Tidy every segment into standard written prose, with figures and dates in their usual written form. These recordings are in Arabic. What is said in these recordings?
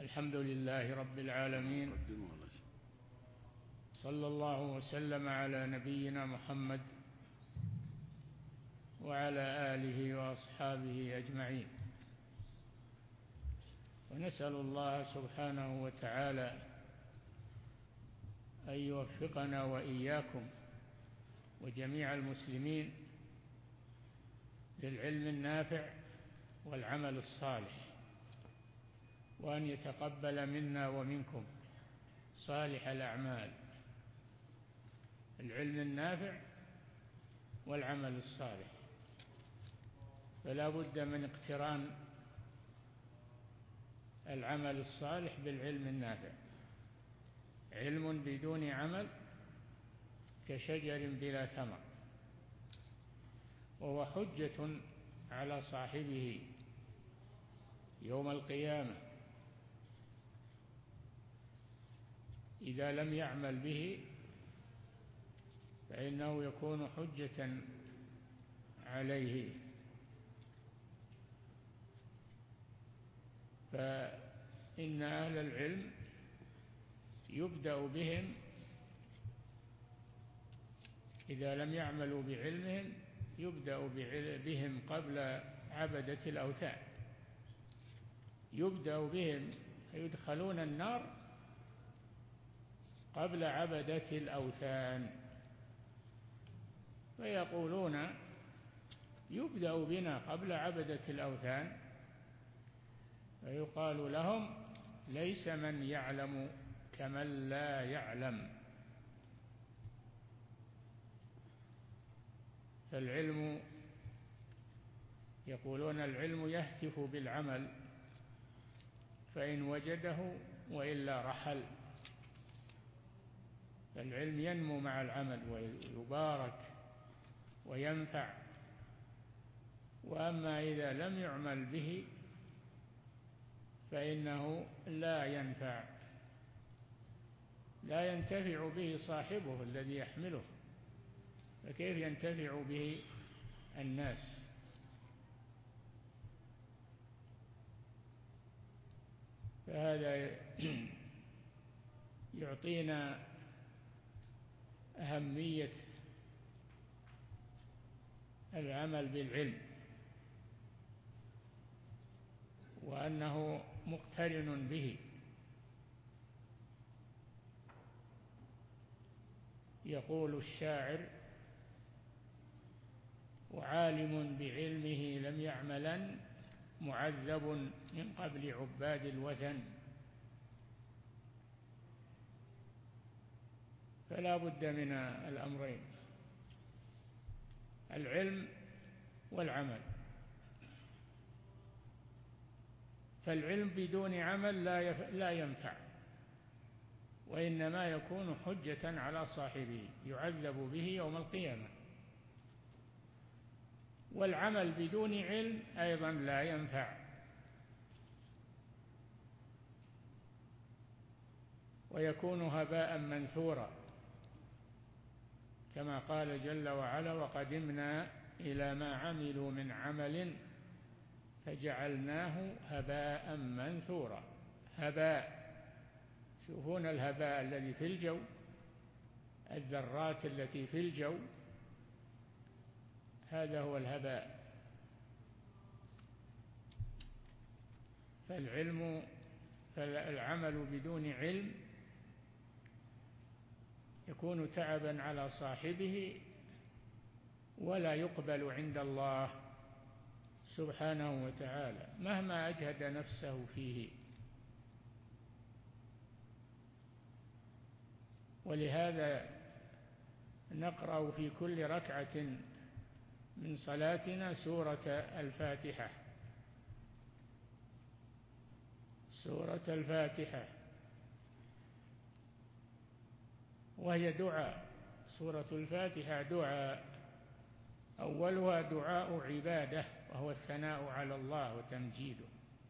الحمد لله رب العالمين، صلى الله وسلم على نبينا محمد وعلى آله وأصحابه أجمعين. ونسأل الله سبحانه وتعالى أن يوفقنا وإياكم وجميع المسلمين للعلم النافع والعمل الصالح، وأن يتقبل منا ومنكم صالح الأعمال. العلم النافع والعمل الصالح، فلا بد من اقتران العمل الصالح بالعلم النافع. علم بدون عمل كشجر بلا ثمر، وهو حجة على صاحبه يوم القيامة إذا لم يعمل به، فإنه يكون حجة عليه. فإن أهل العلم يبدأ بهم إذا لم يعملوا بعلمهم، يبدأ بهم قبل عبدة الأوثان. يبدأ بهم يدخلون النار قبل عبدة الأوثان، فيقولون يبدأ بنا قبل عبدة الأوثان، فيقال لهم ليس من يعلم كمن لا يعلم. فالعلم، يقولون العلم يهتف بالعمل فإن وجده وإلا رحل. فالعلم ينمو مع العمل ويبارك وينفع، وأما إذا لم يعمل به فإنه لا ينفع، لا ينتفع به صاحبه الذي يحمله، فكيف ينتفع به الناس؟ فهذا يعطينا أهمية العمل بالعلم، وأنه مقترن به. يقول الشاعر: وعالم بعلمه لم يعملن معذب من قبل عباد الوثن. فلا بد من الأمرين، العلم والعمل. فالعلم بدون عمل لا ينفع، وإنما يكون حجة على صاحبه يعذب به يوم القيامة. والعمل بدون علم أيضا لا ينفع، ويكون هباء منثورا، كما قال جل وعلا: وقدمنا إلى ما عملوا من عمل فجعلناه هباء منثورا. هباء، شوفون الهباء الذي في الجو، الذرات التي في الجو، هذا هو الهباء. فالعمل بدون علم يكون تعبا على صاحبه، ولا يقبل عند الله سبحانه وتعالى مهما أجهد نفسه فيه. ولهذا نقرأ في كل ركعة من صلاتنا سورة الفاتحة. سورة الفاتحة وهي دعاء. سورة الفاتحة دعاء، أولها دعاء عبادة وهو الثناء على الله وتمجيده،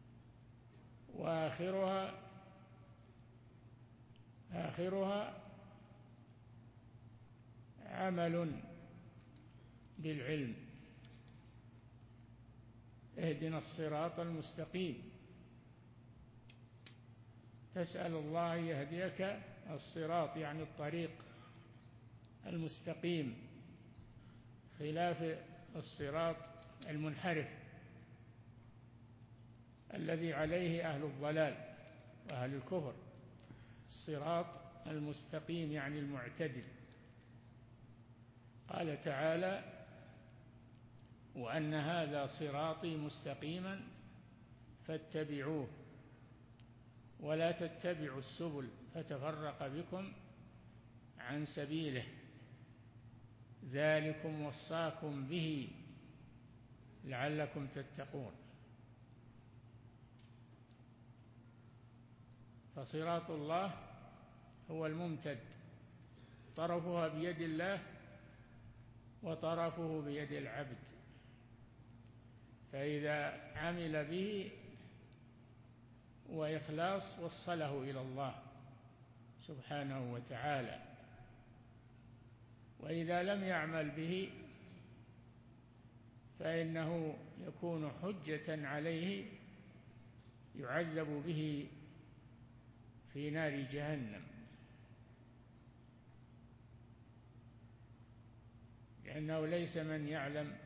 وآخرها عمل بالعلم. اهدنا الصراط المستقيم تسأل الله يهديك الصراط، يعني الطريق المستقيم، خلاف الصراط المنحرف الذي عليه أهل الضلال وأهل الكفر. الصراط المستقيم يعني المعتدل. قال تعالى: وأن هذا صراطي مستقيما فاتبعوه ولا تتبعوا السبل فتفرق بكم عن سبيله ذلكم وصاكم به لعلكم تتقون. فصراط الله هو الممتد، طرفها بيد الله وطرفه بيد العبد، فإذا عمل به وإخلاص وصله إلى الله سبحانه وتعالى، وإذا لم يعمل به فإنه يكون حجة عليه يعذب به في نار جهنم، لأنه ليس من يعلم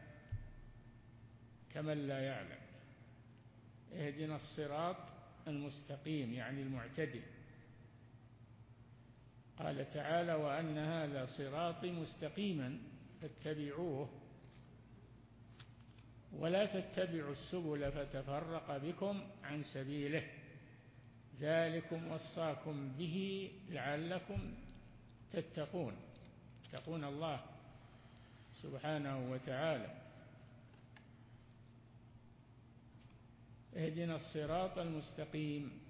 كمن لا يعلم. اهدنا الصراط المستقيم يعني المعتدل. قال تعالى: وأن هذا صراطي مستقيما فاتبعوه ولا تتبعوا السبل فتفرق بكم عن سبيله ذلكم وصاكم به لعلكم تتقون، تتقون الله سبحانه وتعالى. اهدنا الصراط المستقيم.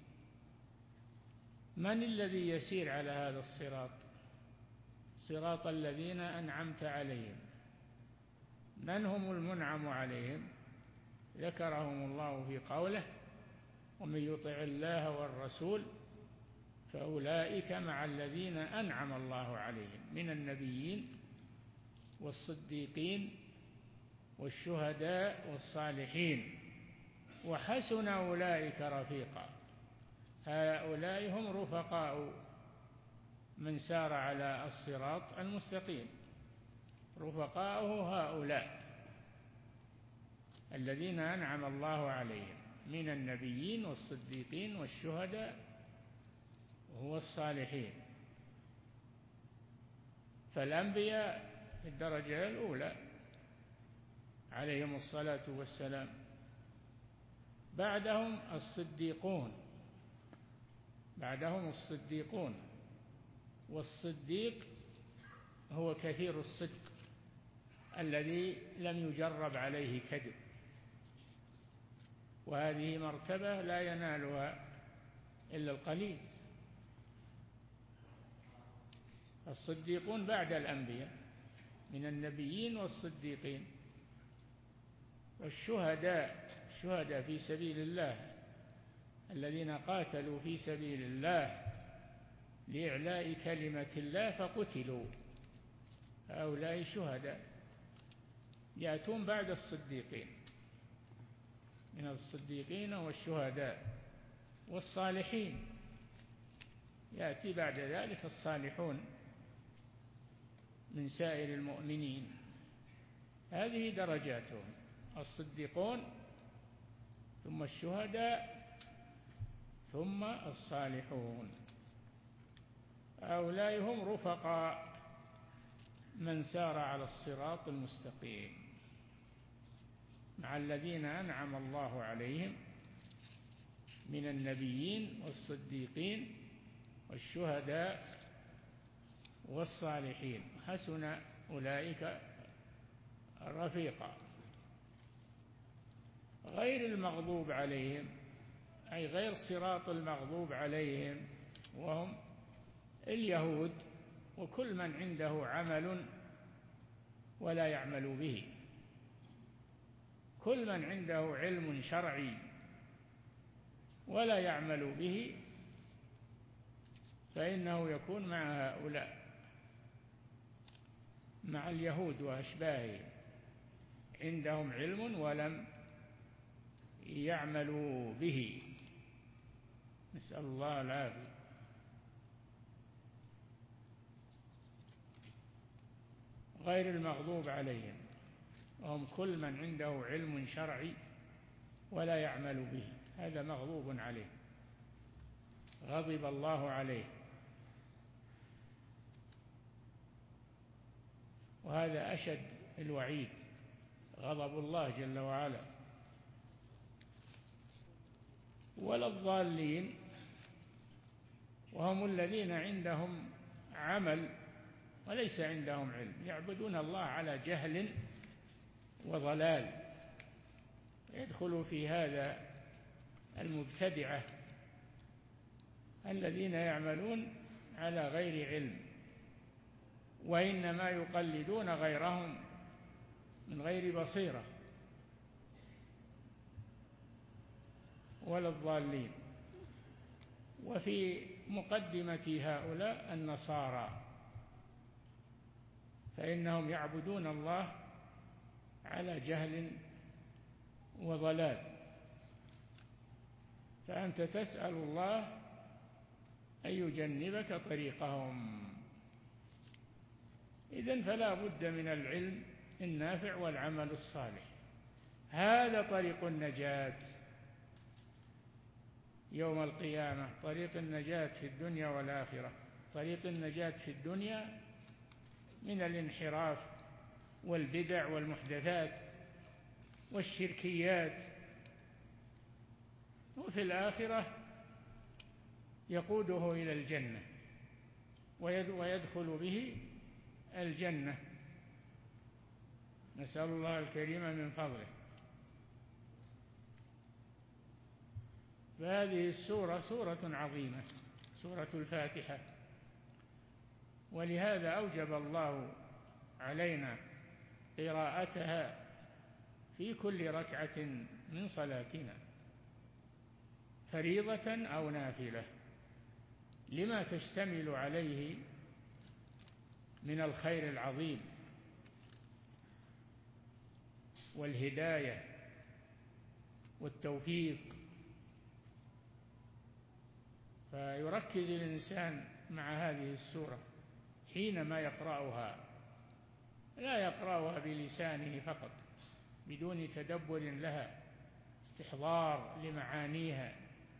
من الذي يسير على هذا الصراط؟ صراط الذين أنعمت عليهم. من هم المنعم عليهم؟ ذكرهم الله في قوله: ومن يطع الله والرسول فأولئك مع الذين أنعم الله عليهم من النبيين والصديقين والشهداء والصالحين وحسن أولئك رفيقا. هؤلاء هم رفقاء من سار على الصراط المستقيم، رفقاؤه هؤلاء الذين أنعم الله عليهم من النبيين والصديقين والشهداء والصالحين. فالأنبياء في الدرجة الأولى عليهم الصلاة والسلام، بعدهم الصديقون، والصديق هو كثير الصدق الذي لم يجرب عليه كذب، وهذه مرتبة لا ينالها إلا القليل. الصديقون بعد الأنبياء من النبيين والصديقين والشهداء، الشهداء في سبيل الله الذين قاتلوا في سبيل الله لإعلاء كلمة الله فقتلوا، هؤلاء شهداء يأتون بعد الصديقين، من الصديقين والشهداء والصالحين يأتي بعد ذلك الصالحون من سائر المؤمنين. هذه درجاتهم: الصديقون ثم الشهداء ثم الصالحون. هؤلاء هم رفقاء من سار على الصراط المستقيم مع الذين أنعم الله عليهم من النبيين والصديقين والشهداء والصالحين حسن أولئك رفيقا. غير المغضوب عليهم أي غير صراط المغضوب عليهم وهم اليهود وكل من عنده عمل ولا يعمل به، كل من عنده علم شرعي ولا يعمل به فإنه يكون مع هؤلاء، مع اليهود وأشباههم، عندهم علم ولم يعملوا به. نسأل الله العافية. غير المغضوب عليهم، وهم كل من عنده علم شرعي ولا يعمل به، هذا مغضوب عليه، غضب الله عليه. وهذا أشد الوعيد، غضب الله جل وعلا. ولا الضالين، وهم الذين عندهم عمل وليس عندهم علم، يعبدون الله على جهل وضلال. يدخل في هذا المبتدعة الذين يعملون على غير علم، وإنما يقلدون غيرهم من غير بصيرة. ولا الضالين. وفي مقدمة هؤلاء النصارى، فإنهم يعبدون الله على جهل وضلال، فأنت تسأل الله أن يجنبك طريقهم. إذن فلا بد من العلم النافع والعمل الصالح، هذا طريق النجاة يوم القيامة، طريق النجاة في الدنيا والآخرة. طريق النجاة في الدنيا من الانحراف والبدع والمحدثات والشركيات، وفي الآخرة يقوده إلى الجنة ويدخل به الجنة، نسأل الله الكريم من فضله. فهذه السورة سورة عظيمة، سورة الفاتحة، ولهذا أوجب الله علينا قراءتها في كل ركعة من صلاتنا، فريضة أو نافلة، لما تشتمل عليه من الخير العظيم والهداية والتوفيق. فيركز الإنسان مع هذه السورة حينما يقرأها، لا يقرأها بلسانه فقط بدون تدبر لها، استحضار لمعانيها،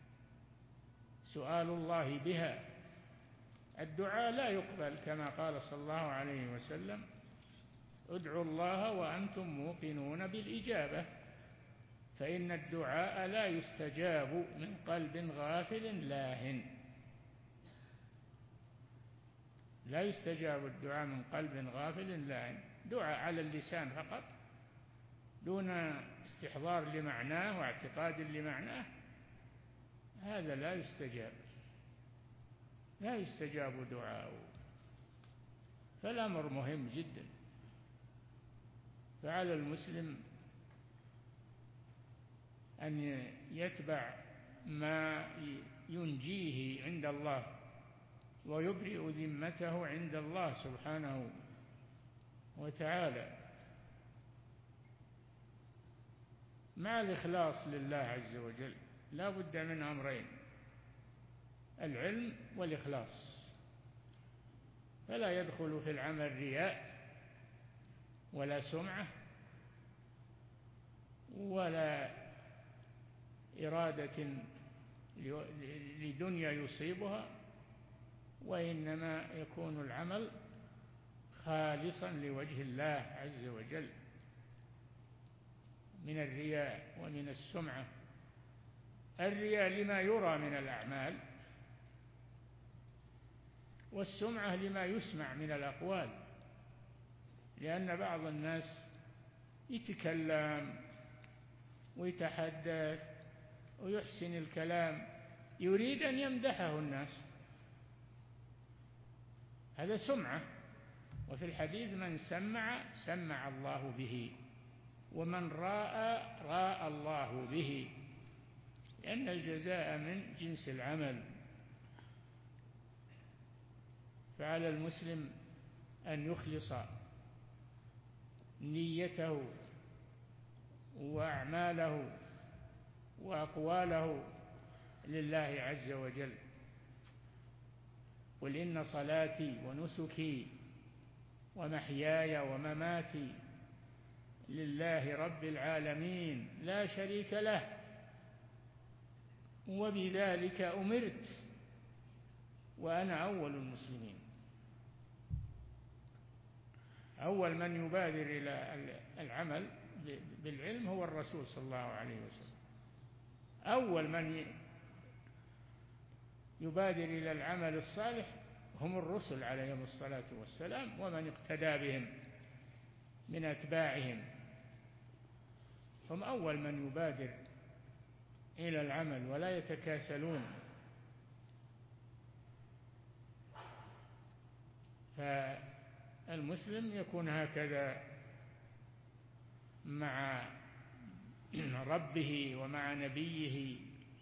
سؤال الله بها. الدعاء لا يقبل كما قال صلى الله عليه وسلم: ادعوا الله وأنتم موقنون بالإجابة، فإن الدعاء لا يستجاب من قلب غافل لاهٍ. لا يستجاب الدعاء من قلب غافل لاهٍ، دعاء على اللسان فقط دون استحضار لمعناه واعتقاد لمعناه، هذا لا يستجاب، لا يستجاب دعاءه. فالأمر مهم جدا، فعلى المسلم أن يتبع ما ينجيه عند الله ويبرئ ذمته عند الله سبحانه وتعالى، مع الإخلاص لله عز وجل. لا بد من أمرين: العلم والإخلاص. فلا يدخل في العمل رياء ولا سمعة ولا إرادة لدنيا يصيبها، وإنما يكون العمل خالصا لوجه الله عز وجل، من الرياء ومن السمعة. الرياء لما يرى من الأعمال، والسمعة لما يسمع من الأقوال، لأن بعض الناس يتكلم ويتحدث ويحسن الكلام، يريد أن يمدحه الناس، هذا سمعة. وفي الحديث: من سمع سمع الله به، ومن راء راء الله به، لأن الجزاء من جنس العمل. فعلى المسلم أن يخلص نيته وأعماله وأقواله لله عز وجل. قل إن صلاتي ونسكي ومحياي ومماتي لله رب العالمين لا شريك له وبذلك أمرت وأنا أول المسلمين. أول من يبادر إلى العمل بالعلم هو الرسول صلى الله عليه وسلم. أول من يبادر إلى العمل الصالح هم الرسل عليهم الصلاة والسلام ومن اقتدى بهم من أتباعهم، هم أول من يبادر إلى العمل ولا يتكاسلون. فالمسلم يكون هكذا مع ربه ومع نبيه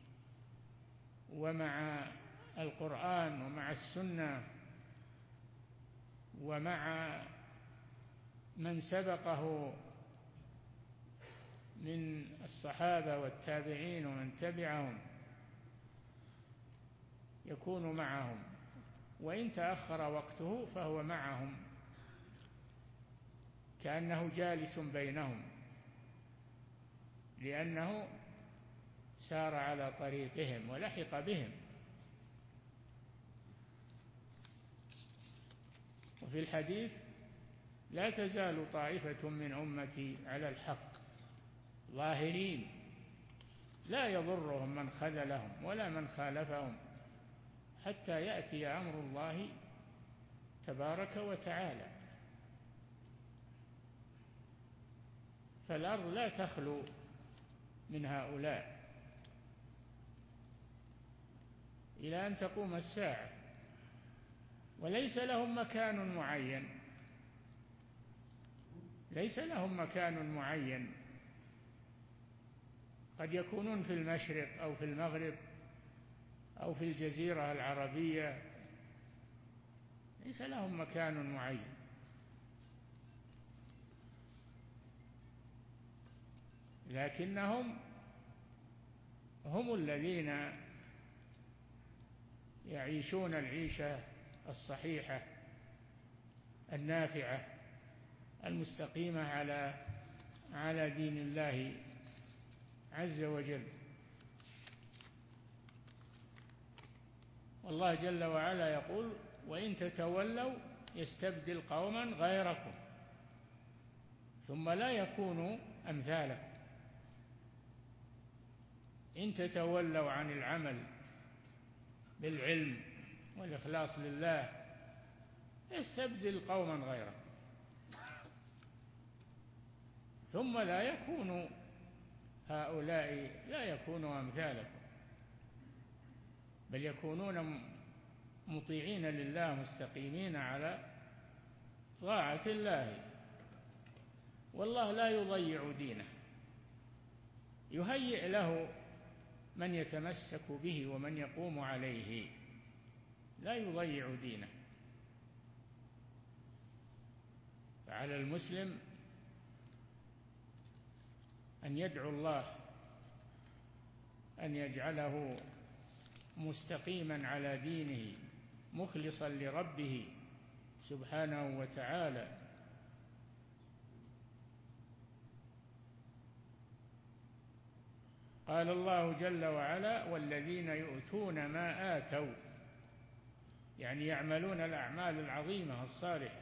ومع القرآن ومع السنة ومع من سبقه من الصحابة والتابعين ومن تبعهم، يكون معهم، وإن تأخر وقته فهو معهم كأنه جالس بينهم، لأنه سار على طريقهم ولحق بهم. وفي الحديث: لا تزال طائفة من أمتي على الحق ظاهرين لا يضرهم من خذلهم ولا من خالفهم حتى يأتي أمر الله تبارك وتعالى. فالأرض لا تخلو من هؤلاء إلى أن تقوم الساعة، وليس لهم مكان معين، ليس لهم مكان معين، قد يكونون في المشرق أو في المغرب أو في الجزيرة العربية، ليس لهم مكان معين. لكنهم هم الذين يعيشون العيشة الصحيحة النافعة المستقيمة على دين الله عز وجل. والله جل وعلا يقول: وإن تتولوا يستبدل قوما غيركم ثم لا يكونوا أمثالكم. إن تتولوا عن العمل بالعلم والإخلاص لله يستبدل قوما غيركم ثم لا يكونوا هؤلاء، لا يكونوا أمثالكم، بل يكونون مطيعين لله مستقيمين على طاعة الله. والله لا يضيع دينه، يهيئ له من يتمسك به ومن يقوم عليه، لا يضيع دينه. فعلى المسلم أن يدعو الله أن يجعله مستقيما على دينه مخلصا لربه سبحانه وتعالى. قال الله جل وعلا: والذين يؤتون ما آتوا، يعني يعملون الأعمال العظيمة الصالحة،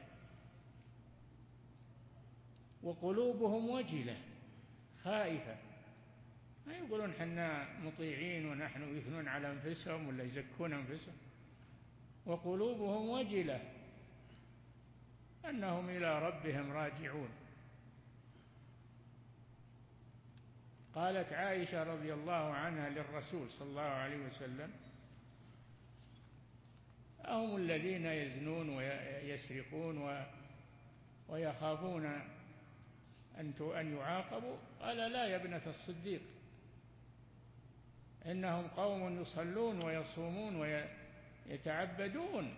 وقلوبهم وجلة خائفة، ما يقولون حنا مطيعين ونحن يثنون على أنفسهم ولا يزكون أنفسهم، وقلوبهم وجلة أنهم إلى ربهم راجعون. قالت عائشة رضي الله عنها للرسول صلى الله عليه وسلم: أهم الذين يزنون ويسرقون ويخافون أن يعاقبوا؟ قال: لا يا ابنة الصديق، إنهم قوم يصلون ويصومون ويتعبدون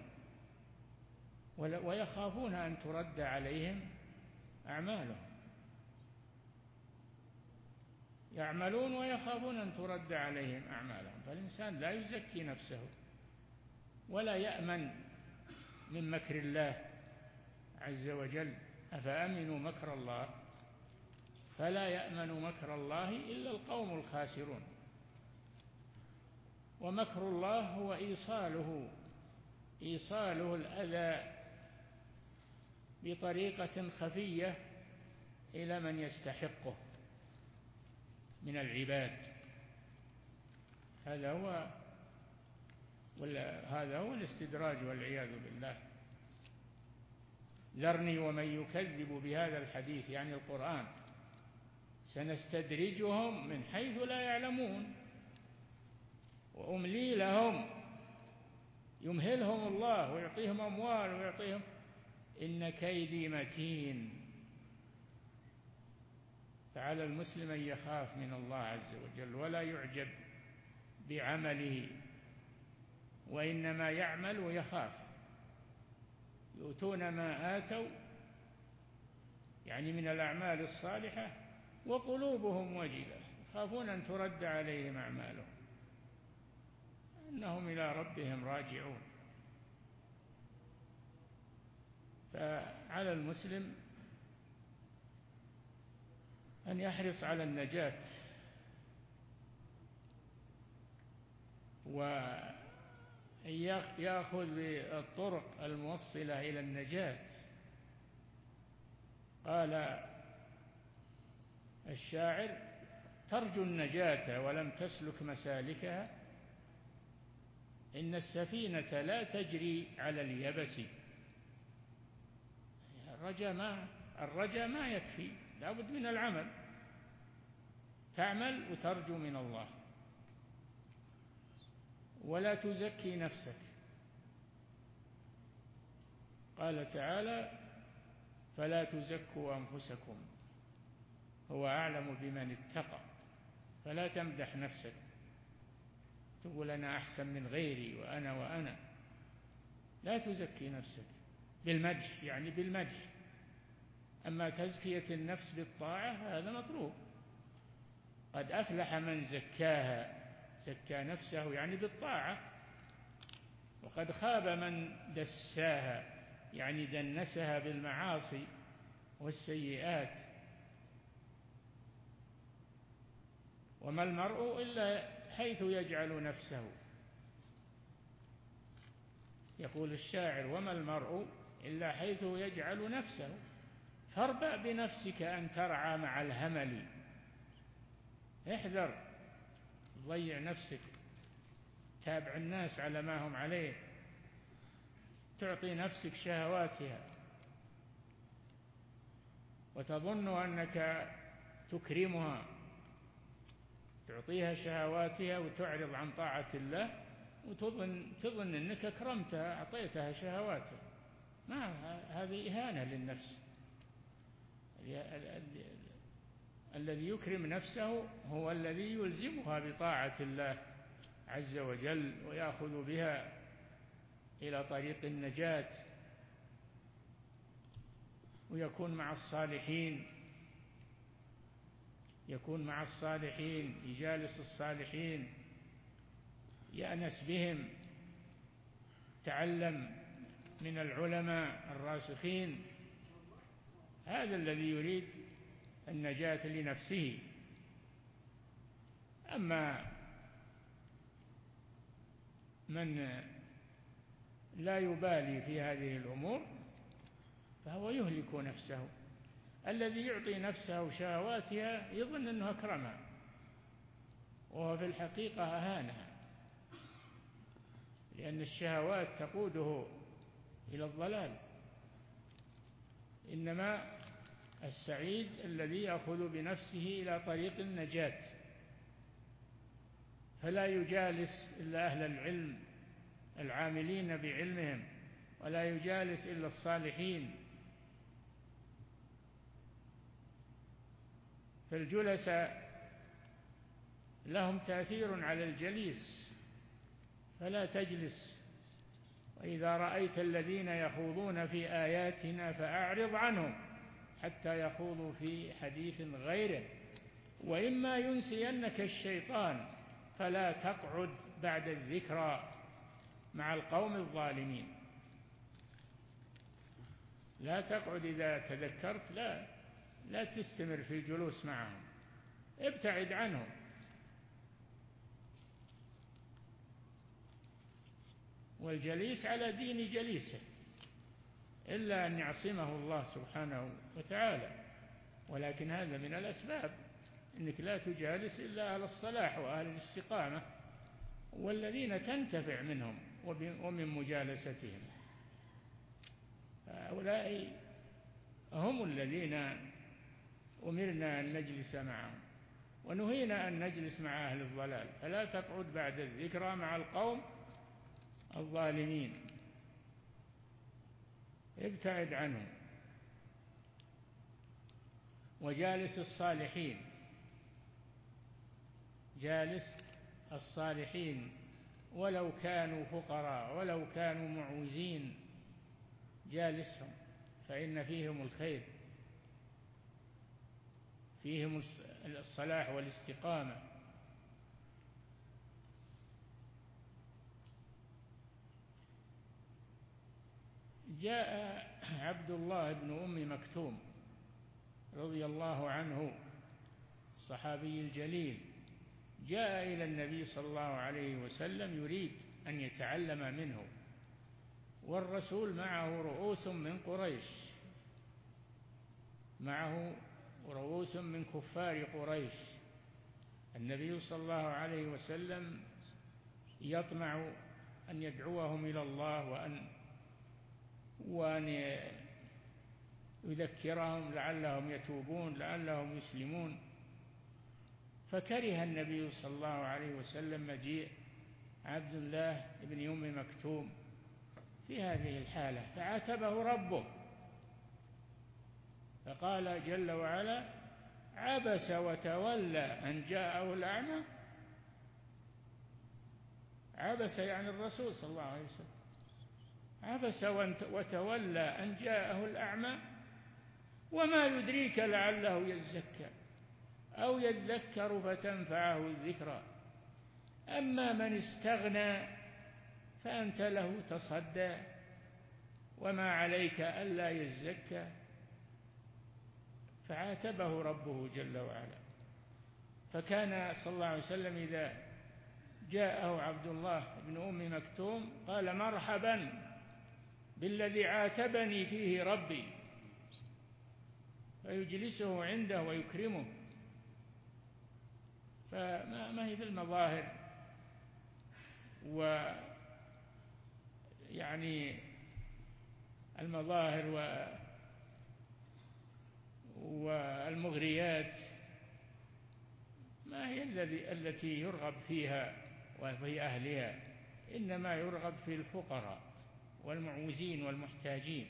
ويخافون أن ترد عليهم أعمالهم. يعملون ويخافون أن ترد عليهم أعمالهم. فالإنسان لا يزكي نفسه ولا يأمن من مكر الله عز وجل. أفأمنوا مكر الله؟ فلا يأمن مكر الله إلا القوم الخاسرون. ومكر الله هو إيصاله الأذى بطريقة خفية إلى من يستحقه من العباد. هذا هو الاستدراج والعياذ بالله. ذرني ومن يكذب بهذا الحديث يعني القرآن سنستدرجهم من حيث لا يعلمون وأملي لهم. يمهلهم الله ويعطيهم أموال ويعطيهم، إن كيدي متين. فعلى المسلم أن يخاف من الله عز وجل ولا يعجب بعمله، وإنما يعمل ويخاف. يؤتون ما آتوا يعني من الأعمال الصالحة وقلوبهم وجلة، يخافون أن ترد عليهم أعمالهم إنهم إلى ربهم راجعون. فعلى المسلم أن يحرص على النجاة ويأخذ بالطرق الموصلة إلى النجاة. قال الشاعر: ترجو النجاة ولم تسلك مسالكها، إن السفينة لا تجري على اليبس. الرجاء ما يكفي، لا بد من العمل. تعمل وترجو من الله، ولا تزكي نفسك. قال تعالى: فلا تزكوا أنفسكم هو أعلم بمن اتقى. فلا تمدح نفسك تقول أنا أحسن من غيري وأنا. لا تزكي نفسك بالمدح، يعني بالمدح. أما تزكية النفس بالطاعة هذا مطلوب. قد أفلح من زكاها، زكى نفسه يعني بالطاعة. وقد خاب من دساها، يعني دنسها بالمعاصي والسيئات. وما المرء إلا حيث يجعل نفسه. يقول الشاعر: وما المرء إلا حيث يجعل نفسه. فاربأ بنفسك أن ترعى مع الهمل. احذر تضيع نفسك، تابع الناس على ما هم عليه، تعطي نفسك شهواتها وتظن أنك تكرمها، تعطيها شهواتها وتعرض عن طاعة الله وتظن أنك أكرمتها، أعطيتها شهواتها. ما هذه إهانة للنفس. الذي يكرم نفسه هو الذي يلزمها بطاعة الله عز وجل ويأخذ بها إلى طريق النجاة، ويكون مع الصالحين، يكون مع الصالحين، يجالس الصالحين، يأنس بهم، تعلم من العلماء الراسخين. هذا الذي يريد النجاة لنفسه. أما من لا يبالي في هذه الأمور فهو يهلك نفسه. الذي يعطي نفسه شهواتها يظن أنه أكرمها، وهو في الحقيقة أهانها، لأن الشهوات تقوده إلى الضلال. إنما السعيد الذي يأخذ بنفسه إلى طريق النجاة، فلا يجالس إلا أهل العلم العاملين بعلمهم، ولا يجالس إلا الصالحين. فالجلساء لهم تأثير على الجليس، فلا تجلس. وإذا رأيت الذين يخوضون في آياتنا فأعرض عنهم حتى يخوضوا في حديث غيره وإما ينسينك الشيطان فلا تقعد بعد الذكرى مع القوم الظالمين. لا تقعد إذا تذكرت، لا تستمر في الجلوس معهم، ابتعد عنهم. والجليس على دين جليسه، إلا أن يعصمه الله سبحانه وتعالى، ولكن هذا من الأسباب، إنك لا تجالس إلا أهل الصلاح وأهل الاستقامة والذين تنتفع منهم ومن مجالستهم. هؤلاء هم الذين أمرنا أن نجلس معهم، ونهينا أن نجلس مع أهل الضلال. فلا تقعد بعد الذكرى مع القوم الظالمين، ابتعد عنهم. وجالس الصالحين، جالس الصالحين ولو كانوا فقراء ولو كانوا معوزين، جالسهم، فإن فيهم الخير، فيهم الصلاح والاستقامة. جاء عبد الله بن أم مكتوم رضي الله عنه الصحابي الجليل، جاء إلى النبي صلى الله عليه وسلم يريد أن يتعلم منه، والرسول معه رؤوس من قريش، معه رؤوس من كفار قريش. النبي صلى الله عليه وسلم يطمع أن يدعوهم إلى الله وأن يذكرهم لعلهم يتوبون لعلهم يسلمون. فكره النبي صلى الله عليه وسلم مجيء عبد الله بن أم مكتوم في هذه الحالة، فعاتبه ربه فقال جل وعلا: عبس وتولى أن جاءه الأعمى. عبس يعني الرسول صلى الله عليه وسلم، عبس وتولى أن جاءه الأعمى وما يدريك لعله يزكى أو يذكر فتنفعه الذكرى، أما من استغنى فأنت له تصدى وما عليك ألا يزكى. فعاتبه ربه جل وعلا. فكان صلى الله عليه وسلم إذا جاءه عبد الله بن أم مكتوم قال: مرحبا بالذي عاتبني فيه ربي، فيجلسه عنده ويكرمه. فما هي بالمظاهر ويعني المظاهر والمغريات ما هي التي يرغب فيها وفي أهلها، إنما يرغب في الفقراء والمعوزين والمحتاجين.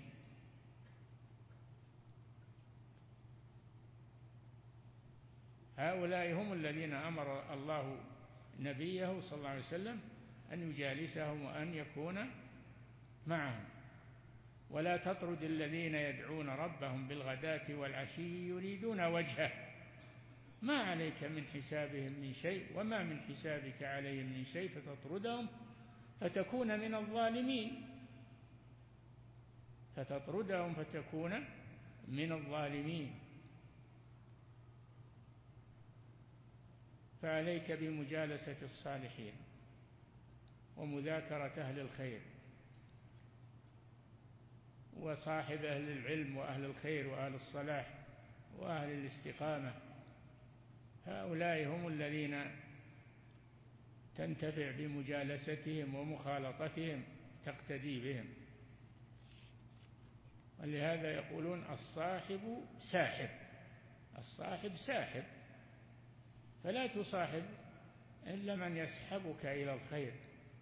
هؤلاء هم الذين أمر الله نبيه صلى الله عليه وسلم أن يجالسهم وأن يكون معهم. ولا تطرد الذين يدعون ربهم بالغداة والعشي يريدون وجهه ما عليك من حسابهم من شيء وما من حسابك عليهم من شيء فتطردهم فتكون من الظالمين، فتطردهم فتكون من الظالمين. فعليك بمجالسة الصالحين ومذاكرة أهل الخير وصاحب أهل العلم وأهل الخير وأهل الصلاح وأهل الاستقامة. هؤلاء هم الذين تنتفع بمجالستهم ومخالطتهم، تقتدي بهم. ولهذا يقولون الصاحب ساحب، الصاحب ساحب، فلا تصاحب إلا من يسحبك إلى الخير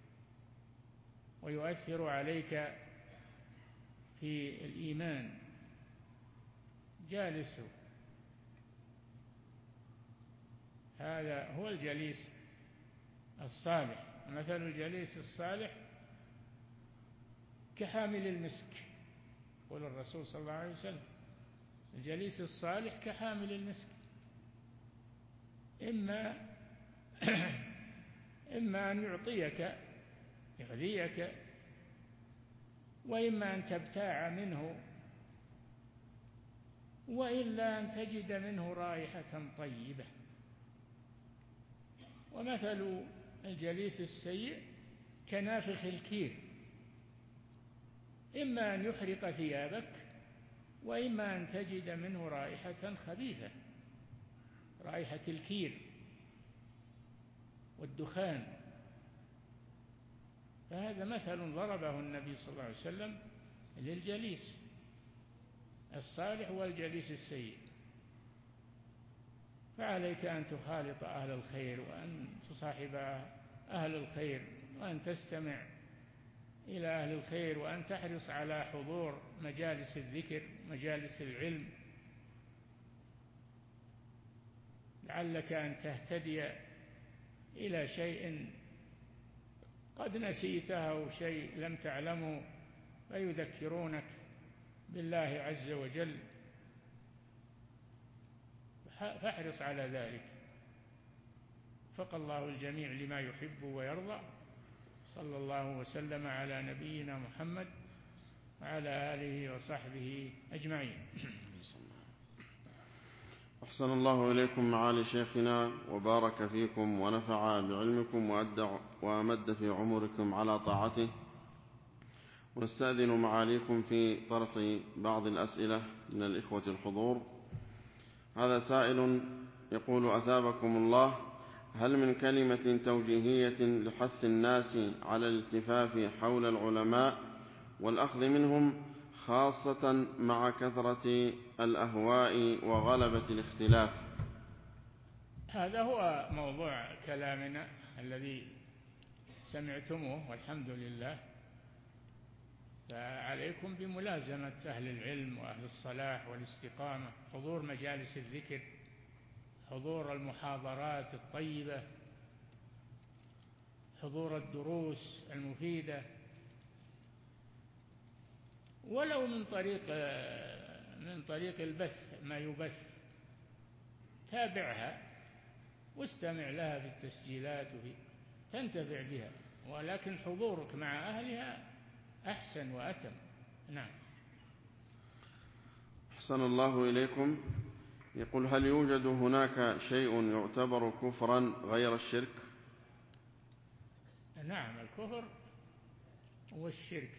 ويؤثر عليك في الإيمان، جالسه. هذا هو الجليس الصالح. مثل الجليس الصالح كحامل المسك، يقول الرسول صلى الله عليه وسلم: الجليس الصالح كحامل المسك. إما إما أن يغذيك، وإما أن تبتاع منه، وإلا أن تجد منه رائحة طيبة. ومثل الجليس السيء كنافخ الكير، إما أن يحرق ثيابك، وإما أن تجد منه رائحة خبيثة، رائحة الكير والدخان. فهذا مثل ضربه النبي صلى الله عليه وسلم للجليس الصالح والجليس السيء. فعليك أن تخالط أهل الخير، وأن تصاحب أهل الخير، وأن تستمع إلى أهل الخير، وأن تحرص على حضور مجالس الذكر، مجالس العلم، لعلك أن تهتدي إلى شيء قد نسيته أو شيء لم تعلمه، فيذكرونك بالله عز وجل. فاحرص على ذلك. وفق الله الجميع لما يحب ويرضى. صلى الله وسلم على نبينا محمد وعلى آله وصحبه أجمعين. أحسن الله إليكم معالي شيخنا وبارك فيكم ونفع بعلمكم وأمد في عمركم على طاعته. ونستأذن معاليكم في طرح بعض الأسئلة من الإخوة الحضور. هذا سائل يقول: أثابكم الله، هل من كلمة توجيهية لحث الناس على الالتفاف حول العلماء والأخذ منهم، خاصة مع كثرة الأهواء وغلبة الاختلاف؟ هذا هو موضوع كلامنا الذي سمعتموه والحمد لله. فعليكم بملازمة أهل العلم وأهل الصلاح والاستقامة، حضور مجالس الذكر، حضور المحاضرات الطيبة، حضور الدروس المفيدة، ولو من طريق البث، ما يبث تابعها واستمع لها في التسجيلات تنتفع بها، ولكن حضورك مع أهلها أحسن وأتم. نعم. أحسن الله إليكم. يقول: هل يوجد هناك شيء يعتبر كفرا غير الشرك؟ نعم، الكفر هو الشرك.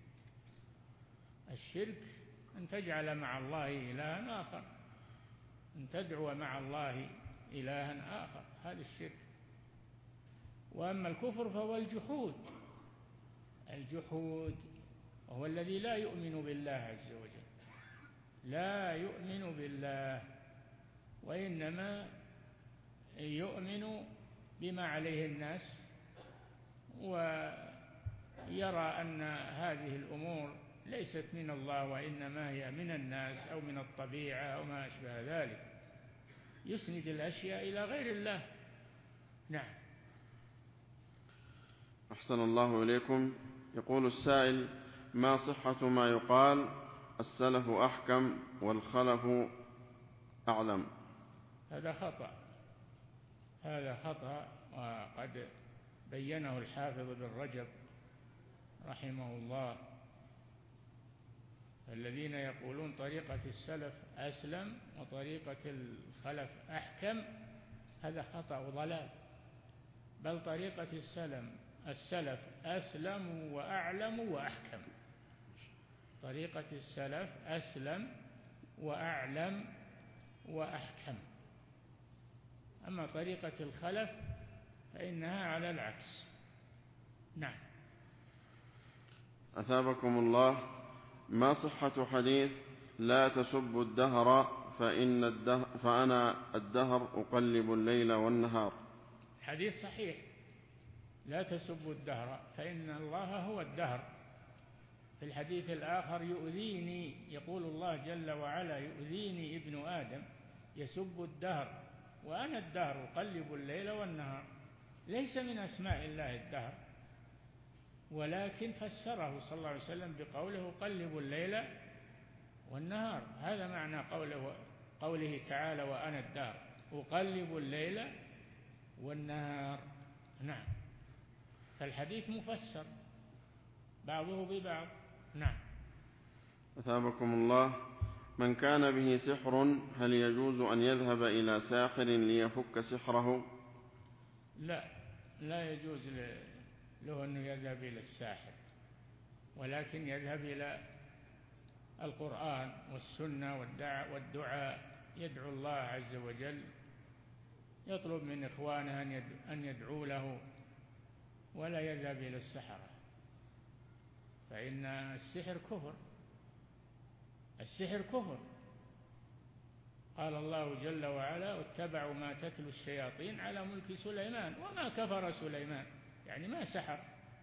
الشرك أن تجعل مع الله إلها آخر، أن تدعو مع الله إلها آخر، هذا الشرك. وأما الكفر فهو الجحود وهو الذي لا يؤمن بالله عز وجل، لا يؤمن بالله، وإنما يؤمن بما عليه الناس، ويرى أن هذه الأمور ليست من الله وإنما هي من الناس أو من الطبيعة أو ما أشبه ذلك، يسند الأشياء إلى غير الله. نعم. أحسن الله إليكم. يقول السائل: ما صحة ما يقال السلف أحكم والخلف أعلم؟ هذا خطأ، وقد بينه الحافظ بن رجب رحمه الله. الذين يقولون طريقة السلف أسلم وطريقة الخلف أحكم، هذا خطأ وضلال، بل طريقة السلف أسلم وأعلم وأحكم. طريقة السلف أسلم وأعلم وأحكم. أما طريقة الخلف فإنها على العكس. نعم. أثابكم الله، ما صحة حديث لا تسبوا الدهر فأنا الدهر أقلب الليل والنهار؟ حديث صحيح، لا تسبوا الدهر فإن الله هو الدهر. في الحديث الآخر: يؤذيني، يقول الله جل وعلا: يؤذيني ابن آدم يسب الدهر وأنا الدهر أقلب الليل والنهار. ليس من أسماء الله الدهر، ولكن فسره صلى الله عليه وسلم بقوله أقلب الليل والنهار. هذا معنى قوله تعالى: وأنا الدهر. أقلب الليل والنهار. نعم، فالحديث مفسر بعضه ببعض. نعم. أثابكم الله. من كان به سحر هل يجوز أن يذهب إلى ساحر ليفك سحره؟ لا، لا يجوز له أنه يذهب إلى الساحر، ولكن يذهب إلى القرآن والسنة والدعاء، يدعو الله عز وجل، يطلب من إخوانه أن يدعوا له، ولا يذهب إلى السحرة، فإن السحر كفر. السحر كفر. قال الله جل وعلا: واتبعوا ما تتلو الشياطين على ملك سليمان وما كفر سليمان، يعني ما سحر.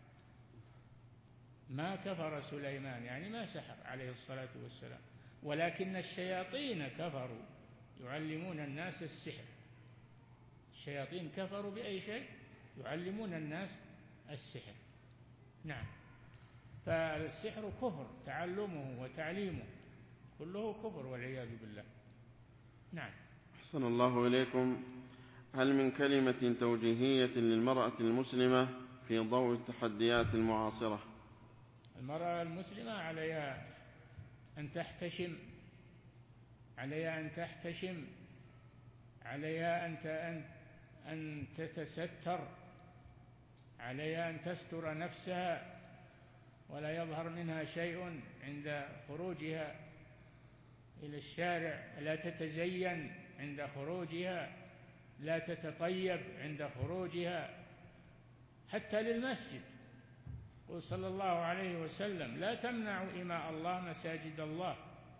ما كفر سليمان يعني ما سحر عليه الصلاة والسلام، ولكن الشياطين كفروا يعلمون الناس السحر. الشياطين كفروا بأي شيء؟ يعلمون الناس السحر. نعم، فالسحر كفر، تعلمه وتعليمه كله كفر والعياذ بالله. نعم. أحسن الله إليكم. هل من كلمة توجيهية للمرأة المسلمة في ضوء التحديات المعاصرة؟ المرأة المسلمة عليها أن تحتشم، عليها أن تحتشم، عليها أن تتستر، عليها أن تستر نفسها ولا يظهر منها شيء عند خروجها إلى الشارع، لا تتزين عند خروجها، لا تتطيب عند خروجها، حتى للمسجد. قل صلى الله عليه وسلم: لا تمنعوا إماء الله مساجد الله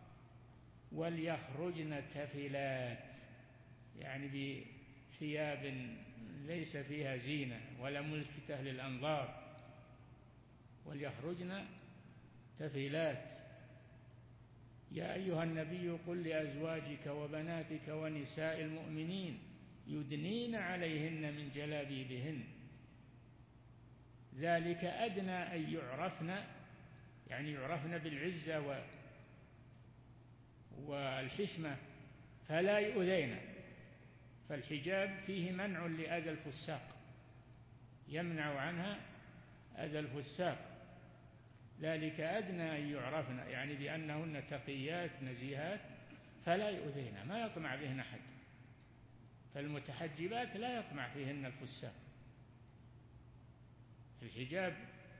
وليخرجن تفلات، يعني بثياب ليس فيها زينة ولا ملفتة للأنظار، وليخرجن تفلات. يا أيها النبي قل لأزواجك وبناتك ونساء المؤمنين يدنين عليهن من جلابيبهن ذلك أدنى أن يعرفن، يعني يعرفن بالعزة والحشمة فلا يؤذين. فالحجاب فيه منع لأذى الفساق، يمنع عنها أذى الفساق. ذلك أدنى أن يعرفن، يعني بأنهن تقيات نزيهات فلا يؤذين، ما يطمع بهن أحد. فالمتحجبات لا يطمع فيهن الفساق. الحجاب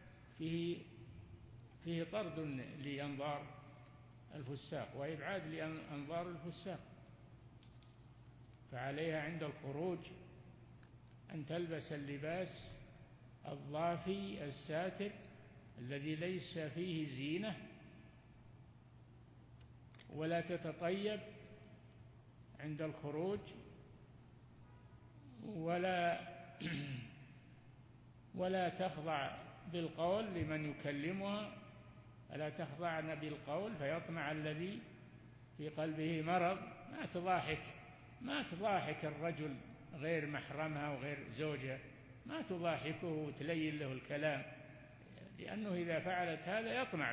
فيه طرد لأنظار الفساق وإبعاد لأنظار الفساق، فعليها عند الخروج أن تلبس اللباس الضافي الساتر الذي ليس فيه زينة، ولا تتطيب عند الخروج، ولا تخضع بالقول لمن يكلمها، ألا تخضعن بالقول فيطمع الذي في قلبه مرض. ما تضاحك الرجل غير محرمها وغير زوجها، ما تضاحكه وتلين له الكلام، لأنه إذا فعلت هذا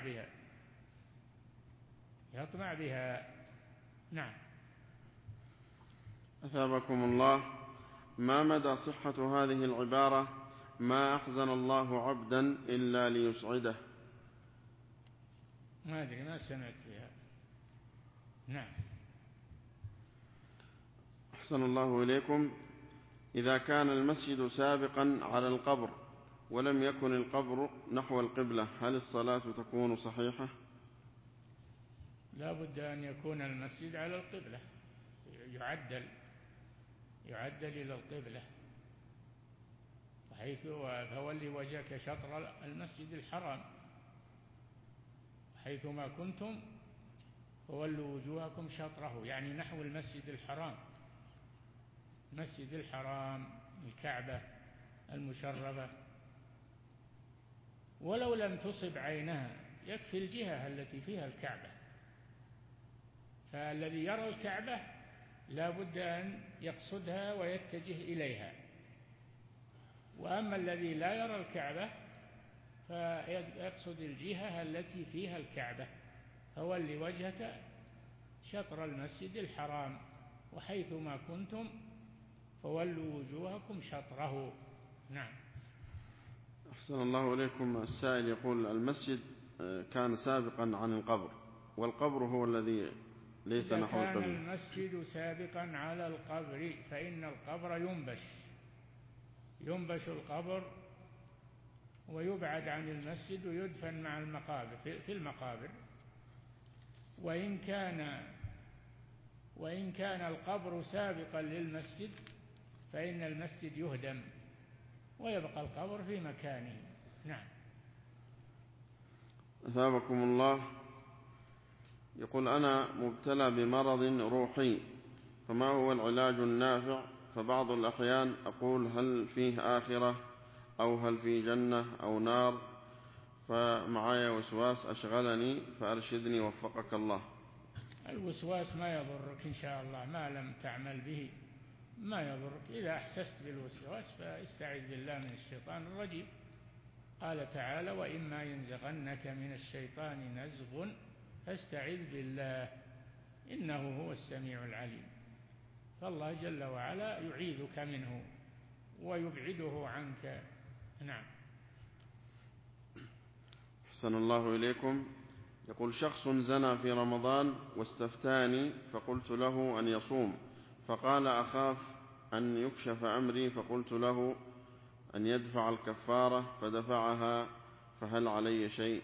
يطمع بها. نعم. أثابكم الله. ما مدى صحة هذه العبارة: ما أحزن الله عبدا إلا ليسعده؟ ما أدري، ما سمعت فيها. نعم. أحسن الله إليكم. إذا كان المسجد سابقا على القبر ولم يكن القبر نحو القبلة، هل الصلاة تكون صحيحة؟ لا بد أن يكون المسجد على القبلة، يعدل إلى القبلة، حيث فولي وجهك شطر المسجد الحرام، حيثما كنتم فولوا وجوهكم شطره، يعني نحو المسجد الحرام. المسجد الحرام، الكعبة المشرفة، ولو لم تصب عينها يكفي الجهة التي فيها الكعبة. فالذي يرى الكعبة لا بد أن يقصدها ويتجه إليها، وأما الذي لا يرى الكعبة فيقصد الجهة التي فيها الكعبة. فولي وجهك شطر المسجد الحرام، وحيثما كنتم فولوا وجوهكم شطره. نعم. أحسن الله إليكم. السائل يقول: المسجد كان سابقا عن القبر، والقبر هو الذي ليس نحو القبر. إذا كان المسجد سابقا على القبر فإن القبر ينبش القبر ويبعد عن المسجد ويدفن مع المقابر في المقابر. وإن كان القبر سابقا للمسجد فإن المسجد يهدم ويبقى القبر في مكانه. نعم. أثابكم الله. يقول: أنا مبتلى بمرض روحي، فما هو العلاج النافع؟ فبعض الأحيان أقول: هل فيه آخرة، أو هل فيه جنة أو نار؟ فمعايا وسواس أشغلني، فأرشدني وفقك الله. الوسواس ما يضرك إن شاء الله، ما لم تعمل به ما يضرك. إذا أحسست بالوسواس فاستعذ بالله من الشيطان الرجيم. قال تعالى: وإما ينزغنك من الشيطان نزغ فاستعذ بالله إنه هو السميع العليم. فالله جل وعلا يعيذك منه ويبعده عنك. نعم. أحسن الله إليكم. يقول: شخص زنى في رمضان واستفتاني، فقلت له أن يصوم، فقال: أخاف أن يكشف أمري، فقلت له أن يدفع الكفارة، فدفعها، فهل علي شيء؟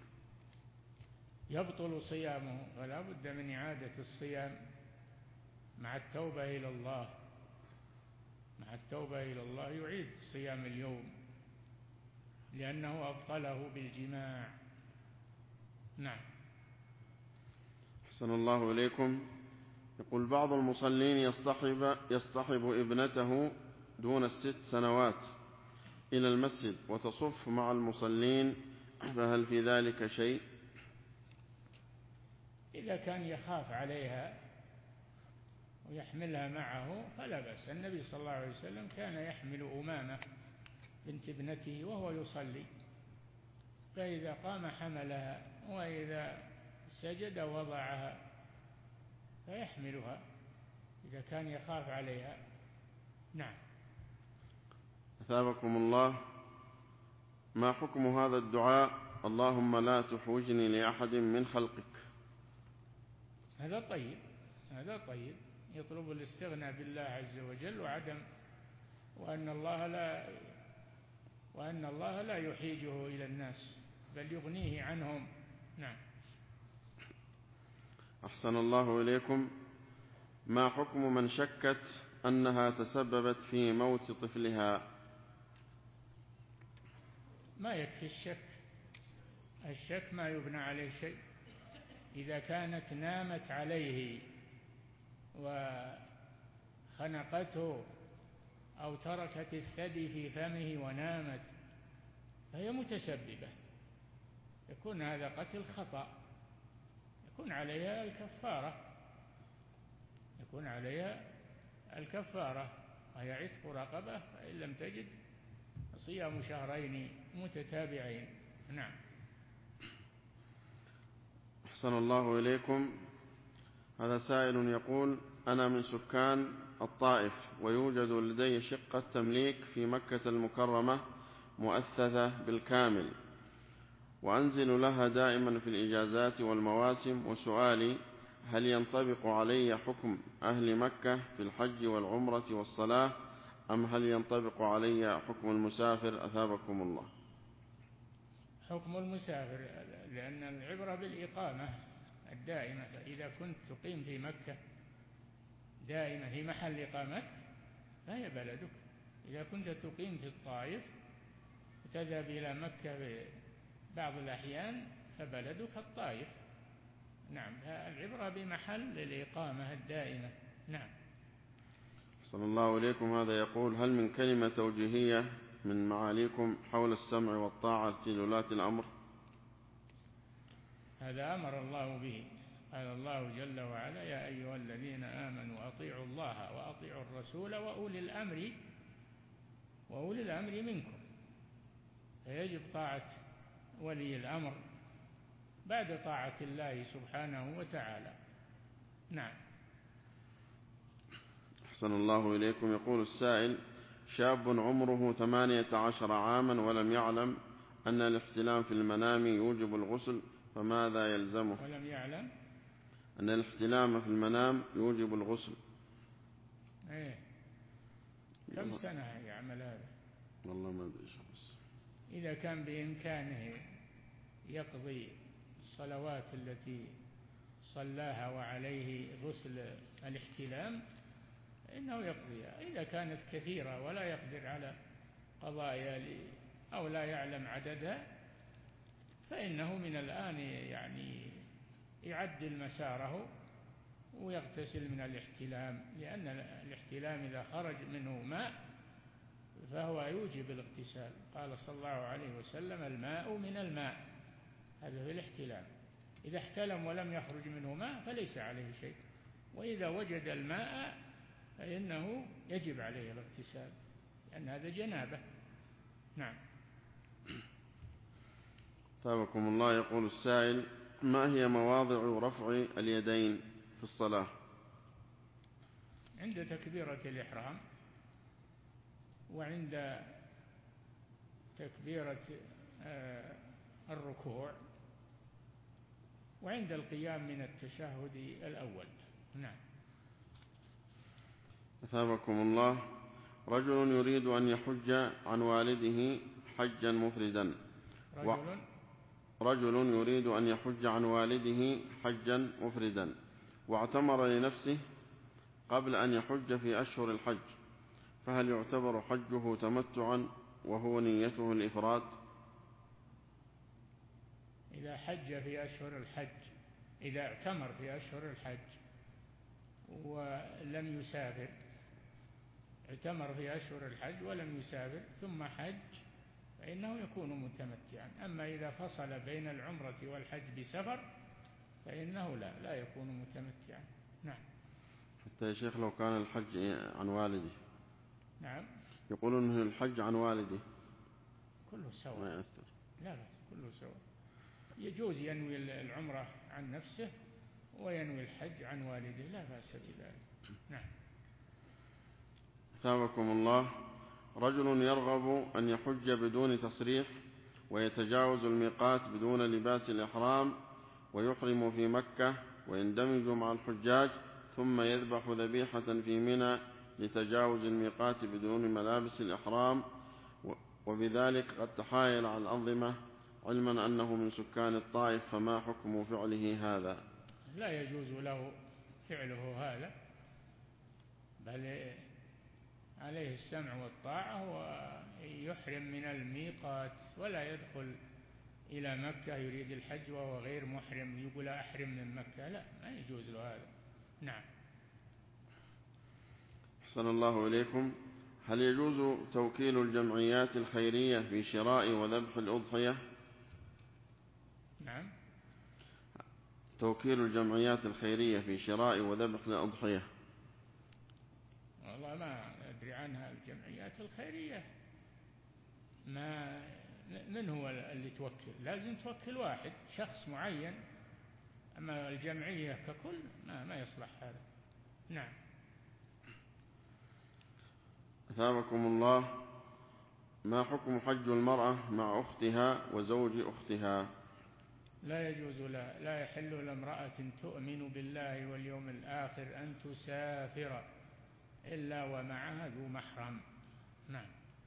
يبطل صيامه، فلا بد من إعادة الصيام مع التوبة إلى الله. مع التوبة إلى الله يعيد صيام اليوم لأنه أبطله بالجماع. نعم. أحسن الله إليكم. يقول: بعض المصلين يصطحب ابنته دون 6 سنوات إلى المسجد وتصف مع المصلين، فهل في ذلك شيء؟ إذا كان يخاف عليها ويحملها معه فلا بأس. النبي صلى الله عليه وسلم كان يحمل أمامة بنت ابنته وهو يصلي، فإذا قام حملها، وإذا سجد وضعها، فيحملها إذا كان يخاف عليها. نعم. أثابكم الله. ما حكم هذا الدعاء: اللهم لا تحوجني لأحد من خلقك؟ هذا طيب، يطلب الاستغناء بالله عز وجل وأن الله لا يحيجه إلى الناس بل يغنيه عنهم. نعم. أحسن الله إليكم. ما حكم من شكت أنها تسببت في موت طفلها؟ ما يكفي الشك ما يبنى عليه شيء. إذا كانت نامت عليه وخنقته أو تركت الثدي في فمه ونامت فهي متسببة، يكون هذا قتل خطأ، يكون عليها الكفارة وهي عتق رقبة، فإن لم تجد صيام 2 شهرين متتابعين. نعم. أحسن الله إليكم. هذا سائل يقول: أنا من سكان الطائف، ويوجد لدي شقة تمليك في مكة المكرمة مؤثثة بالكامل، وأنزل لها دائما في الإجازات والمواسم، وسؤالي: هل ينطبق علي حكم أهل مكة في الحج والعمرة والصلاة، أم هل ينطبق علي حكم المسافر؟ أثابكم الله. حكم المسافر، لأن العبرة بالإقامة الدائمة. فإذا كنت تقيم في مكة دائما في محل إقامتك فهي بلدك. إذا كنت تقيم في الطائف وتذهب إلى مكة في بعض الأحيان فبلدك الطائف. نعم. العبرة بمحل الإقامة الدائمة. نعم. صلى الله عليكم. هذا يقول: هل من كلمة توجيهية من معاليكم حول السمع والطاعة في ولاة الأمر؟ هذا أمر الله به. قال الله جل وعلا: يا أيها الذين آمنوا أطيعوا الله وأطيعوا الرسول وأولي الأمر منكم. فيجب طاعة ولي الأمر بعد طاعة الله سبحانه وتعالى. نعم. أحسن الله إليكم. يقول السائل: شاب عمره 18 عاما ولم يعلم أن الاحتلام في المنام يوجب الغسل، فماذا يلزمه؟ ولم يعلم أن الاحتلام في المنام يوجب الغسل. إيه؟ كم سنة يعمل هذا؟ والله ما أدري. بس إذا كان بإمكانه يقضي الصلوات التي صلاها وعليه غسل الاحتلام إنه يقضيها. إذا كانت كثيرة ولا يقدر على قضايا أو لا يعلم عددها فإنه من الآن يعني يعدل مساره ويغتسل من الاحتلام، لأن الاحتلام إذا خرج منه ماء فهو يوجب الاغتسال. قال صلى الله عليه وسلم: الماء من الماء، هذا في الاحتلام. إذا احتلم ولم يخرج منه ماء فليس عليه شيء، وإذا وجد الماء فإنه يجب عليه الاغتسال، لأن هذا جنابة. نعم. ثابكم الله. يقول السائل: ما هي مواضع رفع اليدين في الصلاة؟ عند تكبيرة الإحرام، وعند تكبيرة الركوع، وعند القيام من التشهد الأول. نعم. أثابكم الله. رجل يريد أن يحج عن والده حجا مفردا. رجل يريد أن يحج عن والده حجا مفردا واعتمر لنفسه قبل أن يحج في أشهر الحج، فهل يعتبر حجه تمتعا وهو نيته الإفراد؟ إذا حج في أشهر الحج، إذا اعتمر في أشهر الحج ولم يسافر، اعتمر في أشهر الحج ولم يسافر ثم حج فإنه يكون متمتعا. أما إذا فصل بين العمرة والحج بسفر فإنه لا يكون متمتعا. نعم. حتى يا شيخ لو كان الحج عن والده. نعم. يقولون أنه الحج عن والده كله سواء، ما يأثر. لا بس كله سواء. يجوز ينوي العمرة عن نفسه وينوي الحج عن والده، لا بأس بذلك. نعم. ثابكم الله. رجل يرغب أن يحج بدون تصريح ويتجاوز الميقات بدون لباس الإحرام ويحرم في مكة ويندمج مع الحجاج، ثم يذبح ذبيحة في منى لتجاوز الميقات بدون ملابس الإحرام، وبذلك قد تحايل على الأنظمة علما أنه من سكان الطائف، فما حكم فعله هذا؟ لا يجوز له فعله هذا، بل عليه السمع والطاعة ويحرم من الميقات، ولا يدخل إلى مكة يريد الحج وهو غير محرم يقول أحرم من مكة، لا، ما يجوز له هذا. نعم. أحسن الله إليكم. هل يجوز توكيل الجمعيات الخيرية في شراء وذبح الأضحية؟ نعم. توكيل الجمعيات الخيرية في شراء وذبح الأضحية. والله ما أدري عنها الجمعيات الخيرية، من هو اللي توكل؟ لازم توكل واحد، شخص معين، أما الجمعية ككل ما يصلح هذا. نعم. أثابكم الله. ما حكم حج المرأة مع أختها وزوج أختها؟ لا يجوز لها، لا يحل لامرأة تؤمن بالله واليوم الآخر أن تسافر إلا ومعها ذو محرم. نعم.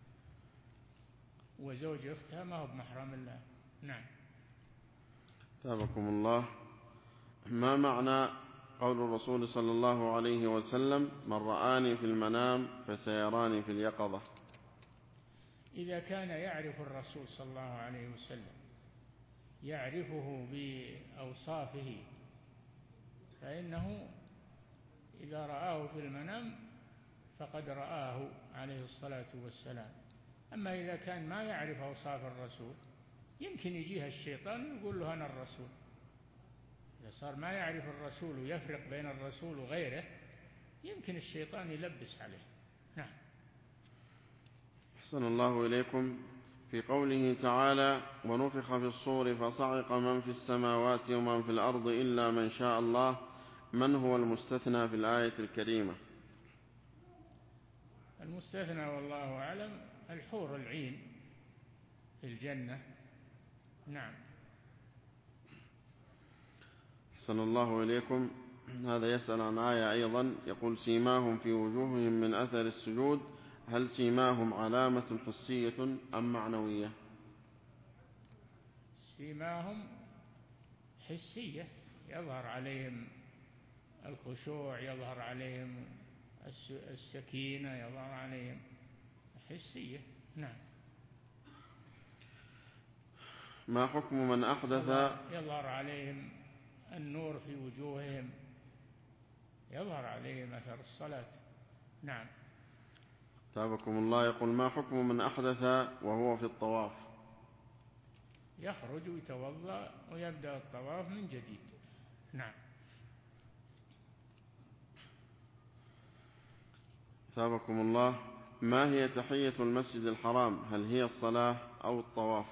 وزوج أختها ما هو بمحرم الله. نعم. أثابكم الله. ما معنى قول الرسول صلى الله عليه وسلم: من رآني في المنام فسيراني في اليقظة؟ إذا كان يعرف الرسول صلى الله عليه وسلم، يعرفه بأوصافه، فإنه إذا رآه في المنام فقد رآه عليه الصلاة والسلام. أما إذا كان ما يعرف أوصاف الرسول يمكن يجيه الشيطان ويقول له أنا الرسول. إذا صار ما يعرف الرسول ويفرق بين الرسول وغيره يمكن الشيطان يلبس عليه. نعم. أحسن الله إليكم. في قوله تعالى: ونفخ في الصور فصعق من في السماوات ومن في الأرض إلا من شاء الله، من هو المستثنى في الآية الكريمة؟ المستثنى والله أعلم الحور العين في الجنة. نعم. أحسن الله إليكم. هذا يسأل عن آية أيضا، يقول سيماهم في وجوههم من أثر السجود، هل سيماهم علامة حسية أم معنوية؟ سيماهم حسية، يظهر عليهم الخشوع، يظهر عليهم السكينة، يظهر عليهم حسية. نعم. ما حكم من أحدث؟ يظهر عليهم النور في وجوههم، يظهر عليهم أثر الصلاة. نعم. تابكم الله. يقول ما حكم من أحدث وهو في الطواف؟ يخرج ويتوضأ ويبدأ الطواف من جديد. نعم. تابكم الله. ما هي تحية المسجد الحرام؟ هل هي الصلاة أو الطواف؟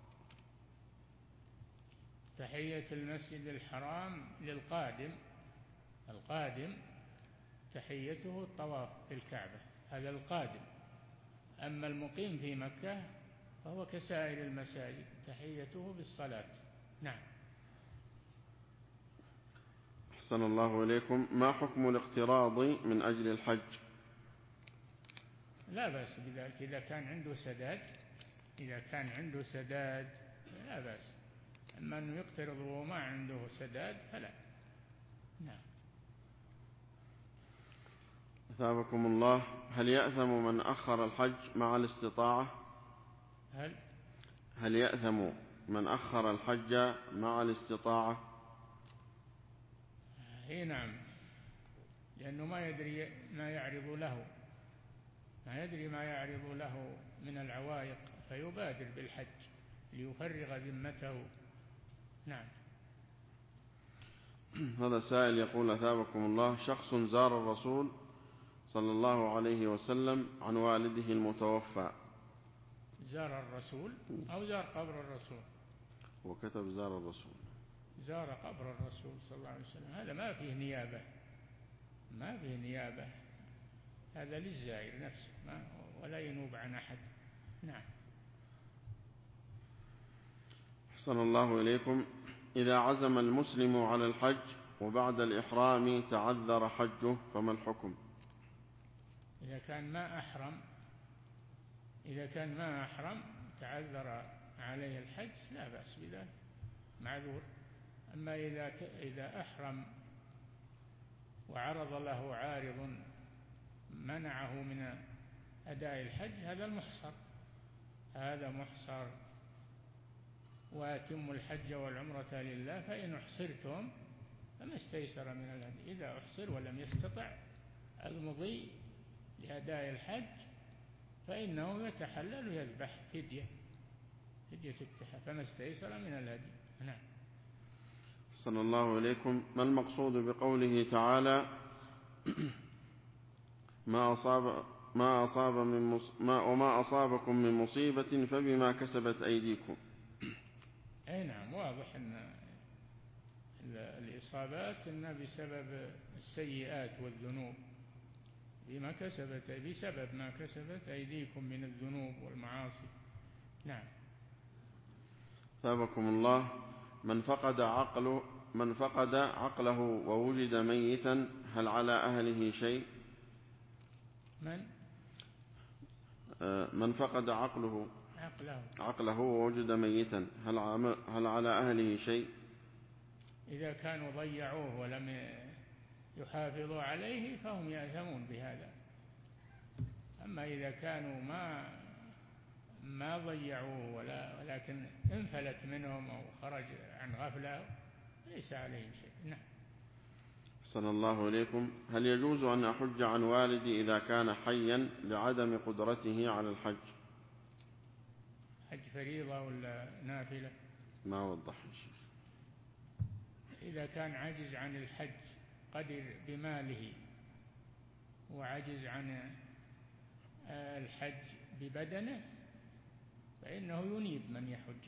تحية المسجد الحرام للقادم، القادم تحيته الطواف في الكعبة، هذا القادم. أما المقيم في مكة فهو كسائر المساجد، تحيته بالصلاة. نعم. أحسن الله إليكم. ما حكم الاقتراض من أجل الحج؟ لا بأس بذلك إذا كان عنده سداد، إذا كان عنده سداد لا بأس. أما أنه يقترض وما عنده سداد فلا. نعم. أثابكم الله. هل يأثم من أخر الحج مع الاستطاعة؟ هل يأثم من أخر الحج مع الاستطاعة؟ نعم، لأنه ما يدري ما يعرض له، ما يدري ما يعرض له من العوائق، فيبادر بالحج ليفرغ ذمته. نعم. هذا سائل يقول أثابكم الله، شخص زار الرسول صلى الله عليه وسلم عن والده المتوفى. زار الرسول أو زار قبر الرسول؟ وكتب زار الرسول. زار قبر الرسول صلى الله عليه وسلم، هذا ما فيه نيابة، ما فيه نيابة، هذا للزائر نفسه ولا ينوب عن أحد. نعم. أحسن الله إليكم. إذا عزم المسلم على الحج وبعد الإحرام تعذر حجه فما الحكم؟ إذا كان ما أحرم تعذر عليه الحج لا بأس بذلك، معذور. أما إذا أحرم وعرض له عارض منعه من أداء الحج هذا محصر. وأتم الحج والعمرة لله فإن أحصرتم فما استيسر من الهدي. إذا أحصر ولم يستطع المضي لأداء الحج فإنه يتحلل ويذبح فدية التحلل، فما استيسر من الهدي. نعم. أحسن الله إليكم. ما المقصود بقوله تعالى وما أصابكم من مصيبة فبما كسبت أيديكم؟ أي نعم، واضح أن الإصابات بسبب السيئات والذنوب، بسبب ما كسبت أيديكم من الذنوب والمعاصي. نعم. ثابكم الله. من فقد عقله ووجد ميتا هل على أهله شيء؟ من فقد عقله ووجد ميتا هل على أهله شيء؟ إذا كانوا ضيعوه ولم يحافظوا عليه فهم يأثمون بهذا. أما إذا كانوا ما ضيعوه ولكن انفلت منهم أو خرج عن غفلة ليس عليهم شيء. نعم. أحسن الله إليكم. هل يجوز أن أحج عن والدي إذا كان حيا لعدم قدرته على الحج؟ حج فريضة ولا نافلة؟ ما وضح الشيخ. إذا كان عجز عن الحج، قدر بماله وعجز عن الحج ببدنه، فإنه ينيب من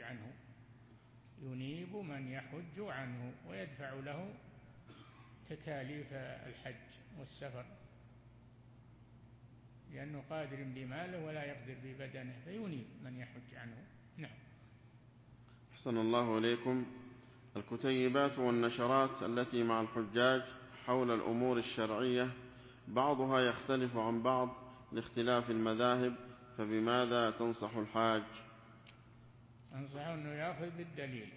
يحج عنه ويدفع له تكاليف الحج والسفر، لأنه قادر بماله ولا يقدر ببدنه، فينيب من يحج عنه. نعم. أحسن الله إليكم. الكتيبات والنشرات التي مع الحجاج حول الأمور الشرعية بعضها يختلف عن بعض لاختلاف المذاهب، فبماذا تنصح الحاج؟ أنصحه أنه يأخذ بالدليل،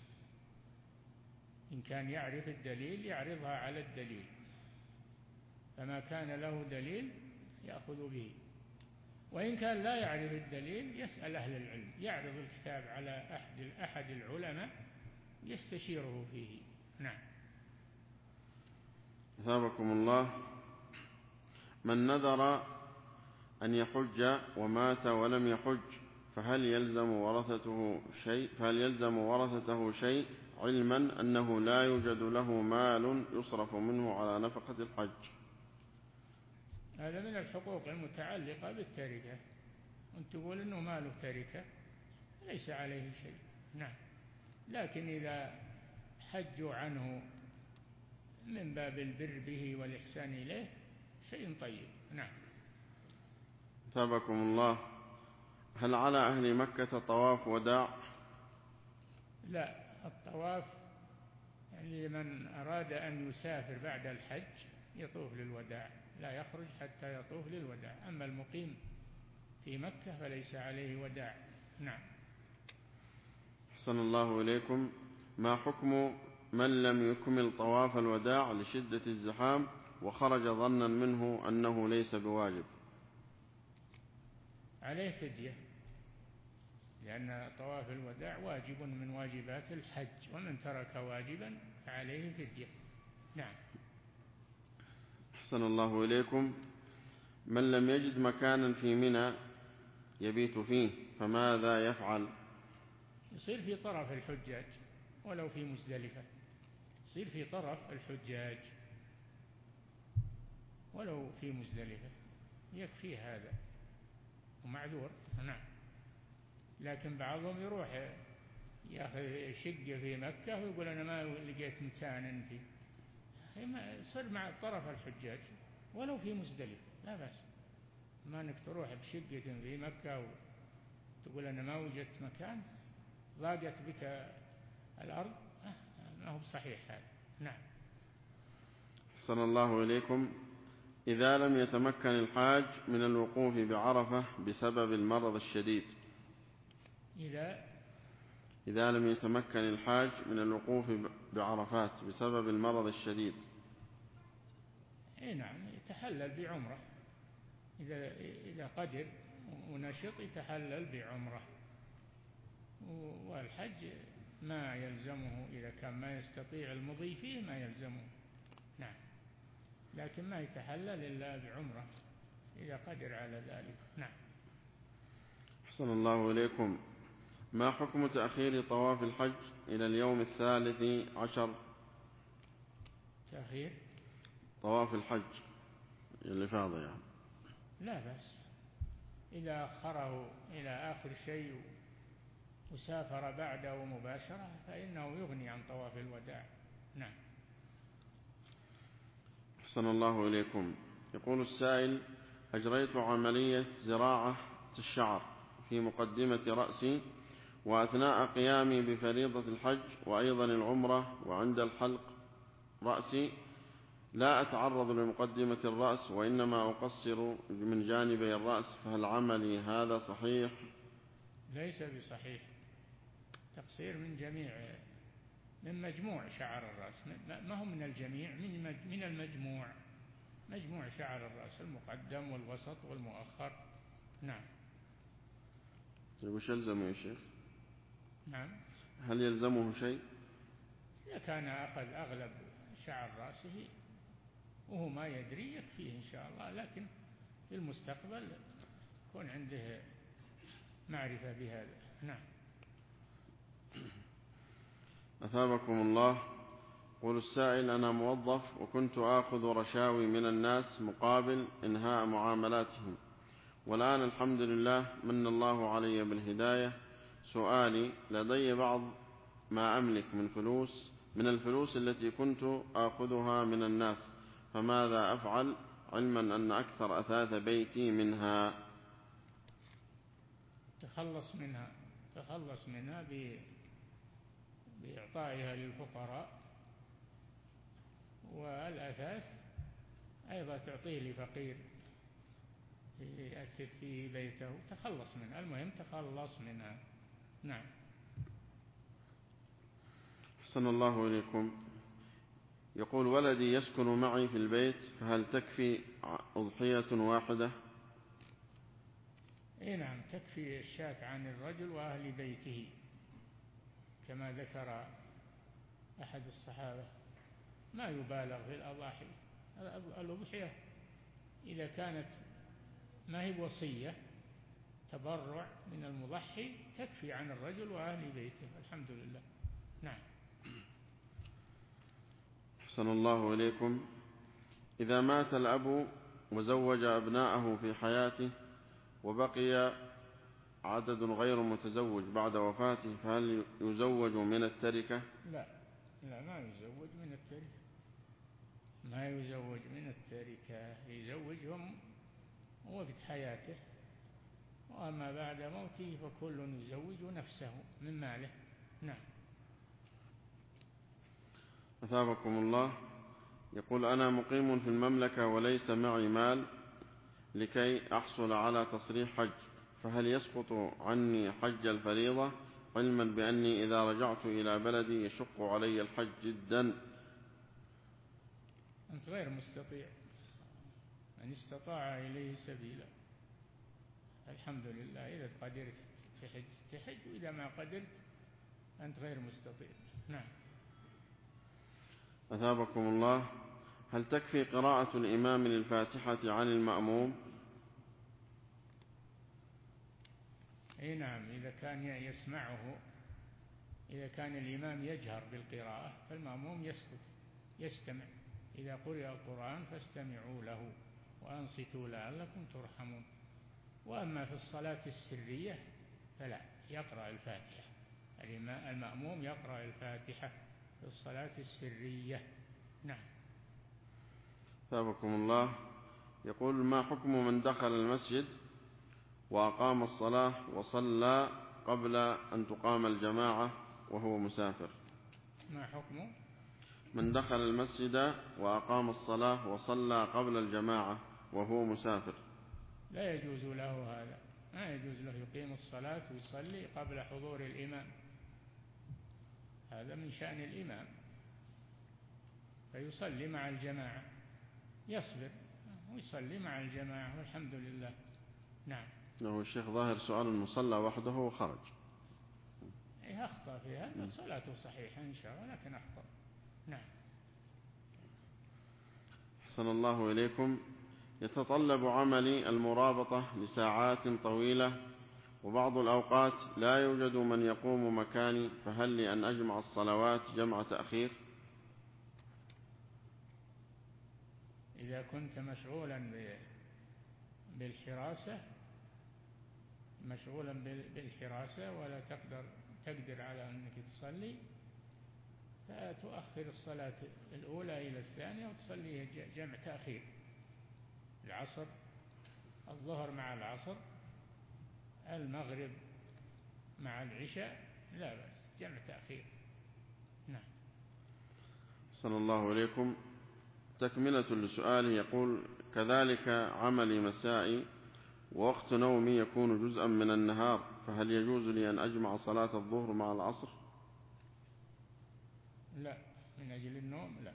إن كان يعرف الدليل يعرضها على الدليل، فما كان له دليل يأخذ به، وإن كان لا يعرف الدليل يسأل أهل العلم، يعرض الكتاب على أحد العلماء يستشيره فيه. نعم. أثابكم الله. من نذر أن يحج ومات ولم يحج فهل يلزم ورثته شيء علما أنه لا يوجد له مال يصرف منه على نفقة الحج؟ هذا من الحقوق المتعلقة بالتركة، أن تقول أنه ما له تركة ليس عليه شيء. نعم. لكن إذا حجوا عنه من باب البر به والإحسان إليه شيء طيب. نعم. ثابكم الله. هل على أهل مكة طواف وداع؟ لا، الطواف يعني لمن أراد أن يسافر بعد الحج يطوف للوداع، لا يخرج حتى يطوف للوداع. أما المقيم في مكة فليس عليه وداع. نعم. أحسن الله إليكم. ما حكم من لم يكمل طواف الوداع لشدة الزحام وخرج ظنا منه أنه ليس بواجب؟ عليه فدية، لأن طواف الوداع واجب من واجبات الحج، ومن ترك واجبا فعليه فدية. نعم. أحسن الله إليكم. من لم يجد مكانا في منى يبيت فيه فماذا يفعل؟ يصير في طرف الحجاج ولو في مزدلفة، يصير في طرف الحجاج ولو في مزدلفة، يكفي هذا ومعذور. نعم. لكن بعضهم يروح ياخذ شقة في مكة ويقول أنا ما لقيت مكانا فيه، يصير مع طرف الحجاج ولو في مزدلفة لا بأس. ما أنك تروح بشقة في مكة وتقول أنا ما وجدت مكان، ضاقت بك الأرض، ما هو بصحيح هذا. نعم. أحسن الله إليكم. إذا لم يتمكن الحاج من الوقوف بعرفة بسبب المرض الشديد، إذا لم يتمكن الحاج من الوقوف بعرفات بسبب المرض الشديد، نعم، يتحلل بعمرة. إذا قدر ونشط يتحلل بعمرة، والحج ما يلزمه إذا كان ما يستطيع المضي فيه ما يلزمه. نعم. لكن ما يتحلل إلا بعمرة إذا قدر على ذلك. نعم. أحسن الله إليكم. ما حكم تأخير طواف الحج إلى اليوم 13؟ تأخير طواف الحج اللي فاضي يعني. لا بأس، إذا أخره إلى آخر شيء وسافر بعده مباشرة فإنه يغني عن طواف الوداع. نعم. أحسن الله إليكم. يقول السائل: أجريت عملية زراعة الشعر في مقدمة رأسي، وأثناء قيامي بفريضة الحج وأيضا العمرة وعند الحلق رأسي لا أتعرض لمقدمة الرأس وإنما أقصر من جانبي الرأس، فهل عملي هذا صحيح؟ ليس بصحيح. تقصير من مجموع شعر الرأس، ما هو من الجميع، من المجموع، مجموع شعر الرأس، المقدم والوسط والمؤخر. نعم. طيب وش يلزمه يا شيخ؟ نعم. هل يلزمه شيء؟ إذا كان أخذ أغلب شعر رأسه وهو ما يدري يكفيه إن شاء الله، لكن في المستقبل يكون عنده معرفة بهذا. نعم. أثابكم الله. يقول السائل: أنا موظف وكنت آخذ رشاوي من الناس مقابل إنهاء معاملاتهم، والآن الحمد لله من الله علي بالهداية. سؤالي: لدي بعض ما أملك من الفلوس التي كنت آخذها من الناس، فماذا أفعل؟ علما أن أكثر أثاث بيتي منها. تخلص منها بإعطائها للفقراء، والأثاث أيضا تعطيه لفقير يأثث فيه بيته، تخلص منها، المهم تخلص منها. نعم. أحسن الله إليكم. يقول: ولدي يسكن معي في البيت، فهل تكفي أضحية واحدة؟ إيه نعم، تكفي الشاة عن الرجل وأهل بيته، كما ذكر أحد الصحابة. ما يبالغ في الأضاحي. الأضحية إذا كانت ما هي وصية، تبرع من المضحي، تكفي عن الرجل وأهل بيته، الحمد لله. نعم. أحسن الله إليكم. إذا مات الأب وزوج أبناءه في حياته وبقي عدد غير متزوج بعد وفاته، فهل يزوج من التركة؟ لا، ما يزوج من التركة، ما يزوج من التركة، يزوجهم وقت حياته، وأما بعد موته فكل يزوج نفسه من ماله. نعم. أثابكم الله. يقول: أنا مقيم في المملكة وليس معي مال لكي أحصل على تصريح حج، فهل يسقط عني حج الفريضة، علما بأني إذا رجعت إلى بلدي يشق علي الحج جدا؟ أنت غير مستطيع، من استطاع إليه سبيلا. الحمد لله، إذا قدرت تحج، وإذا ما قدرت أنت غير مستطيع. نعم. أثابكم الله. هل تكفي قراءة الإمام للفاتحة عن المأموم؟ أي نعم، إذا كان يسمعه، إذا كان الإمام يجهر بالقراءة فالمأموم يسكت يستمع. إذا قرئ القرآن فاستمعوا له وأنصتوا لعلكم ترحمون. وأما في الصلاة السرية فلا، يقرأ الفاتحة، المأموم يقرأ الفاتحة في الصلاة السرية. نعم. ثابكم الله. يقول: ما حكم من دخل المسجد وأقام الصلاة وصلى قبل أن تقام الجماعة وهو مسافر؟ ما حكم من دخل المسجد وأقام الصلاة وصلى قبل الجماعة وهو مسافر؟ لا يجوز له هذا، ما يجوز له يقيم الصلاة ويصلي قبل حضور الإمام، هذا من شأن الإمام، فيصلي مع الجماعة، يصبر ويصلي مع الجماعة والحمد لله. نعم. له الشيخ ظاهر سؤال المصلى وحده وخرج. أخطأ في هذا، صلاته صحيحة إن شاء الله، لكن أخطأ. نعم. أحسن الله إليكم. يتطلب عملي المرابطة لساعات طويلة، وبعض الأوقات لا يوجد من يقوم مكاني، فهل لي أن أجمع الصلوات جمع تأخير؟ إذا كنت مشغولا بالحراسة ولا تقدر على أنك تصلي، فتؤخر الصلاة الأولى إلى الثانية وتصليها جمع تأخير، العصر، الظهر مع العصر، المغرب مع العشاء، لا بأس، جمع تأخير. نعم. صلى الله عليكم. تكملة لسؤاله، يقول: كذلك عملي مسائي ووقت نومي يكون جزءا من النهار، فهل يجوز لي أن أجمع صلاة الظهر مع العصر؟ لا، من أجل النوم لا.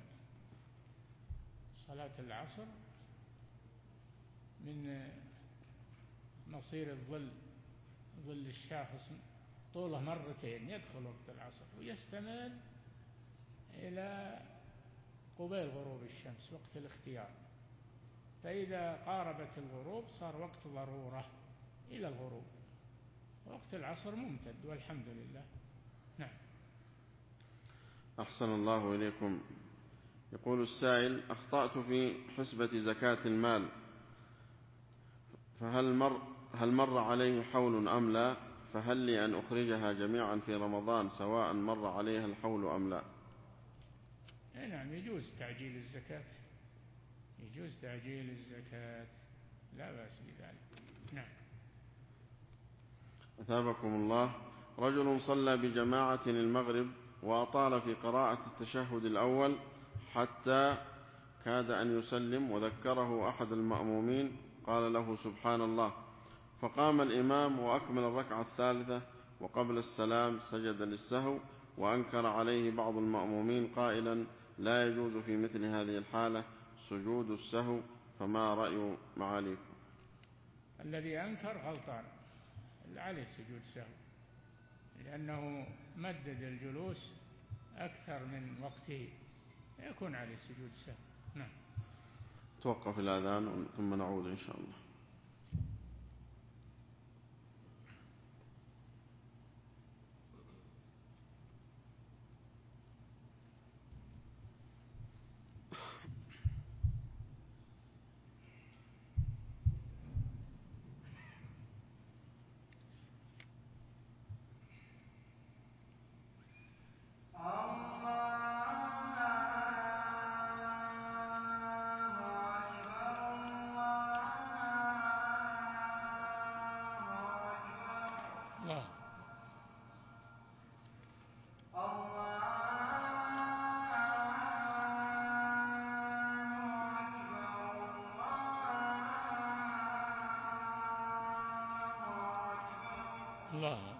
صلاة العصر من مصير الظل، ظل الشاخص طوله مرتين، يدخل وقت العصر ويستمر إلى قبيل غروب الشمس، وقت الاختيار، فإذا قاربت الغروب صار وقت ضرورة إلى الغروب، وقت العصر ممتد والحمد لله. نعم. أحسن الله إليكم. يقول السائل: أخطأت في حسبة زكاة المال، هل مر عليه حول أم لا؟ فهل لي أن أخرجها جميعا في رمضان سواء مر عليها الحول أم لا؟ نعم، يجوز تعجيل الزكاة، يجوز تعجيل الزكاة، لا بأس بذلك. نعم. أثابكم الله. رجل صلى بجماعة المغرب وأطال في قراءة التشهد الأول حتى كاد أن يسلم، وذكره أحد المأمومين قال له سبحان الله، فقام الإمام وأكمل الركعة الثالثة، وقبل السلام سجد للسهو، وأنكر عليه بعض المأمومين قائلا لا يجوز في مثل هذه الحالة سجود السهو، فما رأي معاليكم؟ الذي أنكر غلطان، عليه سجود سهو، لأنه مدد الجلوس أكثر من وقته، يكون عليه سجود سهو. نعم. توقف الأذان ثم نعود إن شاء الله. الله.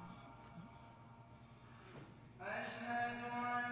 أشهد أن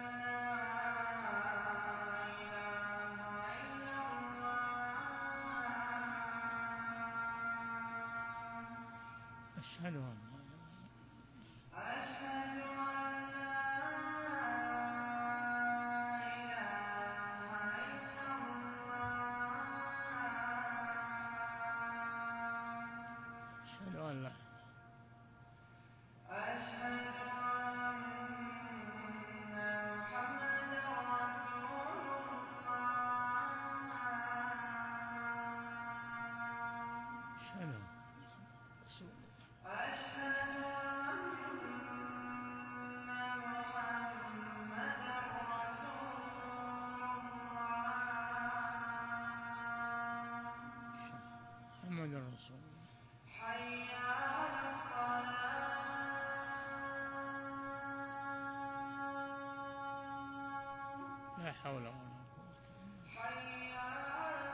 لا حول ولا قوة. حي على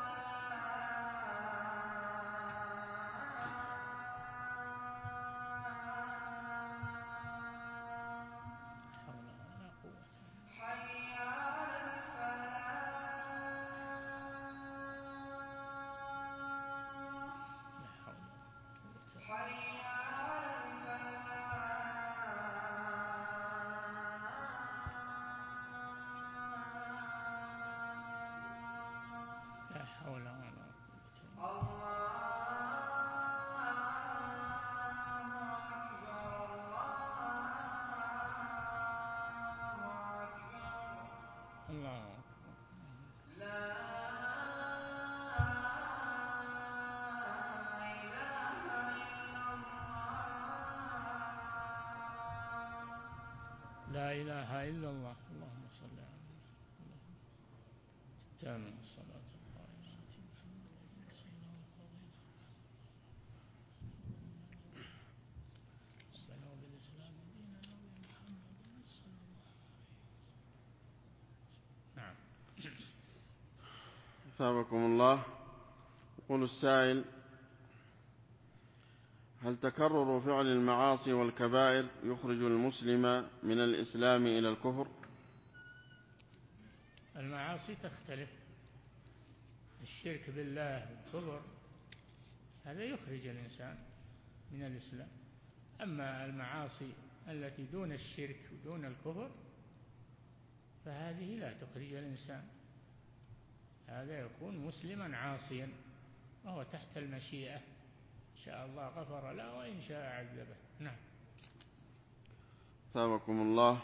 لا إله إلا الله. اللهم صل على محمد. تامن الصلاة بالإسلام دينا محمد صلى الله عليه وسلم. نعم. أثابكم الله. يقول السائل: هل تكرر فعل المعاصي والكبائر يخرج المسلم من الإسلام إلى الكفر؟ المعاصي تختلف، الشرك بالله والكفر هذا يخرج الإنسان من الإسلام، أما المعاصي التي دون الشرك ودون الكفر فهذه لا تخرج الإنسان، هذا يكون مسلما عاصيا وهو تحت المشيئة، إن شاء الله غفر له وإن شاء عذبه. نعم. ثابكم الله.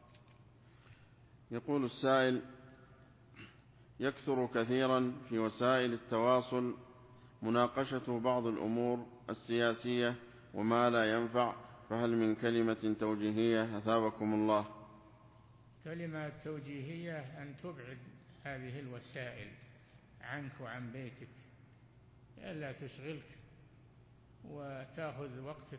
يقول السائل: يكثر كثيرا في وسائل التواصل مناقشة بعض الأمور السياسية وما لا ينفع، فهل من كلمة توجيهية؟ أثابكم الله. كلمة توجيهية أن تبعد هذه الوسائل عنك وعن بيتك ألا تشغلك وتأخذ وقتك،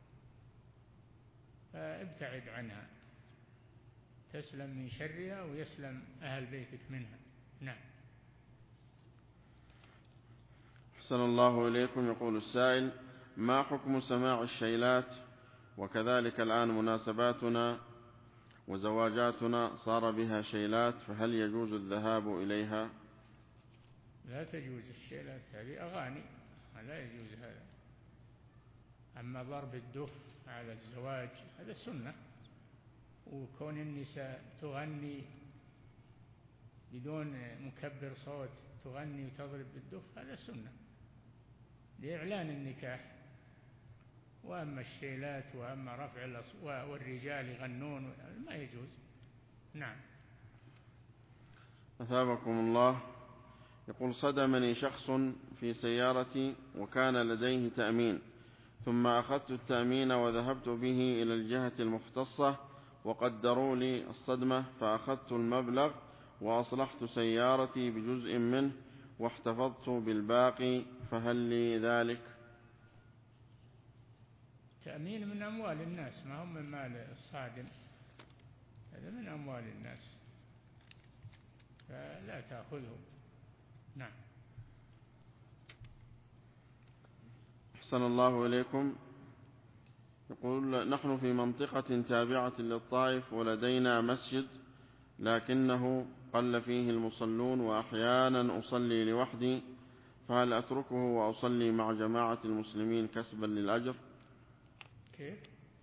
فابتعد عنها تسلم من شرها ويسلم أهل بيتك منها. نعم. أحسن الله إليكم. يقول السائل: ما حكم سماع الشيلات؟ وكذلك الآن مناسباتنا وزواجاتنا صار بها شيلات، فهل يجوز الذهاب إليها؟ لا تجوز الشيلات، هذه أغاني، لا يجوز هذا. أما ضرب الدف على الزواج هذا سنة، وكون النساء تغني بدون مكبر صوت، تغني وتضرب بالدف هذا سنة لإعلان النكاح. وأما الشيلات وأما رفع الأصوات والرجال يغنون ما يجوز. نعم. أثابكم الله. يقول: صدمني شخص في سيارتي وكان لديه تأمين، ثم أخذت التأمين وذهبت به إلى الجهة المختصة وقدروا لي الصدمة، فأخذت المبلغ وأصلحت سيارتي بجزء منه واحتفظت بالباقي، فهل لي ذلك؟ تأمين من أموال الناس، ما هم من مال الصادم، هذا من أموال الناس فلا تأخذه. نعم. أحسن الله إليكم. يقول: نحن في منطقة تابعة للطائف ولدينا مسجد لكنه قل فيه المصلون، وأحيانا أصلي لوحدي، فهل أتركه وأصلي مع جماعة المسلمين كسبا للأجر؟ كيف؟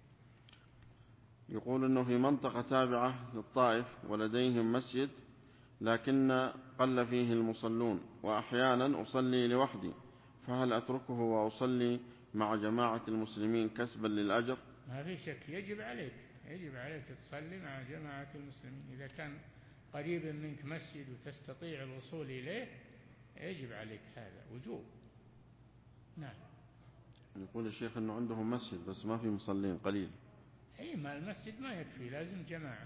يقول إنه في منطقة تابعة للطائف ولديهم مسجد لكن قل فيه المصلون، وأحيانا أصلي لوحدي، فهل أتركه وأصلي مع جماعة المسلمين كسبا للأجر؟ ما في شك، يجب عليك تصلي مع جماعة المسلمين. إذا كان قريب منك مسجد وتستطيع الوصول إليه يجب عليك، هذا وجوب. نعم. يقول الشيخ أنه عندهم مسجد بس ما في مصلين، قليل. أي ما المسجد ما يكفي، لازم جماعة.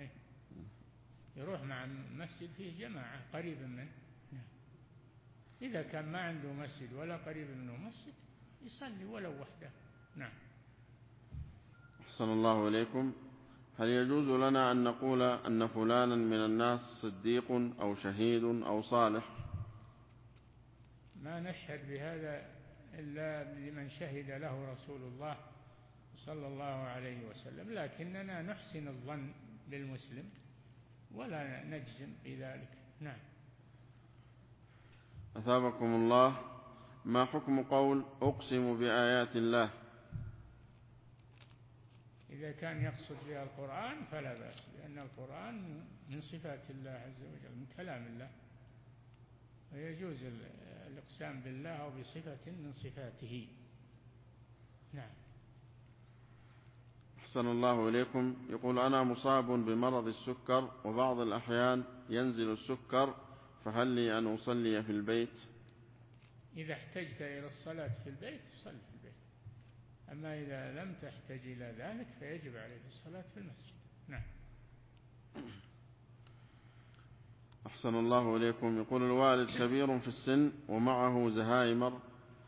يروح مع مسجد فيه جماعة قريب منه. إذا كان ما عنده مسجد ولا قريب منه مسجد يصلي ولو وحده. نعم. أحسن الله إليكم. هل يجوز لنا أن نقول أن فلانا من الناس صديق أو شهيد أو صالح؟ ما نشهد بهذا إلا لمن شهد له رسول الله صلى الله عليه وسلم، لكننا نحسن الظن بالمسلم ولا نجزم بذلك. نعم. أثابكم الله. ما حكم قول أقسم بآيات الله؟ إذا كان يقصد بها القرآن فلا بأس، لأن القرآن من صفات الله عز وجل، من كلام الله، ويجوز الإقسام بالله أو بصفة من صفاته. نعم. أحسن الله إليكم. يقول: أنا مصاب بمرض السكر وبعض الأحيان ينزل السكر، فهل لي أن أصلي في البيت؟ إذا احتجت إلى الصلاة في البيت صل في البيت، أما إذا لم تحتج إلى ذلك فيجب عليك الصلاة في المسجد. نعم. أحسن الله إليكم. يقول: الوالد كبير في السن ومعه زهايمر،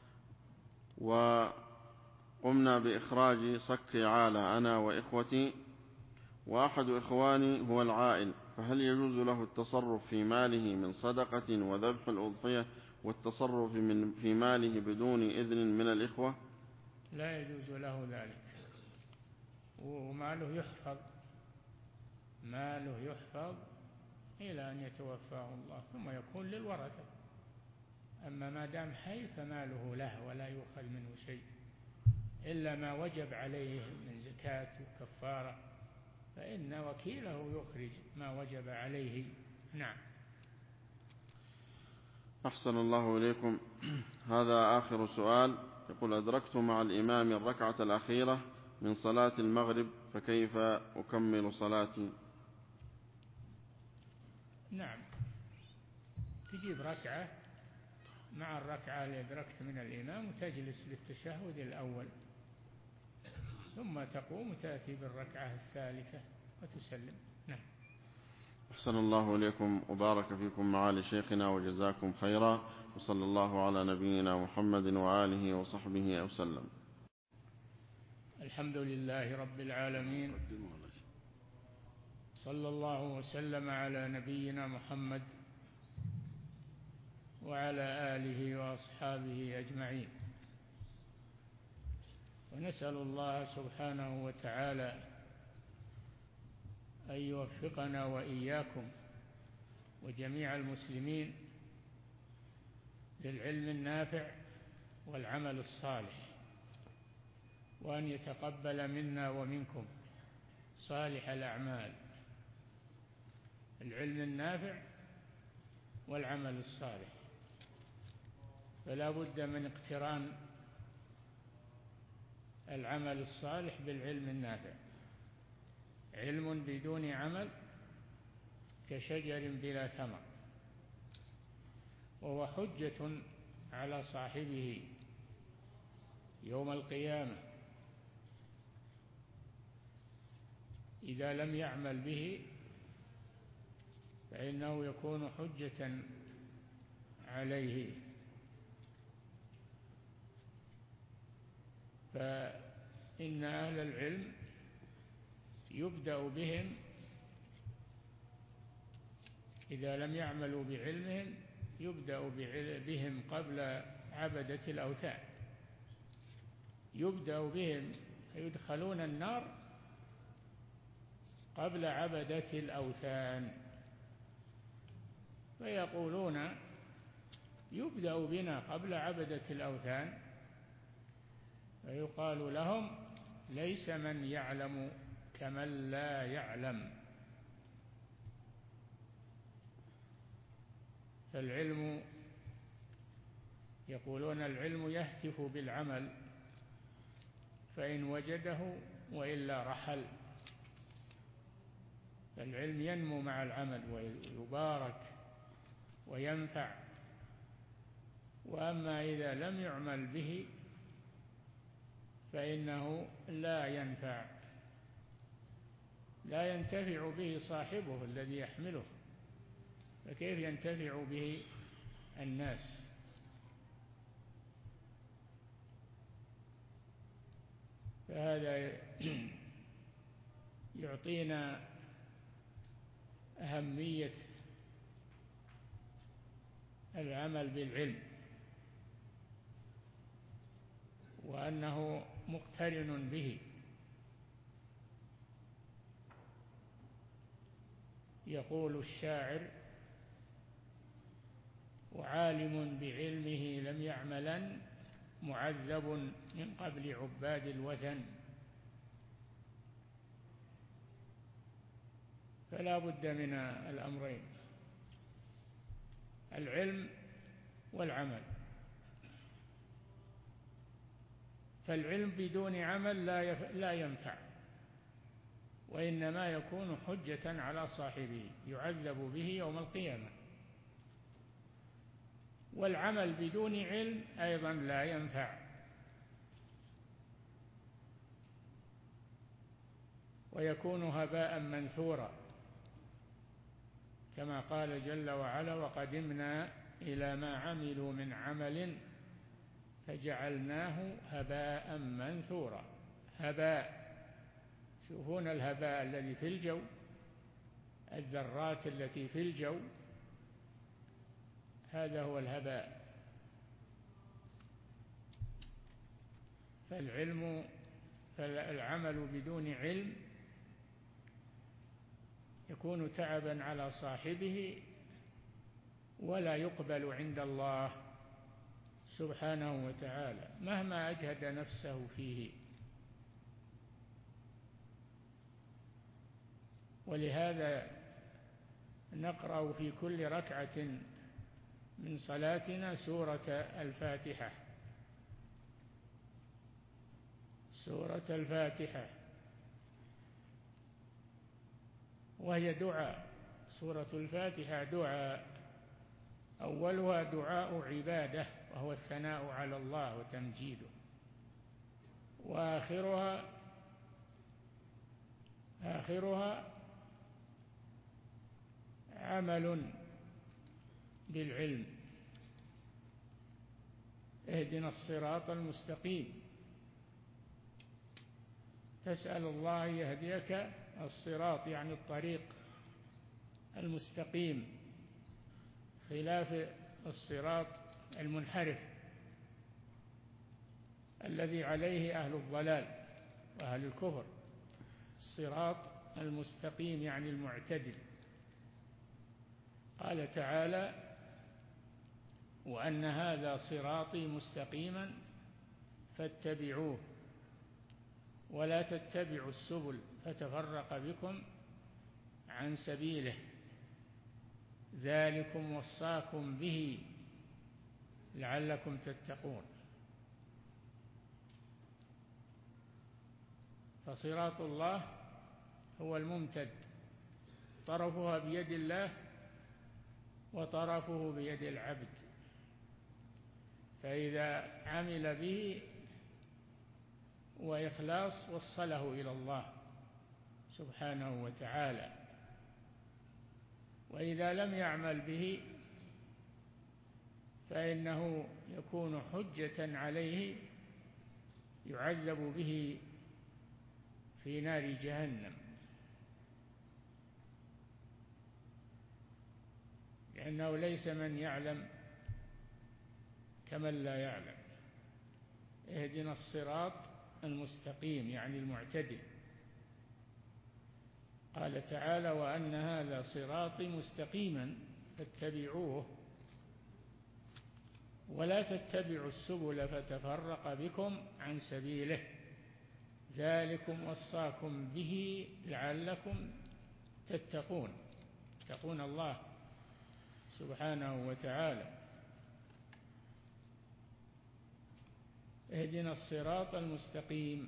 وقمنا بإخراج صك عالة أنا وإخوتي، وأحد إخواني هو العائل، فهل يجوز له التصرف في ماله من صدقة وذبح الأضحية والتصرف في ماله بدون إذن من الإخوة؟ لا يجوز له ذلك، وماله يحفظ، ماله يحفظ إلى أن يتوفاه الله ثم يكون للورثة. أما ما دام حي فماله له ولا يؤخذ منه شيء إلا ما وجب عليه من زكاة وكفارة، فإن وكيله يخرج ما وجب عليه. نعم. أحسن الله إليكم. هذا آخر سؤال. يقول: أدركت مع الإمام الركعة الأخيرة من صلاة المغرب، فكيف أكمل صلاتي؟ نعم، تجيب ركعة مع الركعة اللي أدركت من الإمام وتجلس للتشهد الأول، ثم تقوم وتأتي بالركعة الثالثة وتسلم. نعم. أحسن الله إليكم وبارك فيكم معالي شيخنا وجزاكم خيرا، وصلى الله على نبينا محمد وآله وصحبه وسلم. الحمد لله رب العالمين، صلى الله وسلم على نبينا محمد وعلى آله وأصحابه أجمعين، ونسأل الله سبحانه وتعالى أن يوفقنا وإياكم وجميع المسلمين للعلم النافع والعمل الصالح، وأن يتقبل منا ومنكم صالح الأعمال، العلم النافع والعمل الصالح. فلا بد من اقتران العمل الصالح بالعلم النافع. علم بدون عمل كشجر بلا ثمر، وهو حجة على صاحبه يوم القيامة إذا لم يعمل به، فإنه يكون حجة عليه. فإن أهل العلم يبدأ بهم إذا لم يعملوا بعلمهم، يبدأ بهم قبل عبدة الأوثان، يبدأ بهم يدخلون النار قبل عبدة الأوثان، فيقولون يبدأ بنا قبل عبدة الأوثان، فيقال لهم ليس من يعلم كمن لا يعلم. فالعلم، يقولون العلم يهتف بالعمل، فإن وجده وإلا رحل. فالعلم ينمو مع العمل ويبارك وينفع، وأما إذا لم يعمل به فإنه لا ينفع، لا ينتفع به صاحبه الذي يحمله، فكيف ينتفع به الناس؟ فهذا يعطينا أهمية العمل بالعلم، وأنه مقترن به. يقول الشاعر: وعالم بعلمه لم يعملن، معذب من قبل عباد الوثن. فلا بد من الأمرين، العلم والعمل. فالعلم بدون عمل لا ينفع، وإنما يكون حجة على صاحبه يعذب به يوم القيامة. والعمل بدون علم أيضا لا ينفع، ويكون هباء منثورا، كما قال جل وعلا: وقدمنا إلى ما عملوا من عمل فجعلناه هباء منثورا. هباء، شوفون الهباء الذي في الجو، الذرات التي في الجو، هذا هو الهباء. فالعمل بدون علم يكون تعبا على صاحبه، ولا يقبل عند الله سبحانه وتعالى مهما أجهد نفسه فيه. ولهذا نقرأ في كل ركعة من صلاتنا سورة الفاتحة، سورة الفاتحة، وهي دعاء. سورة الفاتحة دعاء، أولها دعاء عبادة وهو الثناء على الله وتمجيده، وآخرها عمل بالعلم. اهدنا الصراط المستقيم، تسأل الله يهديك الصراط يعني الطريق المستقيم، خلاف الصراط المنحرف الذي عليه أهل الضلال وأهل الكفر. الصراط المستقيم يعني المعتدل. قال تعالى: وأن هذا صراطي مستقيما فاتبعوه ولا تتبعوا السبل فتفرق بكم عن سبيله ذلكم وصاكم به لعلكم تتقون. فصراط الله هو الممتد، طرفها بيد الله وطرفه بيد العبد، فإذا عمل به وإخلاص وصله إلى الله سبحانه وتعالى، وإذا لم يعمل به فإنه يكون حجة عليه يعذب به في نار جهنم، لأنه ليس من يعلم كمن لا يعلم. اهدنا الصراط المستقيم يعني المعتدل. قال تعالى: وأن هذا صراطي مستقيما فاتبعوه ولا تتبعوا السبل فتفرق بكم عن سبيله ذلكم وصاكم به لعلكم تتقون الله سبحانه وتعالى. اهدنا الصراط المستقيم.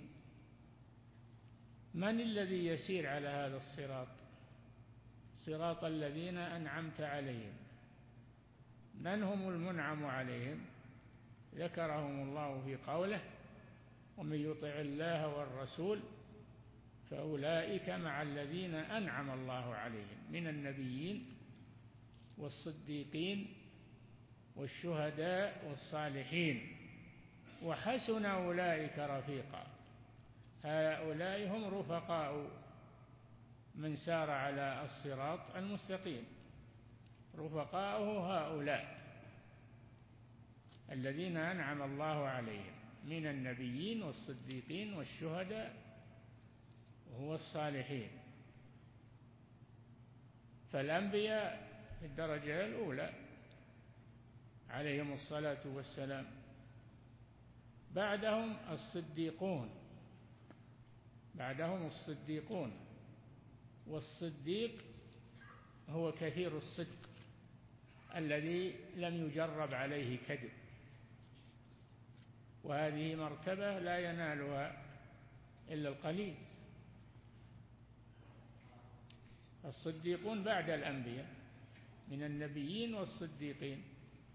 من الذي يسير على هذا الصراط؟ صراط الذين أنعمت عليهم. من هم المنعم عليهم؟ ذكرهم الله في قوله: ومن يطع الله والرسول فأولئك مع الذين أنعم الله عليهم من النبيين والصديقين والشهداء والصالحين وحسن أولئك رفيقا. هؤلاء هم رفقاء من سار على الصراط المستقيم، رفقاؤه هؤلاء الذين أنعم الله عليهم من النبيين والصديقين والشهداء والصالحين. فالأنبياء في الدرجة الأولى عليهم الصلاة والسلام، بعدهم الصديقون، والصديق هو كثير الصدق الذي لم يجرب عليه كذب، وهذه مرتبة لا ينالها إلا القليل. الصديقون بعد الأنبياء من النبيين والصديقين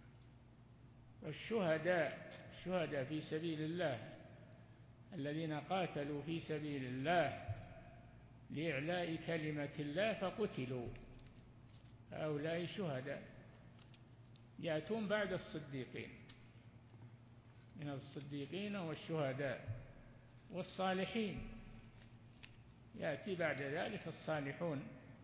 والشهداء في سبيل الله الذين قاتلوا في سبيل الله لإعلاء كلمة الله فقتلوا، هؤلاء شهداء يأتون بعد الصديقين، من الصديقين والشهداء والصالحين يأتي بعد ذلك الصالحون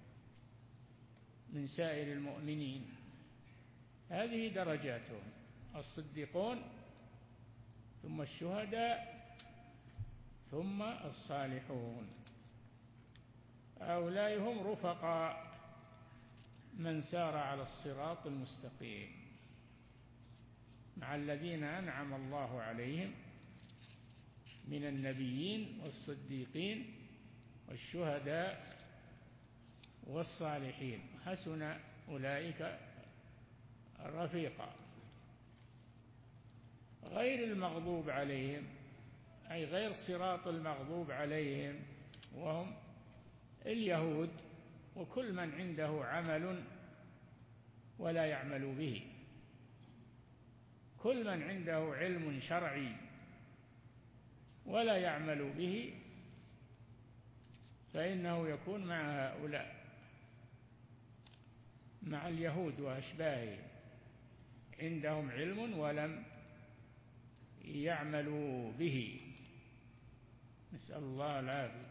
من سائر المؤمنين. هذه درجاتهم: الصديقون ثم الشهداء ثم الصالحون. هؤلاء هم رفقاء من سار على الصراط المستقيم مع الذين أنعم الله عليهم من النبيين والصديقين والشهداء والصالحين، حسن أولئك رفيقا. غير المغضوب عليهم أي غير صراط المغضوب عليهم وهم اليهود وكل من عنده عمل ولا يعمل به، كل من عنده علم شرعي ولا يعمل به فإنه يكون مع هؤلاء. مع اليهود وأشباههم، عندهم علم ولم يعملوا به، نسأل الله العافية.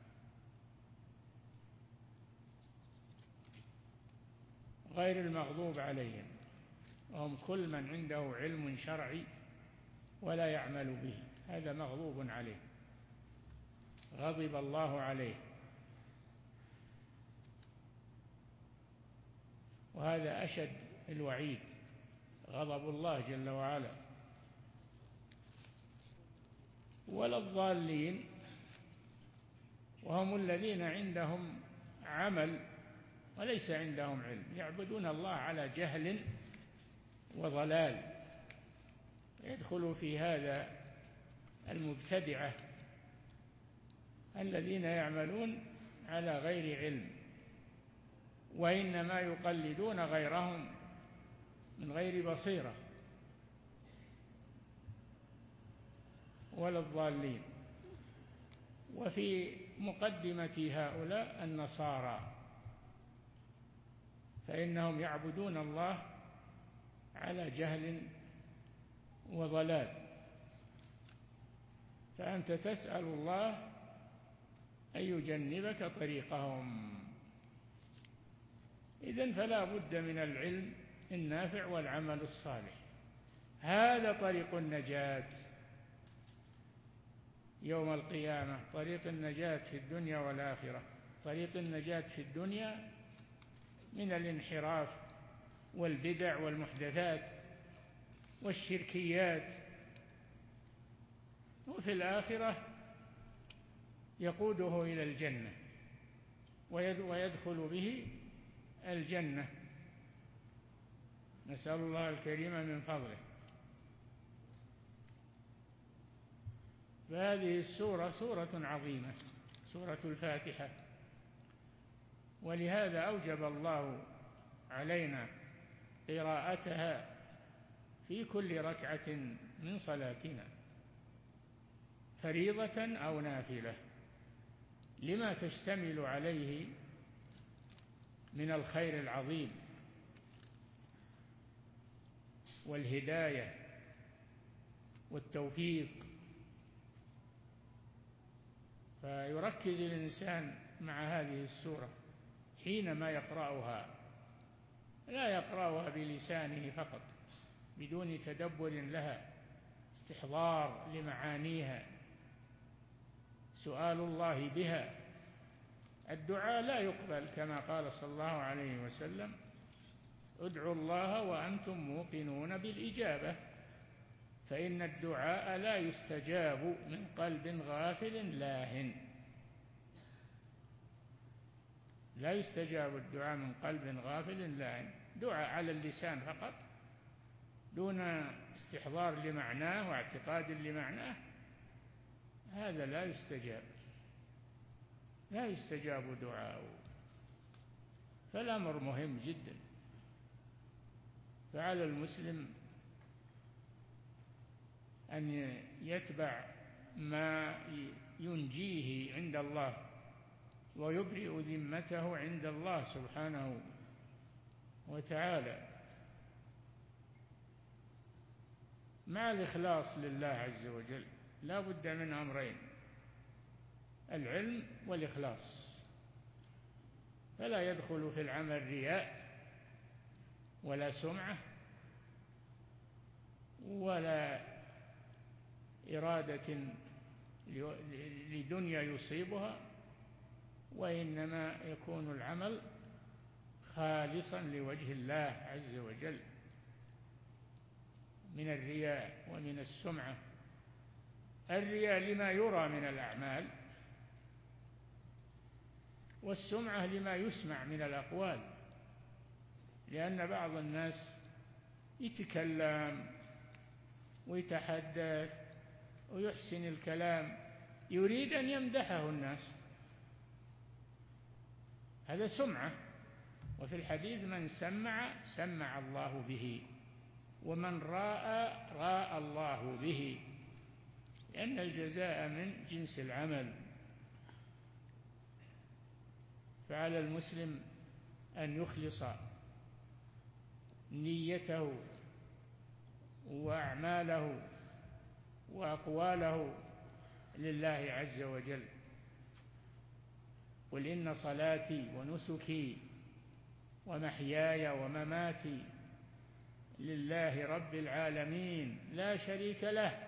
غير المغضوب عليهم وهم كل من عنده علم شرعي ولا يعمل به، هذا مغضوب عليه، غضب الله عليه، وهذا أشد الوعيد، غضب الله جل وعلا. ولا الضالين، وهم الذين عندهم عمل وليس عندهم علم، يعبدون الله على جهل وضلال. يدخل في هذا المبتدعة الذين يعملون على غير علم، وإنما يقلدون غيرهم من غير بصيرة. ولا الضالين. وفي مقدمة هؤلاء النصارى، فإنهم يعبدون الله على جهل وضلال، فأنت تسأل الله أن يجنبك طريقهم. إذن فلا بد من العلم النافع والعمل الصالح، هذا طريق النجاة يوم القيامة، طريق النجاة في الدنيا والآخرة. طريق النجاة في الدنيا من الانحراف والبدع والمحدثات والشركيات، وفي الآخرة يقوده إلى الجنة ويدخل به الجنة، نسأل الله الكريم من فضله. فهذه السورة سورة عظيمة، سورة الفاتحة، ولهذا أوجب الله علينا قراءتها في كل ركعة من صلاتنا، فريضة أو نافلة، لما تشتمل عليه من الخير العظيم والهداية والتوفيق. فيركز الإنسان مع هذه السورة حينما يقرأها، لا يقرأها بلسانه فقط بدون تدبر لها، استحضار لمعانيها، سؤال الله بها. الدعاء لا يقبل كما قال صلى الله عليه وسلم: ادعوا الله وأنتم موقنون بالإجابة، فإن الدعاء لا يستجاب من قلب غافل لاهٍ. لا يستجاب الدعاء من قلب غافل لاهٍ، دعاء على اللسان فقط دون استحضار لمعناه واعتقاد لمعناه، هذا لا يستجاب، لا يستجاب دعاؤه. فالأمر مهم جدا، فعلى المسلم أن يتبع ما ينجيه عند الله ويبرئ ذمته عند الله سبحانه وتعالى، مع الإخلاص لله عز وجل. لا بد من أمرين: العلم والإخلاص، فلا يدخل في العمل رياء ولا سمعة ولا إرادة لدنيا يصيبها، وإنما يكون العمل خالصا لوجه الله عز وجل، من الرياء ومن السمعة. الرياء لما يرى من الأعمال، والسمعة لما يسمع من الأقوال، لأن بعض الناس يتكلم ويتحدث ويحسن الكلام، يريد أن يمدحه الناس، هذا سمعة. وفي الحديث: من سمع سمع الله به، ومن راء راء الله به، لأن الجزاء من جنس العمل. فعلى المسلم أن يخلص نيته وأعماله وأقواله لله عز وجل. قل إن صلاتي ونسكي ومحياي ومماتي لله رب العالمين لا شريك له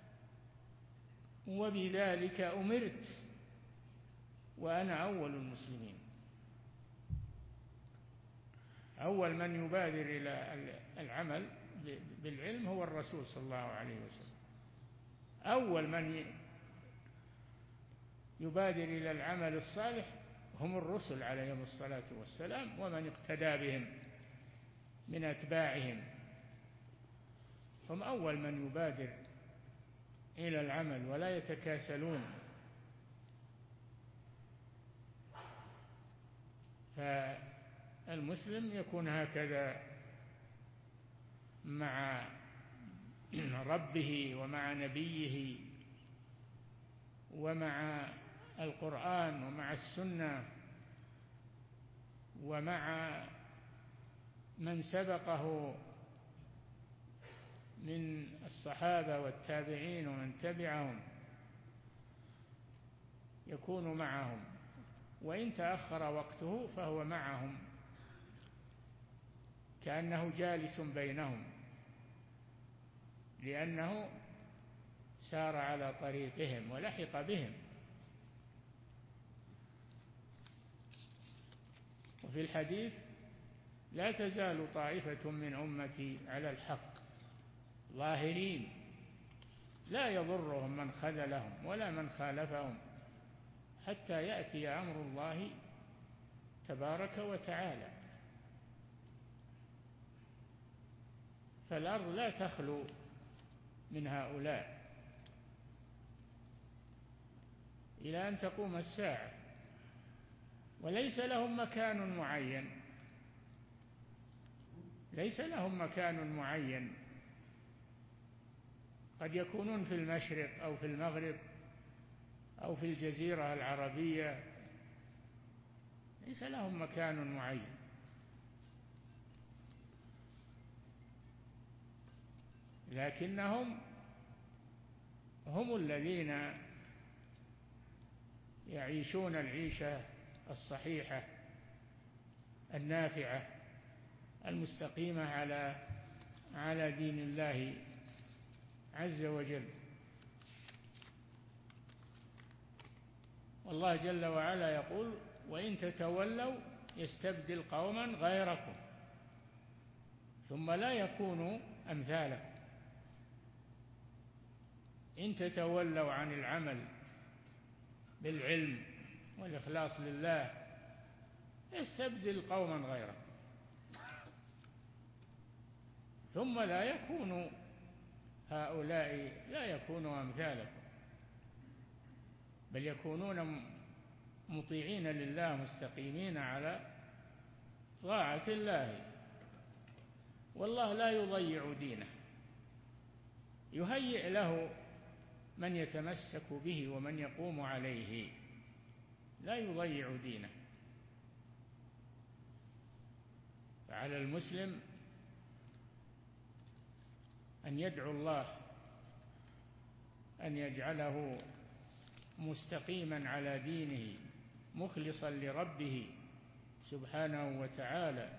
وبذلك أمرت وأنا أول المسلمين. أول من يبادر إلى العمل بالعلم هو الرسول صلى الله عليه وسلم. أول من يبادر إلى العمل الصالح هم الرسل عليهم الصلاة والسلام ومن اقتدى بهم من أتباعهم، هم أول من يبادر إلى العمل ولا يتكاسلون. فالمسلم يكون هكذا مع ربه ومع نبيه ومع القرآن ومع السنة ومع من سبقه من الصحابة والتابعين ومن تبعهم، يكون معهم، وإن تأخر وقته فهو معهم كأنه جالس بينهم، لأنه سار على طريقهم ولحق بهم. وفي الحديث: لا تزال طائفة من أمتي على الحق ظاهرين لا يضرهم من خذلهم ولا من خالفهم حتى يأتي أمر الله تبارك وتعالى. فالأرض لا تخلو من هؤلاء إلى أن تقوم الساعة، وليس لهم مكان معين، ليس لهم مكان معين، قد يكونون في المشرق أو في المغرب أو في الجزيرة العربية، ليس لهم مكان معين. لكنهم هم الذين يعيشون العيشة الصحيحة النافعة المستقيمة على دين الله عز وجل. والله جل وعلا يقول: وإن تتولوا يستبدل قوما غيركم ثم لا يكونوا أمثالكم. إن تتولوا عن العمل بالعلم والإخلاص لله يستبدل قوما غيركم ثم لا يكونوا هؤلاء، لا يكونوا أمثالكم، بل يكونون مطيعين لله مستقيمين على طاعة الله. والله لا يضيع دينه، يهيئ له من يتمسك به ومن يقوم عليه، لا يضيع دينه. فعلى المسلم أن يدعو الله أن يجعله مستقيما على دينه مخلصا لربه سبحانه وتعالى.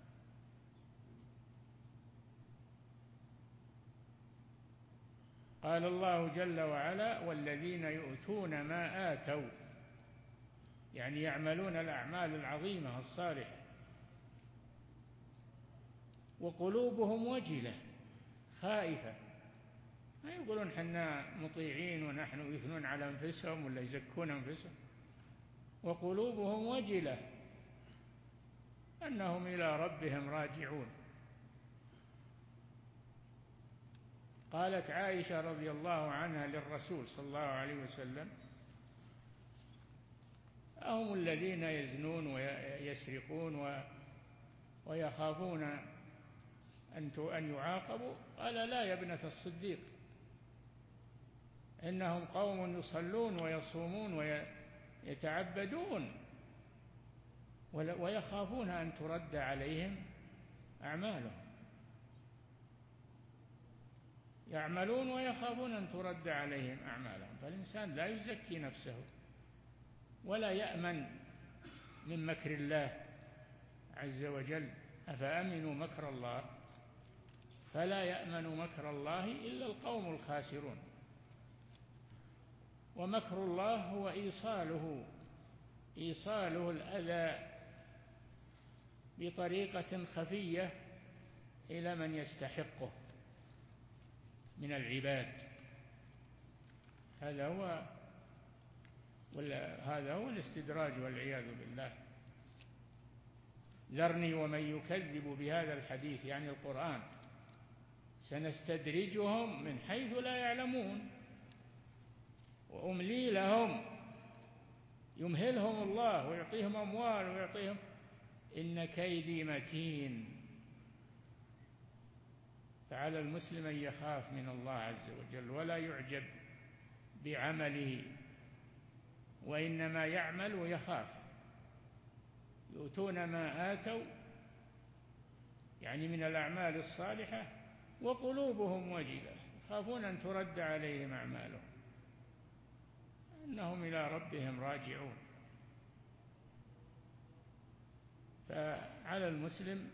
قال الله جل وعلا: والذين يؤتون ما آتوا، يعني يعملون الأعمال العظيمة الصالحة، وقلوبهم وجلة خائفة، ما يقولون حنا مطيعين ونحن يثنون على أنفسهم ولا يزكون أنفسهم، وقلوبهم وجلة أنهم إلى ربهم راجعون. قالت عائشة رضي الله عنها للرسول صلى الله عليه وسلم: أهم الذين يزنون ويسرقون ويخافون أن يعاقبوا؟ قال: لا يا ابنة الصديق، إنهم قوم يصلون ويصومون ويتعبدون ويخافون أن ترد عليهم أعمالهم، يعملون ويخافون أن ترد عليهم أعمالهم. فالإنسان لا يزكي نفسه ولا يأمن من مكر الله عز وجل. أفأمنوا مكر الله؟ فلا يأمن مكر الله إلا القوم الخاسرون. ومكر الله هو إيصاله الأذى بطريقة خفية إلى من يستحقه من العباد. هذا هو الاستدراج والعياذ بالله. ذرني ومن يكذب بهذا الحديث، يعني القرآن، سنستدرجهم من حيث لا يعلمون وأملي لهم. يمهلهم الله ويعطيهم أموال ويعطيهم، إن كيدي متين. فعلى المسلم أن يخاف من الله عز وجل ولا يعجب بعمله، وإنما يعمل ويخاف. يؤتون ما آتوا، يعني من الأعمال الصالحة، وقلوبهم وجلة، يخافون أن ترد عليهم أعمالهم، أنهم إلى ربهم راجعون. فعلى المسلم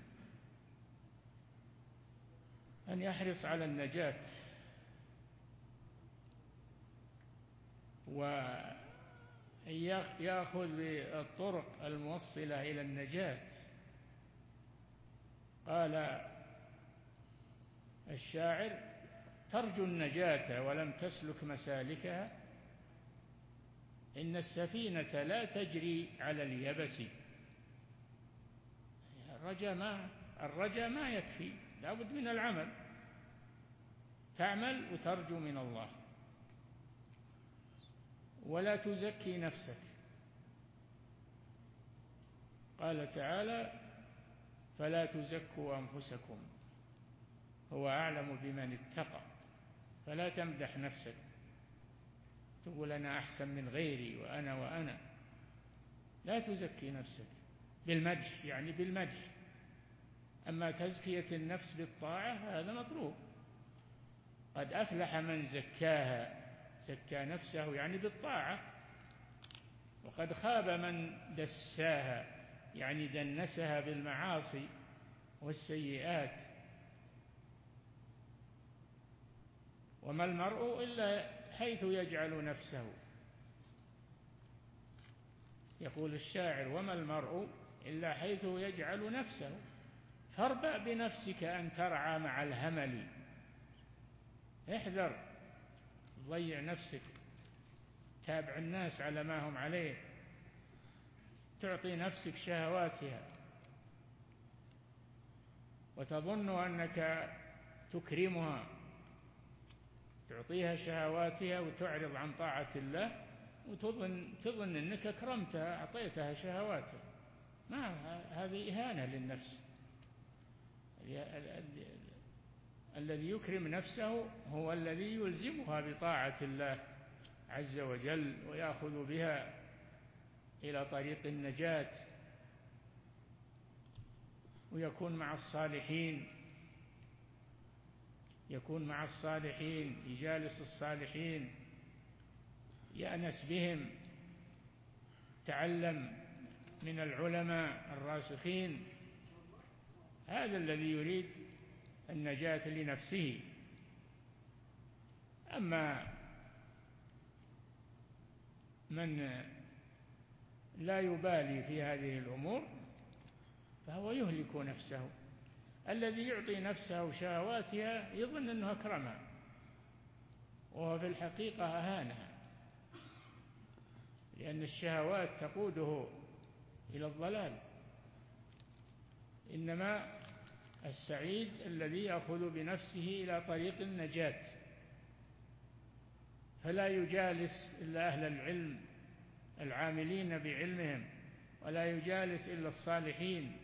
أن يحرص على النجاة، ويأخذ بالطرق الموصلة إلى النجاة. قال الشاعر: ترجو النجاة ولم تسلك مسالكها، إن السفينة لا تجري على اليبس. الرجاء ما يكفي، لا بد من العمل. تعمل وترجو من الله، ولا تزكي نفسك. قال تعالى: فلا تزكوا أنفسكم هو أعلم بمن اتقى. فلا تمدح نفسك، تقول أنا أحسن من غيري وأنا. لا تزكي نفسك بالمدح، يعني بالمدح. أما تزكية النفس بالطاعة هذا مطلوب. قد أفلح من زكاها، زكى نفسه يعني بالطاعة. وقد خاب من دساها، يعني دنسها بالمعاصي والسيئات. وما المرء إلا حيث يجعل نفسه. يقول الشاعر: وما المرء إلا حيث يجعل نفسه. فاربأ بنفسك أن ترعى مع الهمل. احذر تضيع نفسك، تابع الناس على ما هم عليه، تعطي نفسك شهواتها وتظن أنك تكرمها، تعطيها شهواتها وتعرض عن طاعة الله، وتظن أنك أكرمتها، أعطيتها شهواتها. ما هذه إهانة للنفس. الذي يكرم نفسه هو الذي يلزمها بطاعة الله عز وجل، ويأخذ بها إلى طريق النجاة، ويكون مع الصالحين، يجالس الصالحين، يأنس بهم، تعلم من العلماء الراسخين. هذا الذي يريد النجاة لنفسه. أما من لا يبالي في هذه الأمور فهو يهلك نفسه. الذي يعطي نفسه شهواتها يظن أنه أكرمها، وهو في الحقيقة أهانها، لأن الشهوات تقوده إلى الضلال. إنما السعيد الذي يأخذ بنفسه إلى طريق النجاة، فلا يجالس إلا أهل العلم العاملين بعلمهم، ولا يجالس إلا الصالحين.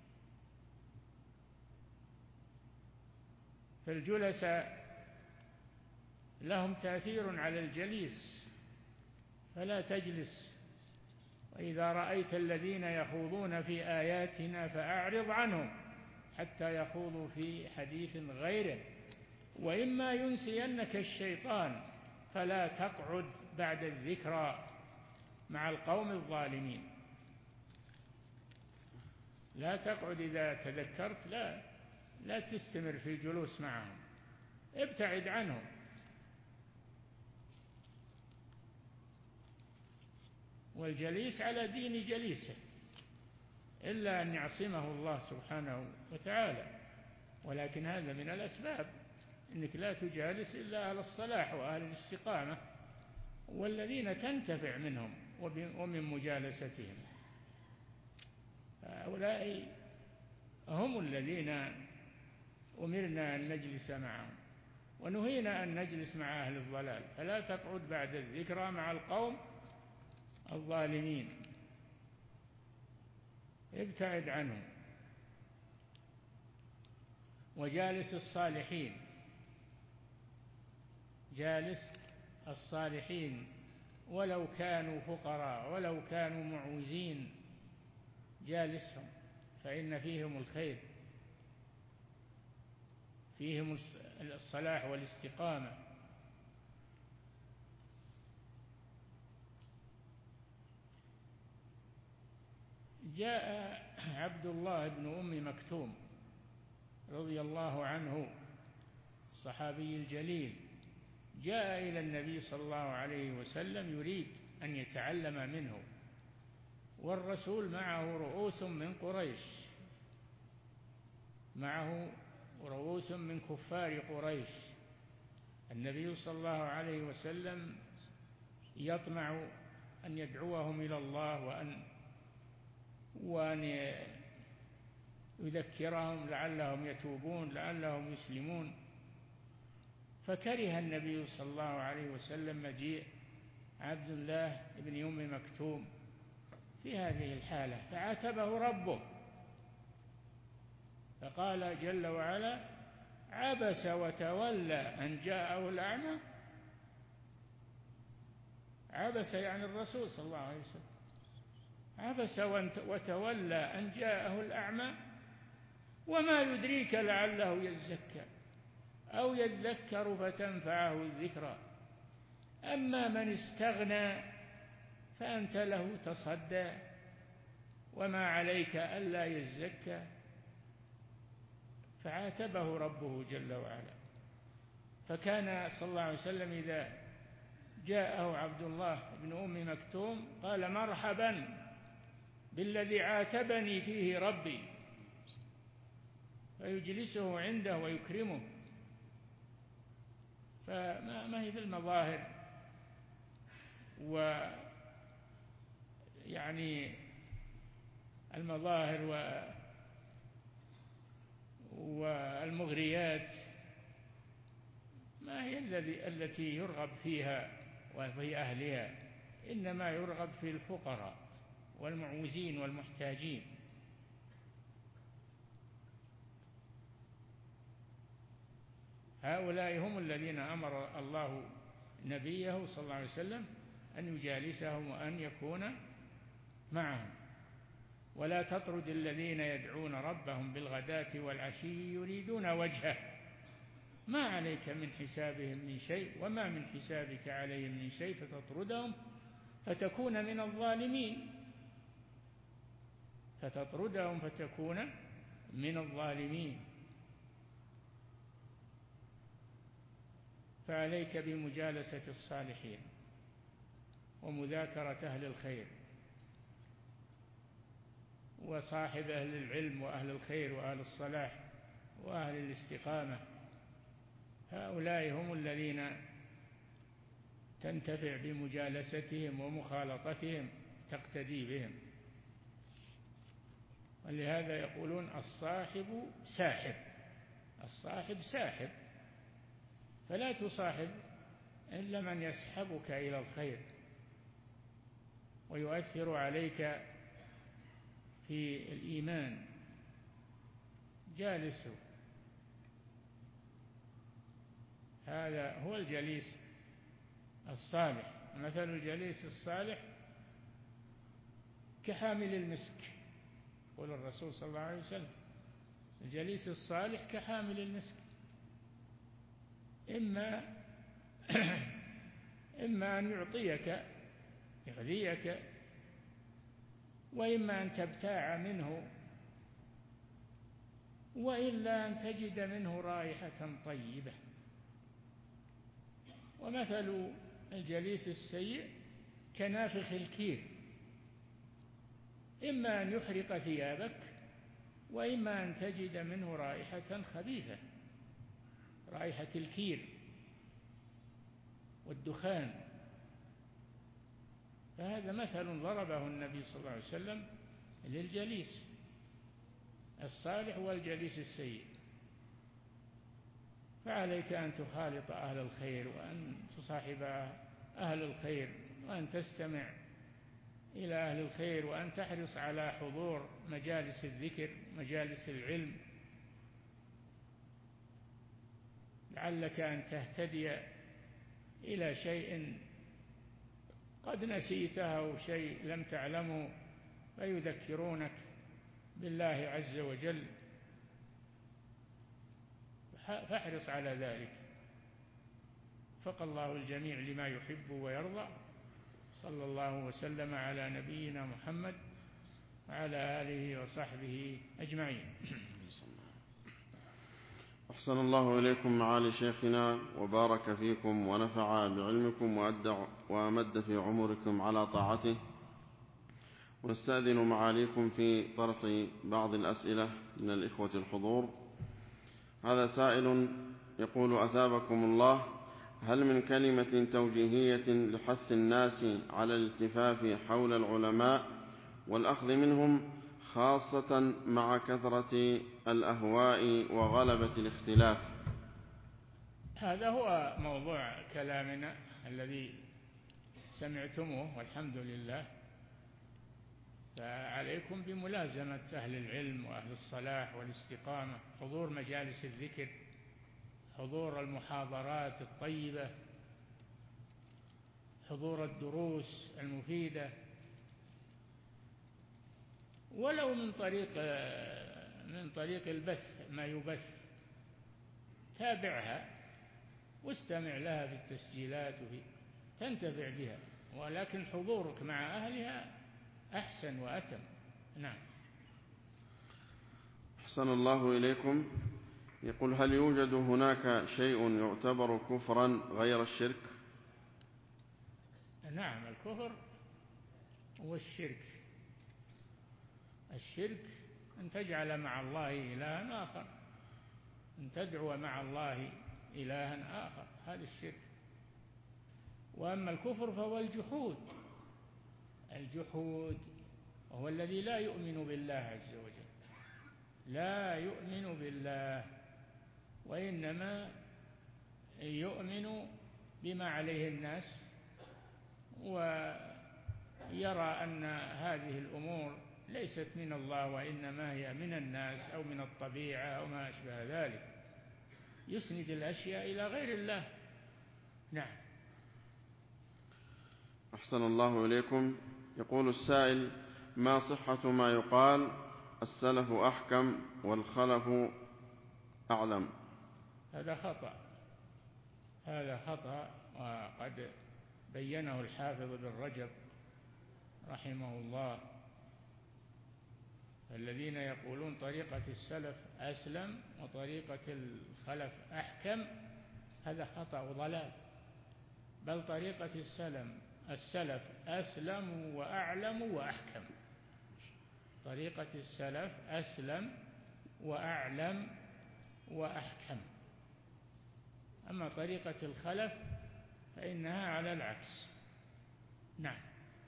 فالجلساء لهم تأثير على الجليس، فلا تجلس. وإذا رأيت الذين يخوضون في آياتنا فأعرض عنهم حتى يخوضوا في حديث غيره. وإما ينسينك الشيطان فلا تقعد بعد الذكرى مع القوم الظالمين. لا تقعد إذا تذكرت، لا تستمر في الجلوس معهم، ابتعد عنهم. والجليس على دين جليسه، إلا أن يعصمه الله سبحانه وتعالى. ولكن هذا من الأسباب، إنك لا تجالس إلا أهل الصلاح وأهل الاستقامة والذين تنتفع منهم ومن مجالستهم. هؤلاء هم الذين أمرنا أن نجلس معهم، ونهينا أن نجلس مع أهل الضلال. فلا تقعد بعد الذكرى مع القوم الظالمين، ابتعد عنهم. وجالس الصالحين، جالس الصالحين ولو كانوا فقراء ولو كانوا معوزين، جالسهم، فإن فيهم الخير، فيهم الصلاح والاستقامة. جاء عبد الله بن أم مكتوم رضي الله عنه الصحابي الجليل، جاء إلى النبي صلى الله عليه وسلم يريد أن يتعلم منه، والرسول معه رؤوس من قريش، معه رؤوس من كفار قريش. النبي صلى الله عليه وسلم يطمع أن يدعوهم إلى الله وأن يذكرهم لعلهم يتوبون لعلهم يسلمون. فكره النبي صلى الله عليه وسلم مجيء عبد الله بن أم مكتوم في هذه الحالة، فعاتبه ربه فقال جل وعلا: عبس وتولى أن جاءه الأعمى. عبس يعني الرسول صلى الله عليه وسلم، عبس وتولى أن جاءه الأعمى، وما يدريك لعله يزكى أو يذكر فتنفعه الذكرى. أما من استغنى فأنت له تصدى وما عليك ألا يزكى. فعاتبه ربه جل وعلا. فكان صلى الله عليه وسلم إذا جاءه عبد الله بن أم مكتوم قال: مرحبا بالذي عاتبني فيه ربي، فيجلسه عنده ويكرمه. فما هي بالمظاهر ويعني المظاهر والمغريات ما هي التي يرغب فيها وفي أهلها، إنما يرغب في الفقراء والمعوزين والمحتاجين. هؤلاء هم الذين أمر الله نبيه صلى الله عليه وسلم أن يجالسهم وأن يكون معهم. ولا تطرد الذين يدعون ربهم بالغداة والعشي يريدون وجهه، ما عليك من حسابهم من شيء وما من حسابك عليهم من شيء فتطردهم فتكون من الظالمين، فتكون من الظالمين. فعليك بمجالسة الصالحين ومذاكرة أهل الخير وصاحب أهل العلم وأهل الخير وأهل الصلاح وأهل الاستقامة. هؤلاء هم الذين تنتفع بمجالستهم ومخالطتهم، تقتدي بهم. ولهذا يقولون الصاحب ساحب، الصاحب ساحب، فلا تصاحب إلا من يسحبك إلى الخير ويؤثر عليك في الإيمان. جالسه، هذا هو الجليس الصالح. مثل الجليس الصالح كحامل المسك، يقول الرسول صلى الله عليه وسلم: الجليس الصالح كحامل المسك، إما أن يعطيك يغذيك، وإما أن تبتاع منه، وإلا أن تجد منه رائحة طيبة. ومثل الجليس السيء كنافخ الكير، إما أن يحرق ثيابك، وإما أن تجد منه رائحة خبيثة، رائحة الكير والدخان. فهذا مثل ضربه النبي صلى الله عليه وسلم للجليس الصالح والجليس السيء. فعليك أن تخالط أهل الخير، وأن تصاحب أهل الخير، وأن تستمع إلى أهل الخير، وأن تحرص على حضور مجالس الذكر، مجالس العلم، لعلك أن تهتدي إلى شيء قد نسيته أو شيء لم تعلمه فيذكرونك بالله عز وجل، فاحرص على ذلك. وفق الله الجميع لما يحب ويرضى. صلى الله وسلم على نبينا محمد وعلى آله وصحبه أجمعين. أحسن الله إليكم معالي شيخنا، وبارك فيكم ونفع بعلمكم وأمد في عمركم على طاعته. ونستأذن معاليكم في طرح بعض الأسئلة من الإخوة الحضور. هذا سائل يقول: أثابكم الله، هل من كلمة توجيهية لحث الناس على الالتفاف حول العلماء والأخذ منهم، خاصة مع كثرة الأهواء وغلبة الاختلاف؟ هذا هو موضوع كلامنا الذي سمعتموه، والحمد لله. فعليكم بملازمة أهل العلم وأهل الصلاح والاستقامة، حضور مجالس الذكر، حضور المحاضرات الطيبة، حضور الدروس المفيدة، ولو من طريق البث، ما يبث تابعها واستمع لها بالتسجيلات تنتفع بها، ولكن حضورك مع أهلها أحسن وأتم. نعم. أحسن الله إليكم. يقول: هل يوجد هناك شيء يعتبر كفرا غير الشرك؟ نعم، الكفر هو الشرك. الشرك أن تجعل مع الله إلها آخر، أن تدعو مع الله إلها آخر، هذا الشرك. وأما الكفر فهو الجحود وهو الذي لا يؤمن بالله عز وجل، لا يؤمن بالله، وإنما يؤمن بما عليه الناس، ويرى أن هذه الأمور ليست من الله، وإنما هي من الناس أو من الطبيعة أو ما أشبه ذلك، يسند الأشياء إلى غير الله. نعم. أحسن الله إليكم. يقول السائل: ما صحة ما يقال السلف أحكم والخلف أعلم؟ هذا خطأ، وقد بينه الحافظ بن رجب رحمه الله. الذين يقولون طريقة السلف أسلم وطريقة الخلف أحكم، هذا خطأ وضلال، بل طريقة السلف أسلم وأعلم وأحكم. طريقة السلف أسلم وأعلم وأحكم. أما طريقة الخلف فإنها على العكس. نعم.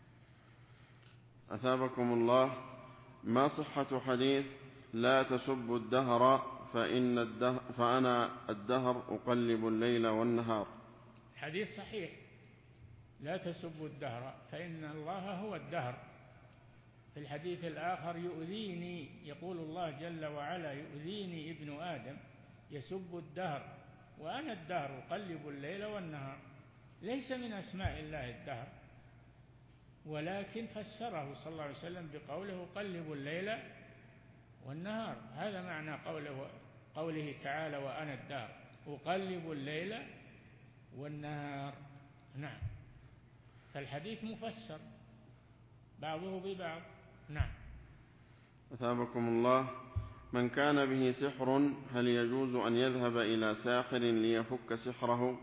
أثابكم الله، ما صحة حديث لا تسبوا الدهر فأنا الدهر أقلب الليل والنهار؟ حديث صحيح: لا تسبوا الدهر فإن الله هو الدهر. في الحديث الآخر: يؤذيني، يقول الله جل وعلا: يؤذيني ابن آدم يسب الدهر وأنا الدهر أقلب الليل والنهار. ليس من أسماء الله الدهر، ولكن فسره صلى الله عليه وسلم بقوله: أقلب الليل والنهار. هذا معنى قوله تعالى وأنا الدهر أقلب الليل والنهار. نعم. فالحديث مفسر بعضه ببعض. نعم. أثابكم الله. من كان به سحر هل يجوز أن يذهب إلى ساحر ليفك سحره؟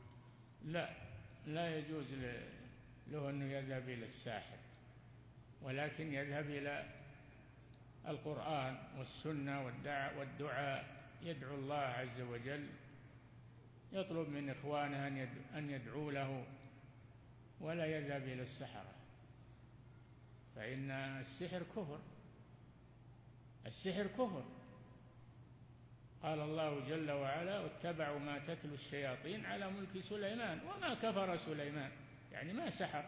لا يجوز له أنه يذهب إلى الساحر، ولكن يذهب إلى القرآن والسنة والدعاء، يدعو الله عز وجل، يطلب من إخوانه أن يدعوا له، ولا يذهب إلى السحرة، فإن السحر كفر. السحر كفر. قال الله جل وعلا واتبعوا ما تتلو الشياطين على ملك سليمان وما كفر سليمان، يعني ما سحر.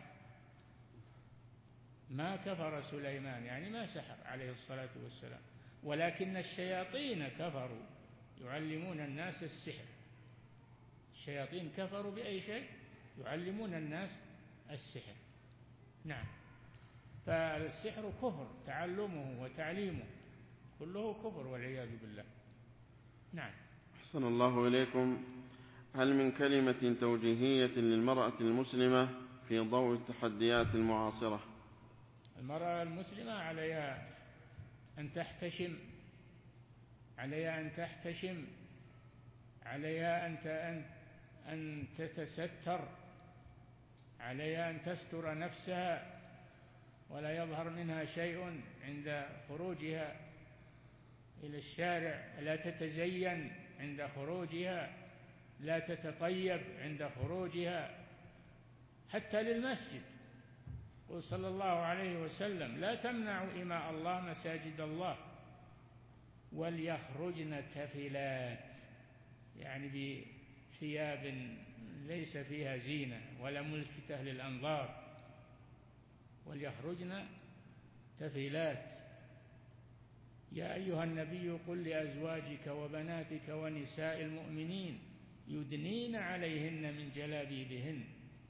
ما كفر سليمان يعني ما سحر عليه الصلاة والسلام، ولكن الشياطين كفروا يعلمون الناس السحر. الشياطين كفروا بأي شيء؟ يعلمون الناس السحر. نعم. فالسحر كفر، تعلمه وتعليمه كله كفر والعياذ بالله. نعم. أحسن الله إليكم. هل من كلمة توجيهية للمرأة المسلمة في ضوء التحديات المعاصرة؟ المرأة المسلمة عليها أن تحتشم، عليها أن تتستر، عليها أن تستر نفسها ولا يظهر منها شيء عند خروجها إلى الشارع، لا تتزين عند خروجها، لا تتطيب عند خروجها حتى للمسجد. قل صلى الله عليه وسلم لا تمنعوا إماء الله مساجد الله وليخرجن تفلات، يعني بثياب ليس فيها زينة ولا ملفتة للأنظار، وليخرجن تفلات. يا أيها النبي قل لأزواجك وبناتك ونساء المؤمنين يدنين عليهن من جلابيبهن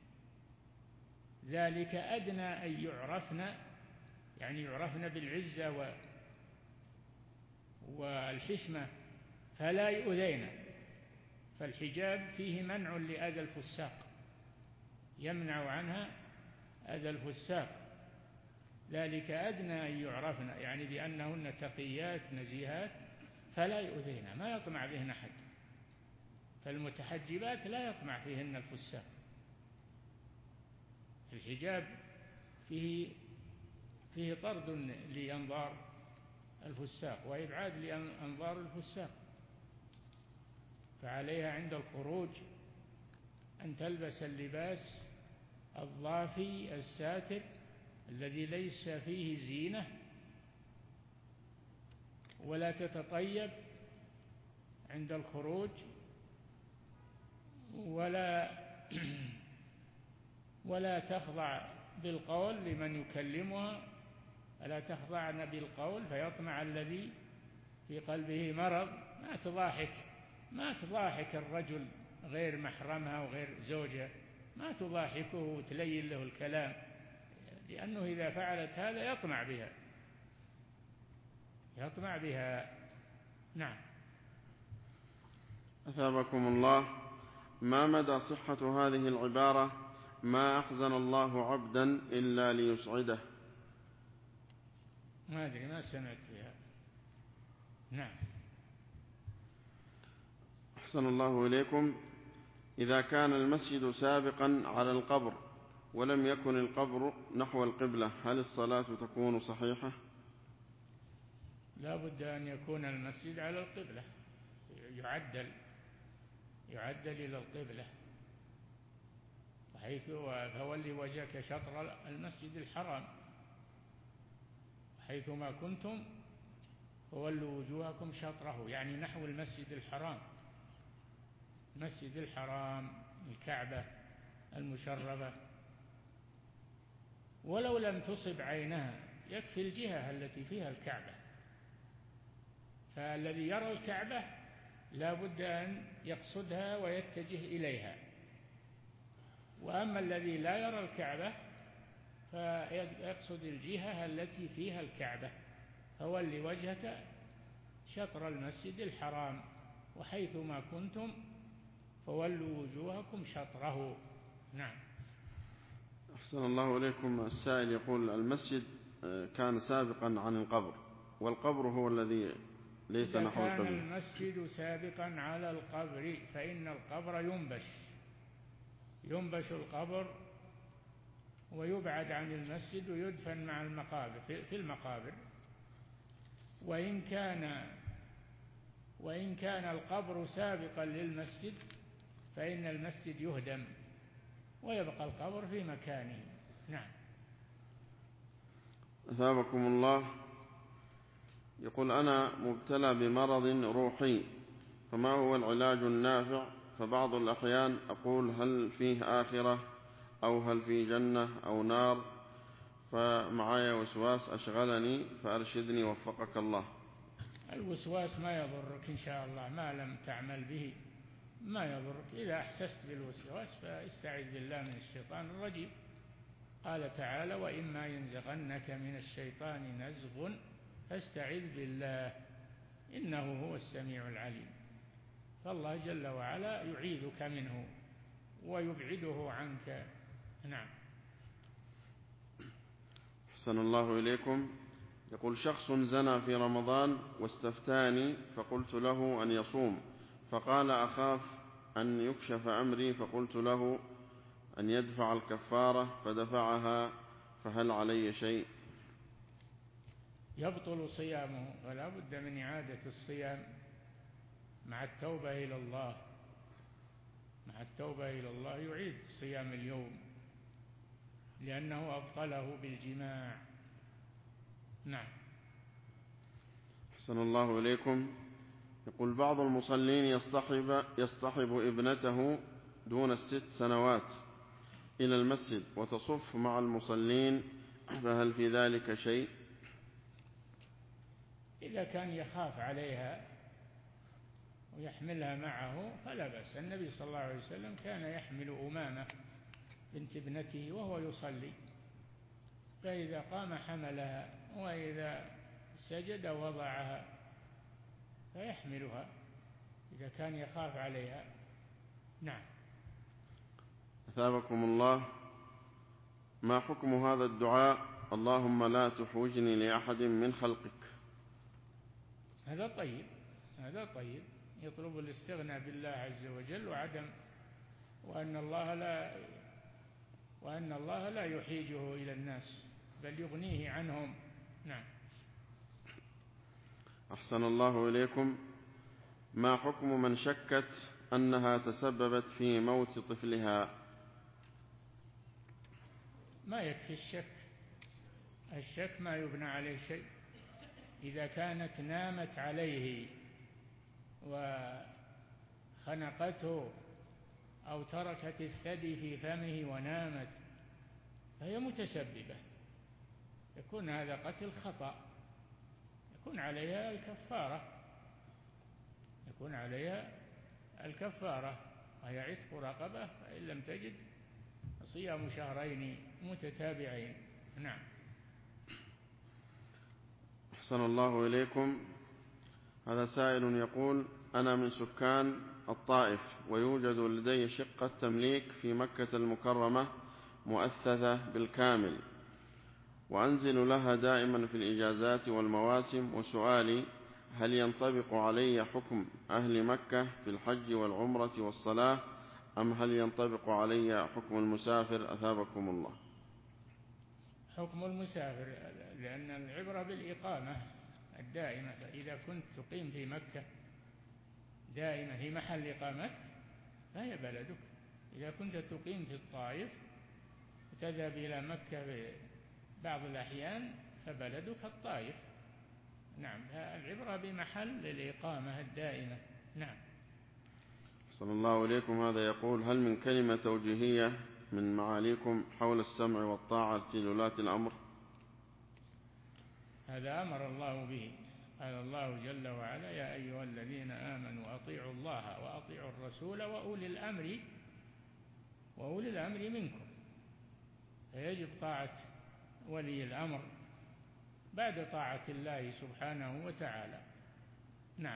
ذلك أدنى أن يعرفن، يعني يعرفن بالعزة والحشمة فلا يؤذين. فالحجاب فيه منع لأذى الفساق، يمنع عنها أذى الفساق. ذلك أدنى أن يعرفن، يعني بأنهن تقيات نزيهات فلا يؤذين، ما يطمع بهن أحد. فالمتحجبات لا يطمع فيهن الفساق. الحجاب فيه طرد لأنظار الفساق وإبعاد لأنظار الفساق. فعليها عند الخروج أن تلبس اللباس الضافي الساتر الذي ليس فيه زينة، ولا تتطيب عند الخروج، ولا تخضع بالقول لمن يكلمها، ألا تخضعن بالقول فيطمع الذي في قلبه مرض. ما تضاحك الرجل غير محرمها وغير زوجها، ما تضاحكه وتلين له الكلام، لأنه إذا فعلت هذا يطمع بها. نعم. أثابكم الله. ما مدى صحة هذه العبارة ما أحزن الله عبدا إلا ليسعده؟ ما أدري، ما سمعت فيها. نعم. أحسن الله إليكم. إذا كان المسجد سابقا على القبر ولم يكن القبر نحو القبلة هل الصلاة تكون صحيحة؟ لا بد أن يكون المسجد على القبلة، يعدل إلى القبلة، حيث فولي وجهك شطر المسجد الحرام، حيثما كنتم فولوا وجوهكم شطره، يعني نحو المسجد الحرام. المسجد الحرام الكعبة المشرفة، ولو لم تصب عينها يكفي الجهة التي فيها الكعبة. فالذي يرى الكعبة لا بد أن يقصدها ويتجه إليها، وأما الذي لا يرى الكعبة فيقصد الجهة التي فيها الكعبة، فول وجهك شطر المسجد الحرام وحيثما كنتم فولوا وجوهكم شطره. نعم. أحسن الله إليكم. السائل يقول المسجد كان سابقا عن القبر، والقبر هو الذي ليس نحو القبر. إذا كان المسجد سابقا على القبر فإن القبر ينبش القبر ويبعد عن المسجد ويدفن مع المقابر في المقابر. وإن كان القبر سابقا للمسجد فإن المسجد يهدم ويبقى القبر في مكانه. نعم. أثابكم الله. يقول أنا مبتلى بمرض روحي، فما هو العلاج النافع؟ فبعض الأحيان أقول هل فيه آخرة أو هل فيه جنة أو نار، فمعايا وسواس أشغلني فأرشدني وفقك الله. الوسواس ما يضرك إن شاء الله ما لم تعمل به، ما يضرك. إذا أحسست بالوسواس فاستعذ بالله من الشيطان الرجيم. قال تعالى وإما ينزغنك من الشيطان نزغ فاستعذ بالله إنه هو السميع العليم. فالله جل وعلا يعيذك منه ويبعده عنك. نعم. أحسن الله إليكم. يقول شخص زنى في رمضان واستفتاني فقلت له أن يصوم، فقال أخاف أن يكشف أمري، فقلت له أن يدفع الكفارة فدفعها، فهل علي شيء؟ يبطل صيامه ولا بد من إعادة الصيام مع التوبة إلى الله. مع التوبة إلى الله يعيد صيام اليوم لأنه أبطله بالجماع. نعم. أحسن الله إليكم. يقول بعض المصلين يصطحب ابنته دون 6 سنوات إلى المسجد وتصف مع المصلين، فهل في ذلك شيء؟ إذا كان يخاف عليها ويحملها معه فلا بأس. النبي صلى الله عليه وسلم كان يحمل أمامة بنت ابنته وهو يصلي، فإذا قام حملها وإذا سجد وضعها، فيحملها إذا كان يخاف عليها. نعم. أثابكم الله. ما حكم هذا الدعاء اللهم لا تحوجني لأحد من خلقك؟ هذا طيب يطلب الاستغناء بالله عز وجل وأن الله لا يحيجه إلى الناس بل يغنيه عنهم. نعم. أحسن الله إليكم. ما حكم من شكت أنها تسببت في موت طفلها؟ ما يكفي الشك ما يبنى عليه شيء. إذا كانت نامت عليه وخنقته أو تركت الثدي في فمه ونامت فهي متسببة، يكون هذا قتل خطأ، يكون عليها الكفارة وهي عتق رقبة، فإن لم تجد صيام 2 شهرين متتابعين. نعم. أحسن الله إليكم. هذا سائل يقول أنا من سكان الطائف ويوجد لدي شقة تمليك في مكة المكرمة مؤثثة بالكامل، وأنزل لها دائما في الإجازات والمواسم، وسؤالي هل ينطبق علي حكم أهل مكة في الحج والعمرة والصلاة، أم هل ينطبق علي حكم المسافر؟ أثابكم الله. حكم المسافر، لأن العبرة بالإقامة الدائمة. فإذا كنت تقيم في مكة دائما في محل إقامتك فهي بلدك. إذا كنت تقيم في الطائف وتذهب إلى مكة في بعض الأحيان فبلدك الطائف. نعم. العبرة بمحل الإقامة الدائمة. نعم. صلى الله عليكم. هذا يقول هل من كلمة توجيهية من معاليكم حول السمع والطاعة لولاة الأمر؟ هذا أمر الله به. قال الله جل وعلا يا أيها الذين آمنوا أطيعوا الله وأطيعوا الرسول وأولي الأمر منكم. فيجب طاعة ولي الأمر بعد طاعة الله سبحانه وتعالى. نعم.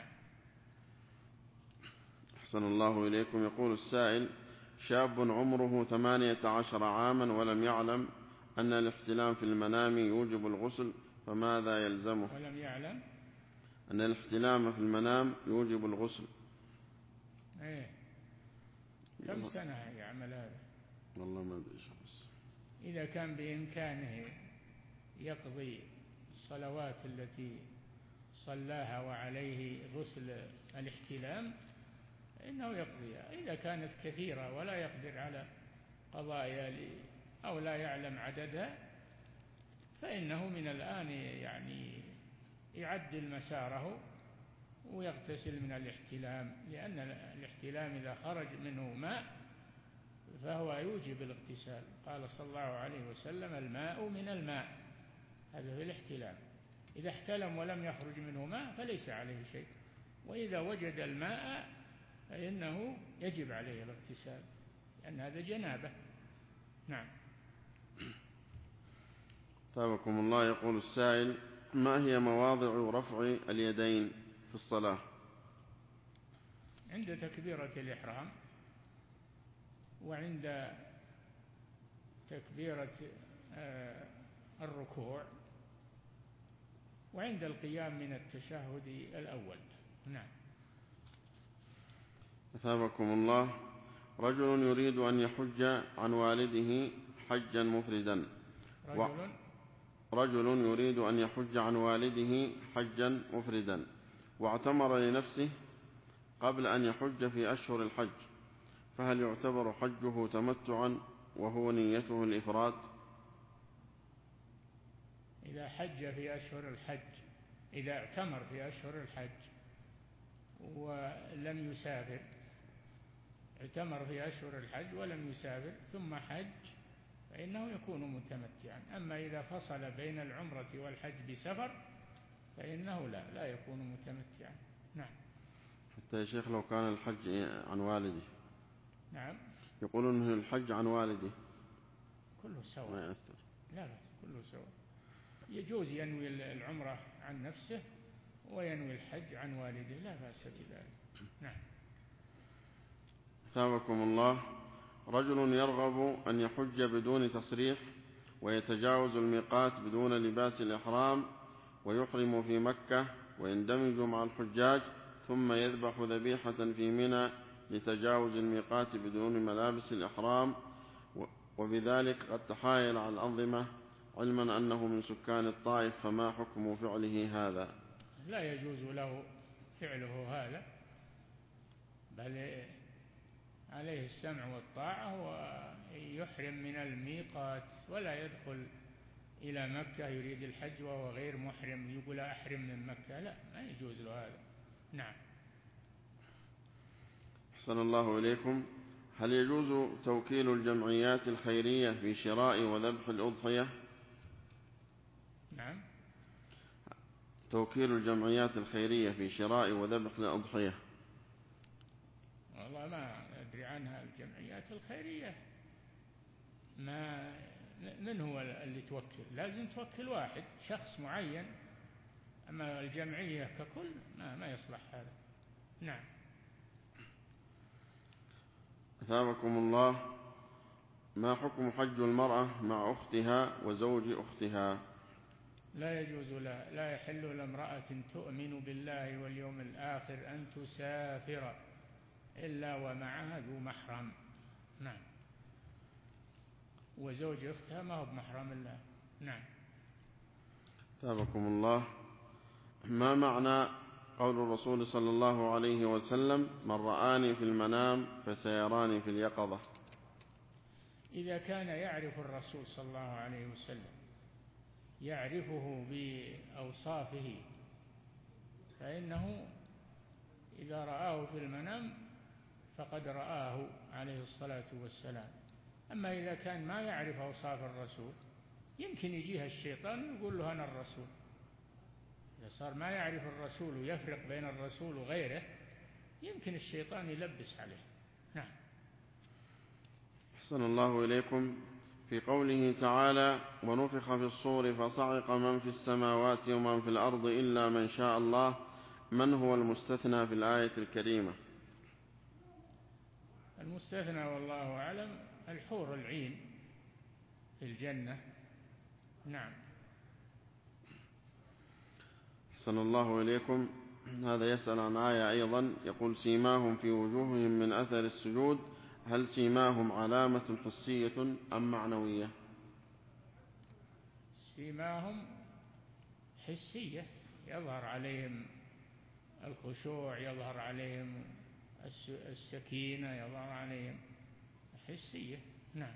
أحسن الله إليكم. يقول السائل: شاب عمره 18 عاما ولم يعلم أن الاحتلام في المنام يوجب الغسل، فماذا يلزمه؟ ولم يعلم أن الاحتلام في المنام يوجب الغسل. إيه؟ كم سنة يعمل هذا؟ والله ما أدري بس. إذا كان بإمكانه يقضي الصلوات التي صلاها وعليه غسل الاحتلام إنه يقضيها. إذا كانت كثيرة ولا يقدر على قضائها أو لا يعلم عددها فإنه من الآن يعني يعدل مساره ويغتسل من الاحتلام، لأن الاحتلام إذا خرج منه ماء فهو يوجب الاغتسال. قال صلى الله عليه وسلم: الماء من الماء. هذا في الاحتلام. إذا احتلم ولم يخرج منه ماء فليس عليه شيء، وإذا وجد الماء فإنه يجب عليه الاغتسال، لأن هذا جنابة. نعم. ثابكم الله. يقول السائل: ما هي مواضع رفع اليدين في الصلاة؟ عند تكبيرة الإحرام، وعند تكبيرة الركوع، وعند القيام من التشهد الأول. نعم. أثابكم الله. رجل يريد أن يحج عن والده حجا مفردا. رجل يريد أن يحج عن والده حجا مفردا واعتمر لنفسه قبل أن يحج في أشهر الحج، فهل يعتبر حجه تمتعا وهو نيته الإفراد؟ إذا حج في أشهر الحج، إذا اعتمر في أشهر الحج ولم يسافر، اعتمر في أشهر الحج ولم يسافر ثم حج فإنه يكون متمتعا. أما إذا فصل بين العمرة والحج بسفر فإنه لا يكون متمتعا. نعم. حتى يا شيخ لو كان الحج عن والده. نعم. يقولون أنه الحج عن والده كله سواء، ما يأثر. لا كله سواء. يجوز ينوي العمرة عن نفسه وينوي الحج عن والده، لا بأس بذلك. نعم. ثابكم الله. رجل يرغب أن يحج بدون تصريح ويتجاوز الميقات بدون لباس الإحرام ويحرم في مكة ويندمج مع الحجاج، ثم يذبح ذبيحة في منى لتجاوز الميقات بدون ملابس الإحرام، وبذلك قد تحايل على الأنظمة علما أنه من سكان الطائف، فما حكم فعله هذا؟ لا يجوز له فعله هذا، بل عليه السمع والطاعة ويحرم من الميقات، ولا يدخل إلى مكة يريد الحج وهو غير محرم يقول أحرم من مكة، لا، ما يجوز له هذا. نعم. أحسن الله إليكم. هل يجوز توكيل الجمعيات الخيرية في شراء وذبح الأضحية؟ نعم. توكيل الجمعيات الخيرية في شراء وذبح الأضحية. والله ما أدري عنها الجمعيات الخيرية، من هو اللي توكل؟ لازم توكل واحد، شخص معين، أما الجمعية ككل ما يصلح هذا. نعم. أثابكم الله. ما حكم حج المرأة مع أختها وزوج أختها؟ لا يجوز لها، لا يحل لامرأة تؤمن بالله واليوم الآخر أن تسافر إلا ومعها ذو محرم. نعم. وزوج أختها ما هو بمحرم الله. نعم. أثابكم الله. ما معنى قول الرسول صلى الله عليه وسلم: من رآني في المنام فسيراني في اليقظة؟ إذا كان يعرف الرسول صلى الله عليه وسلم، يعرفه بأوصافه، فإنه إذا رآه في المنام فقد رآه عليه الصلاة والسلام. أما إذا كان ما يعرف أوصاف الرسول يمكن يجيها الشيطان ويقول له أنا الرسول. إذا صار ما يعرف الرسول ويفرق بين الرسول وغيره يمكن الشيطان يلبس عليه. نعم. أحسن الله إليكم. في قوله تعالى: ونفخ في الصور فصعق من في السماوات ومن في الأرض إلا من شاء الله، من هو المستثنى في الآية الكريمة؟ المستثنى والله أعلم الحور العين في الجنة. نعم. أحسن الله إليكم. هذا يسأل عن آية أيضا، يقول: سيماهم في وجوههم من أثر السجود، هل سيماهم علامة حسية أم معنوية؟ سيماهم حسية، يظهر عليهم الخشوع، يظهر عليهم السكينة، يظهر عليهم حسية. نعم.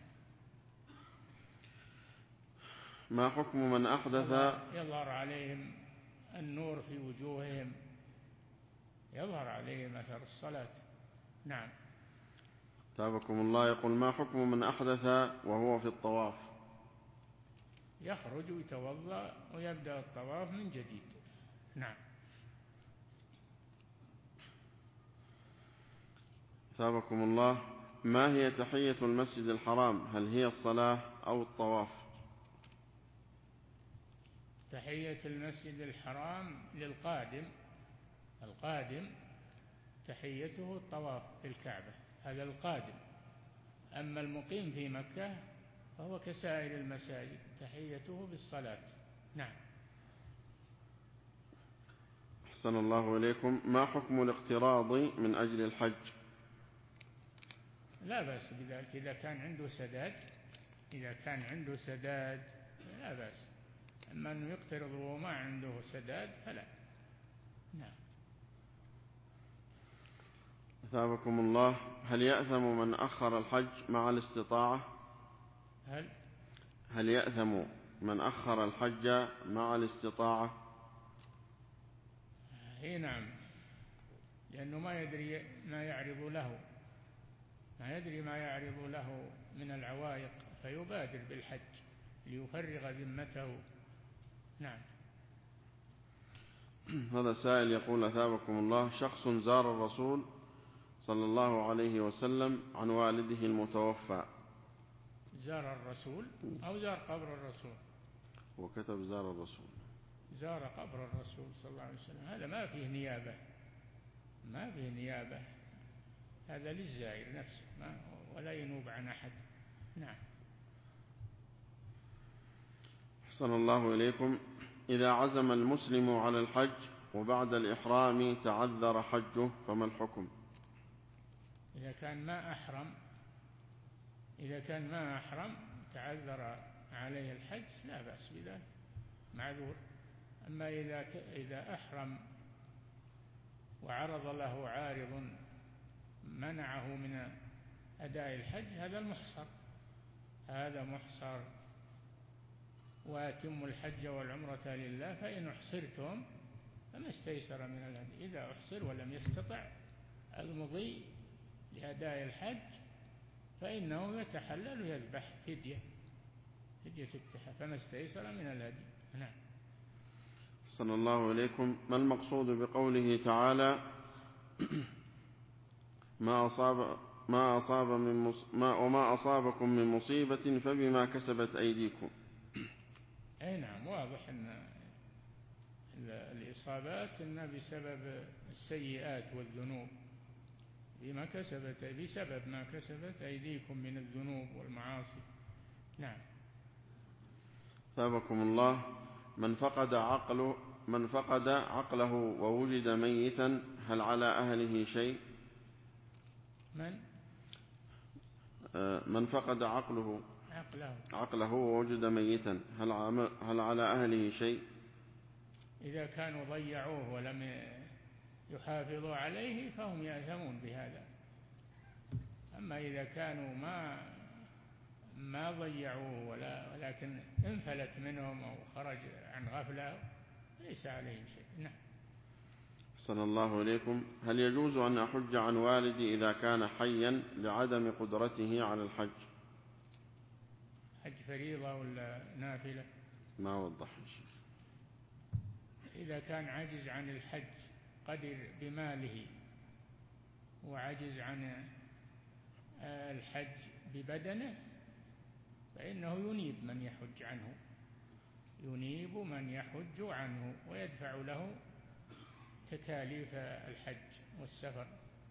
ما حكم من أحدث؟ يظهر عليهم النور في وجوههم، يظهر عليهم أثر الصلاة. نعم. تابكم الله. يقول: ما حكم من أحدث وهو في الطواف؟ يخرج ويتوضأ ويبدأ الطواف من جديد. نعم. تابكم الله. ما هي تحية المسجد الحرام؟ هل هي الصلاة أو الطواف؟ تحية المسجد الحرام للقادم، القادم تحيته الطواف في الكعبة، هذا القادم. أما المقيم في مكة فهو كسائر المساجد، تحيته بالصلاة. نعم. أحسن الله إليكم. ما حكم الاقتراض من أجل الحج؟ لا بأس بذلك إذا كان عنده سداد، إذا كان عنده سداد لا بأس. أما أنه يقترض وما عنده سداد فلا. نعم. أثابكم الله. هل يأثم من أخر الحج مع الاستطاعة؟ هل يأثم من أخر الحج مع الاستطاعة؟ اي نعم، لأنه ما يدري ما يعرض له، ما يدري ما يعرض له من العوائق، فيبادر بالحج ليفرغ ذمته. نعم. هذا سائل يقول: أثابكم الله، شخص زار الرسول صلى الله عليه وسلم عن والده المتوفى. زار الرسول أو زار قبر الرسول؟ وكتب زار الرسول. زار قبر الرسول صلى الله عليه وسلم، هذا ما فيه نيابة، ما فيه نيابة، هذا للزائر نفسه ولا ينوب عن أحد. نعم. أحسن الله إليكم. إذا عزم المسلم على الحج وبعد الإحرام تعذر حجه فما الحكم؟ إذا كان ما أحرم تعذر عليه الحج لا بأس بذلك، معذور. أما إذا أحرم وعرض له عارض منعه من أداء الحج، هذا محصر. وأتموا الحج والعمرة لله فإن أحصرتم فما استيسر من الهدي. إذا أحصر ولم يستطع المضي لأداء الحج فإنه يتحلل ويذبح فدية التحف، فما استيسر من الهدي. نعم. أحسن الله إليكم. ما المقصود بقوله تعالى: وما أصابكم من مصيبة فبما كسبت أيديكم؟ أي نعم، واضح أن الإصابات بسبب السيئات والذنوب، بسبب ما كسبت أيديكم من الذنوب والمعاصي. نعم. ثابكم الله. من فقد عقله ووجد ميتا هل على أهله شيء؟ من فقد عقله ووجد ميتا هل على أهله شيء؟ إذا كانوا ضيعوه ولم يحافظوا عليه فهم يأثمون بهذا. أما إذا كانوا ما ضيعوه ولكن انفلت منهم أو خرج عن غفلة ليس عليهم شيء. نعم. أحسن الله إليكم. هل يجوز أن أحج عن والدي إذا كان حيا لعدم قدرته على الحج؟ حج فريضة ولا نافلة؟ ما وضح الشيخ. إذا كان عجز عن الحج، قدر بماله وعجز عن الحج ببدنه، فإنه ينيب من يحج عنه، ينيب من يحج عنه ويدفع له تكاليف الحج والسفر،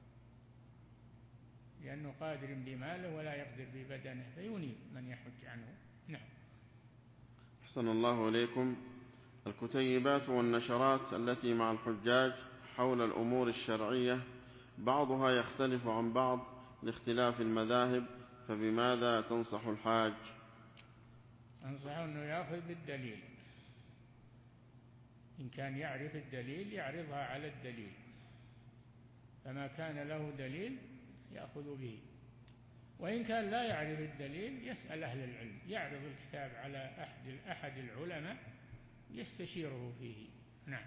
لأنه قادر بماله ولا يقدر ببدنه، فينيب من يحج عنه. نعم. أحسن الله إليكم. الكتيبات والنشرات التي مع الحجاج حول الأمور الشرعية بعضها يختلف عن بعض لاختلاف المذاهب، فبماذا تنصح الحاج؟ أنصحه أنه يأخذ بالدليل، إن كان يعرف الدليل يعرضها على الدليل، فما كان له دليل يأخذ به، وإن كان لا يعرف الدليل يسأل أهل العلم، يعرض الكتاب على أحد العلماء يستشيره فيه. نعم.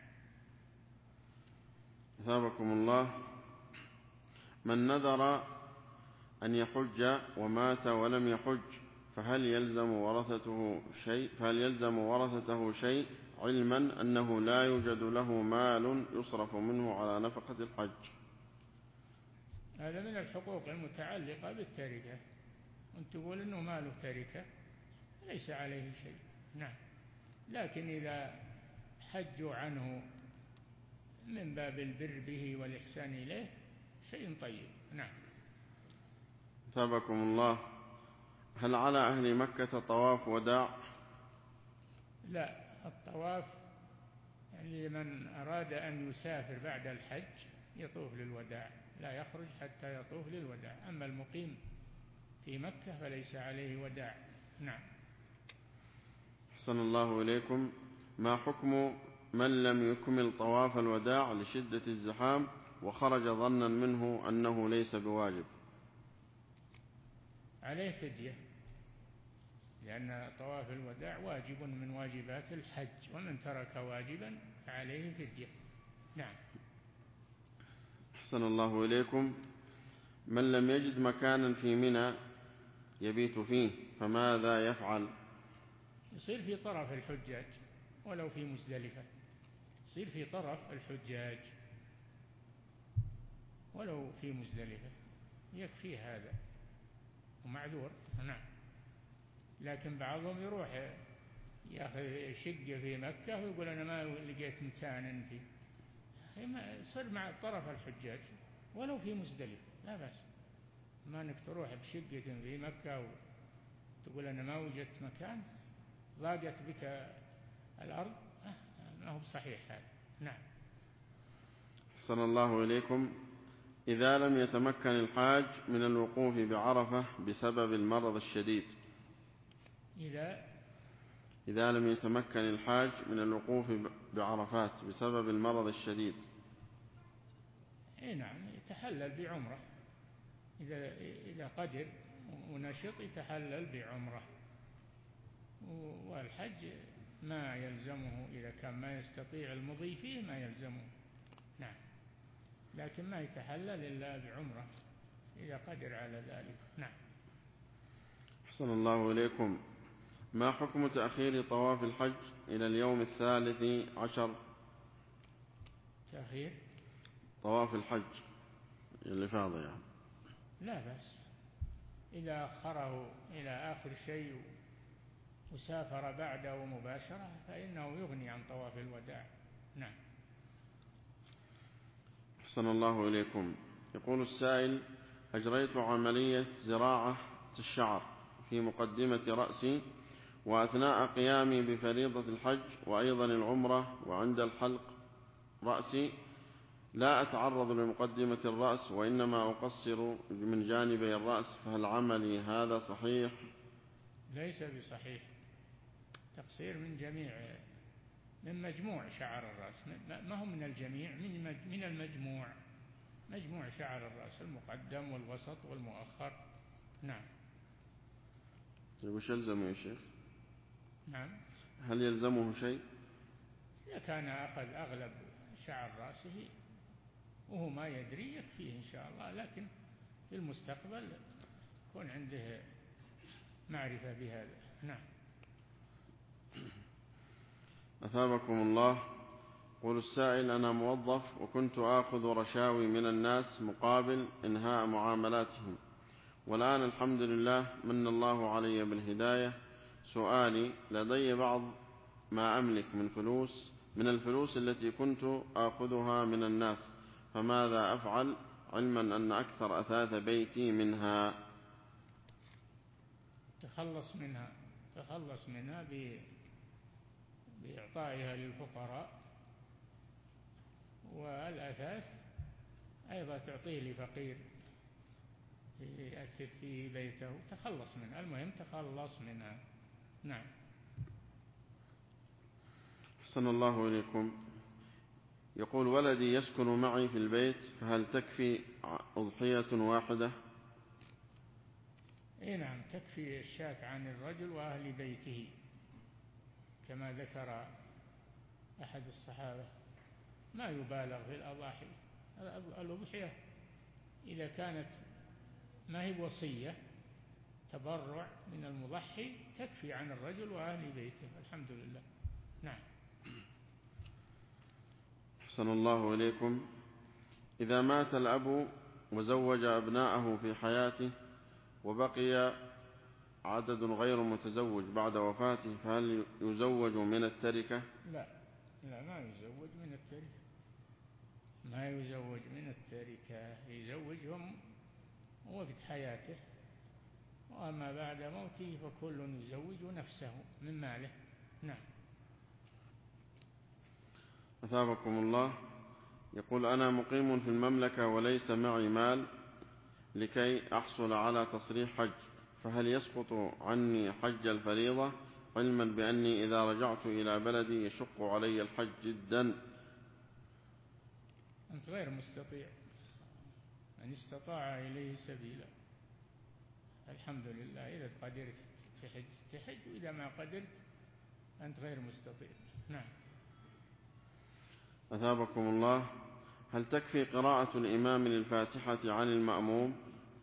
أثابكم الله. من نذر أن يحج ومات ولم يحج فهل يلزم ورثته شيء علما أنه لا يوجد له مال يصرف منه على نفقة الحج؟ هذا من الحقوق المتعلقة بالتركة، وأنت تقول أنه ما له تركة ليس عليه شيء. نعم. لكن إذا حجوا عنه من باب البر به والإحسان إليه شيء طيب. نعم. أثابكم الله. هل على أهل مكة طواف وداع؟ لا، الطواف يعني من أراد أن يسافر بعد الحج يطوف للوداع، لا يخرج حتى يطوف للوداع. أما المقيم في مكة فليس عليه وداع. نعم. أحسن الله إليكم. ما حكم من لم يكمل طواف الوداع لشدة الزحام وخرج ظنا منه أنه ليس بواجب؟ عليه فدية، لأن طواف الوداع واجب من واجبات الحج، ومن ترك واجبا فعليه فدية. نعم. أحسن الله إليكم. من لم يجد مكانا في منى يبيت فيه فماذا يفعل؟ يصير في طرف الحجاج ولو في مزدلفة، يصير في طرف الحجاج ولو في مزدلفة، يكفي هذا ومعذور. نعم. لكن بعضهم يروح ياخذ شقة في مكة ويقول أنا ما لقيت مكان فيه، يصير مع طرف الحجاج ولو في مزدلفة لا بأس. ما أنك تروح بشقة في مكة وتقول أنا ما وجدت مكان، ضاقت بك الأرض، ما هو صحيح هذا. نعم. أحسن الله إليكم. إذا لم يتمكن الحاج من الوقوف بعرفة بسبب المرض الشديد، إذا لم يتمكن الحاج من الوقوف بعرفات بسبب المرض الشديد، نعم، يتحلل بعمرة، إذا قدر ونشط يتحلل بعمرة، والحج ما يلزمه إذا كان ما يستطيع المضي فيه ما يلزمه. نعم. لكن ما يتحلل إلا بعمرة إذا قدر على ذلك. نعم. أحسن الله إليكم. ما حكم تأخير طواف الحج إلى اليوم 13؟ تأخير طواف الحج اللي فاضي يعني. لا بأس، إذا أخره إلى آخر شيء وسافر بعده مباشرة فإنه يغني عن طواف الوداع. نعم. أحسن الله إليكم. يقول السائل: أجريت عملية زراعة الشعر في مقدمة رأسي، وأثناء قيامي بفريضة الحج وأيضا العمرة وعند الحلق رأسي لا أتعرض لمقدمة الرأس وإنما أقصر من جانبي الرأس، فهل عملي هذا صحيح؟ ليس بصحيح. تقصير من مجموع شعر الرأس، ما هو من الجميع، من المجموع، مجموع شعر الرأس، المقدم والوسط والمؤخر. نعم. وش يلزمه يا شيخ؟ نعم. هل يلزمه شيء؟ إذا كان أخذ أغلب شعر رأسه وهو ما يدري يكفيه إن شاء الله، لكن في المستقبل يكون عنده معرفة بهذا. نعم. أثابكم الله. يقول السائل: أنا موظف وكنت آخذ رشاوي من الناس مقابل إنهاء معاملاتهم، والآن الحمد لله من الله علي بالهداية. سؤالي: لدي بعض ما أملك من الفلوس التي كنت آخذها من الناس، فماذا أفعل علما أن أكثر أثاث بيتي منها؟ تخلص منها بإعطائها للفقراء، والأثاث أيضا تعطيه لفقير يأثث فيه بيته. تخلص منها، المهم تخلص منها. نعم. أحسن الله إليكم. يقول: ولدي يسكن معي في البيت، فهل تكفي أضحية واحدة؟ نعم، تكفي الشاة عن الرجل وأهل بيته، كما ذكر أحد الصحابة. ما يبالغ في الأضاحي. الأضحية إذا كانت ما هي وصية، تبرع من المضحي، تكفي عن الرجل وأهل بيته. الحمد لله. نعم. أحسن الله إليكم. إذا مات الأب وزوج أبناءه في حياته وبقي عدد غير متزوج بعد وفاته، فهل يزوج من التركة؟ لا، ما يزوج من التركة. ما يزوج من التركة، يزوجهم وقت حياته، وأما بعد موته فكل يزوج نفسه من ماله. نعم. أثابكم الله. يقول: أنا مقيم في المملكة وليس معي مال لكي أحصل على تصريح حج، فهل يسقط عني حج الفريضة، علما بأني إذا رجعت إلى بلدي يشق علي الحج جدا؟ أنت غير مستطيع. من استطاع إليه سبيلا. الحمد لله، إذا قدرت تحج، وإذا ما قدرت أنت غير مستطيع. نعم. أثابكم الله. هل تكفي قراءة الإمام للفاتحة عن المأموم؟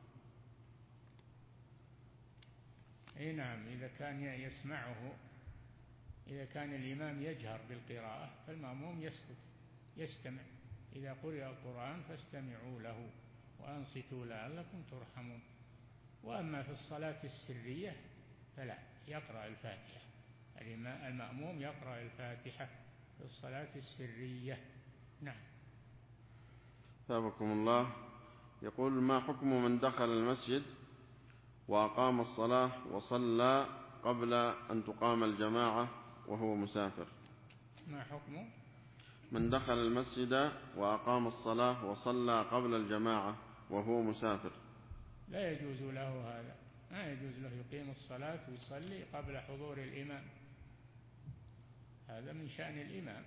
نعم، إذا كان يسمعه. إذا كان الإمام يجهر بالقراءة فالمأموم يسكت يستمع. إذا قرئ القرآن فاستمعوا له وأنصتوا لعلكم ترحمون. وأما في الصلاة السرية فلا، يقرأ الفاتحة. المأموم يقرأ الفاتحة في الصلاة السرية. نعم. ثابكم الله. يقول: ما حكم من دخل المسجد وأقام الصلاة وصلى قبل أن تقام الجماعة وهو مسافر؟ ما حكم من دخل المسجد وأقام الصلاة وصلى قبل الجماعة وهو مسافر؟ لا يجوز له هذا. ما يجوز له يقيم الصلاة ويصلي قبل حضور الإمام. هذا من شأن الإمام،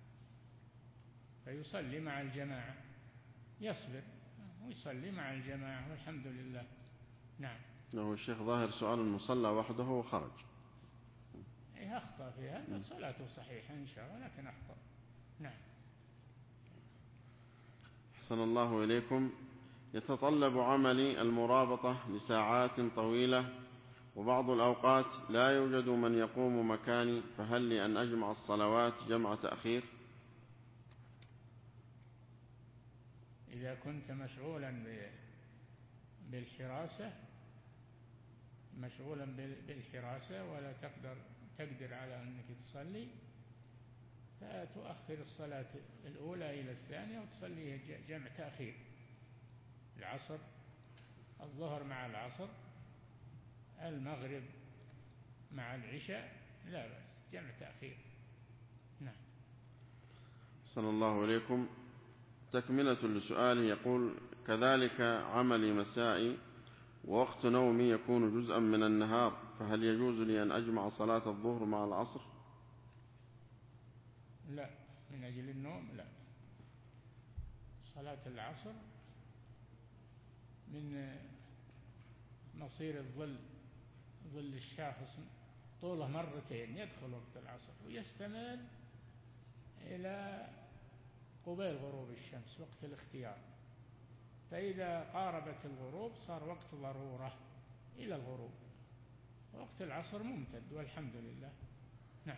فيصلي مع الجماعة، يصبر ويصلي مع الجماعة والحمد لله. نعم. له الشيخ ظاهر سؤال المصلى وحده وخرج. أخطأ في هذا. صلاته صحيحة إن شاء الله، لكن أخطأ. نعم. أحسن الله إليكم. يتطلب عملي المرابطة لساعات طويلة، وبعض الأوقات لا يوجد من يقوم مكاني، فهل لي أن أجمع الصلوات جمع تأخير؟ إذا كنت مشغولا بالحراسة ولا تقدر على أنك تصلي، فتؤخر الصلاة الأولى إلى الثانية وتصليها جمع تأخير. العصر، الظهر مع العصر، المغرب مع العشاء، لا بأس، جمع تأخير. نعم. صلى الله عليكم. تكملة لسؤاله. يقول: كذلك عملي مسائي ووقت نومي يكون جزءا من النهار، فهل يجوز لي أن أجمع صلاة الظهر مع العصر؟ لا، من أجل النوم لا. صلاة العصر من مصير ظل الشاخص طوله مرتين، يدخل وقت العصر ويستمر إلى قبيل غروب الشمس، وقت الاختيار. فإذا قاربت الغروب صار وقت ضرورة إلى الغروب. وقت العصر ممتد والحمد لله. نعم.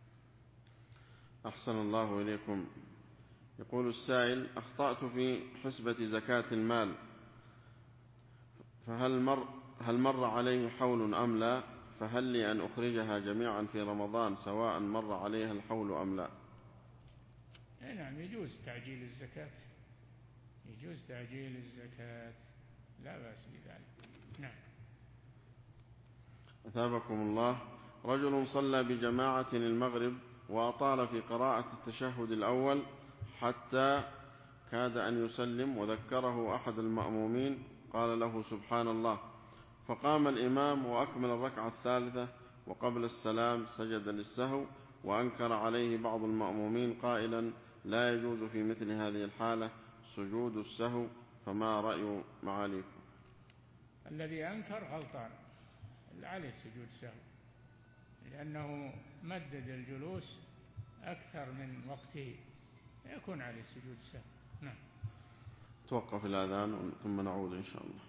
أحسن الله إليكم. يقول السائل: أخطأت في حسبة زكاة المال، هل مر عليه حول أم لا؟ فهل لي أن أخرجها جميعا في رمضان سواء مر عليها الحول أم لا؟ نعم، يجوز تعجيل الزكاة، يجوز تعجيل الزكاة، لا بأس بذلك. نعم. أثابكم الله. رجل صلى بجماعة المغرب وأطال في قراءة التشهد الأول حتى كاد أن يسلم، وذكره أحد المأمومين قال له سبحان الله، فقام الإمام وأكمل الركعة الثالثة، وقبل السلام سجد للسهو، وأنكر عليه بعض المأمومين قائلا لا يجوز في مثل هذه الحالة سجود السهو، فما رأي معاليكم؟ الذي أنكر غلطان، عليه سجود سهو، لأنه مدد الجلوس أكثر من وقته، يكون عليه سجود سهو. نعم. توقف الأذان ثم نعود إن شاء الله.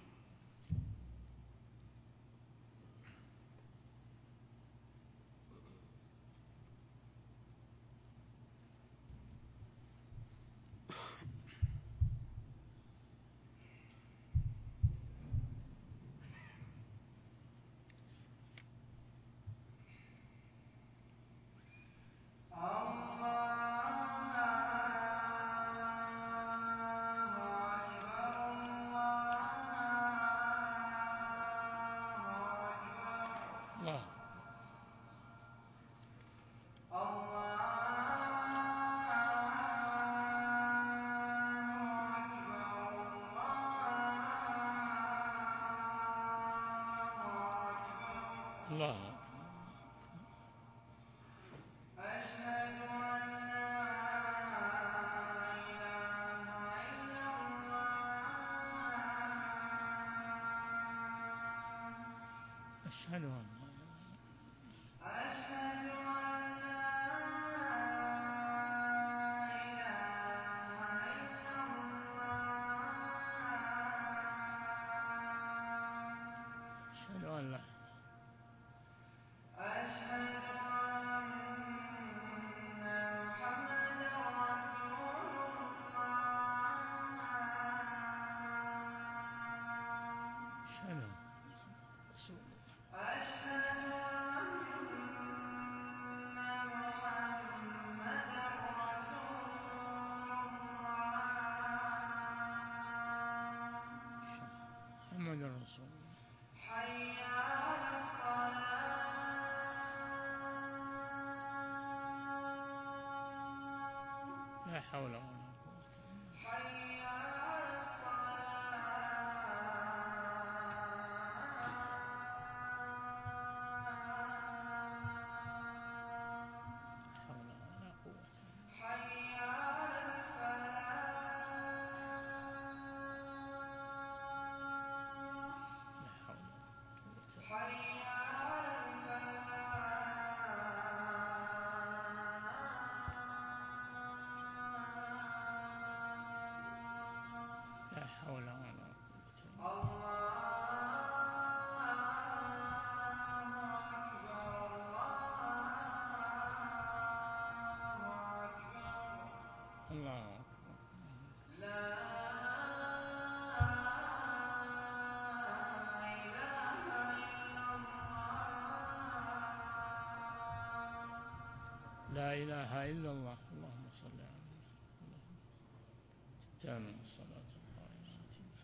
الله. أشهد أن لا إله إلا الله. أشهد أن أشهد أن لا إله إلا الله. أشهد أن لا أشهد أن محمدا رسول الله. أشهد رسول الله. أشهد أن محمدا رسول الله. محمد رسول الله. حي على الصلاة. لا حول ولا قوة. حي على الصلاة. حول ولا قوة. حي على الفلاح. لا حول ولا قوة. حي على الفلاح. لا حول ولا قوة. الله أكبر، الله الله أكبر. أكبر. لا إله إلا الله. لا إله إلا الله. اللهم صل على محمد. تامن الصلاة القائمة.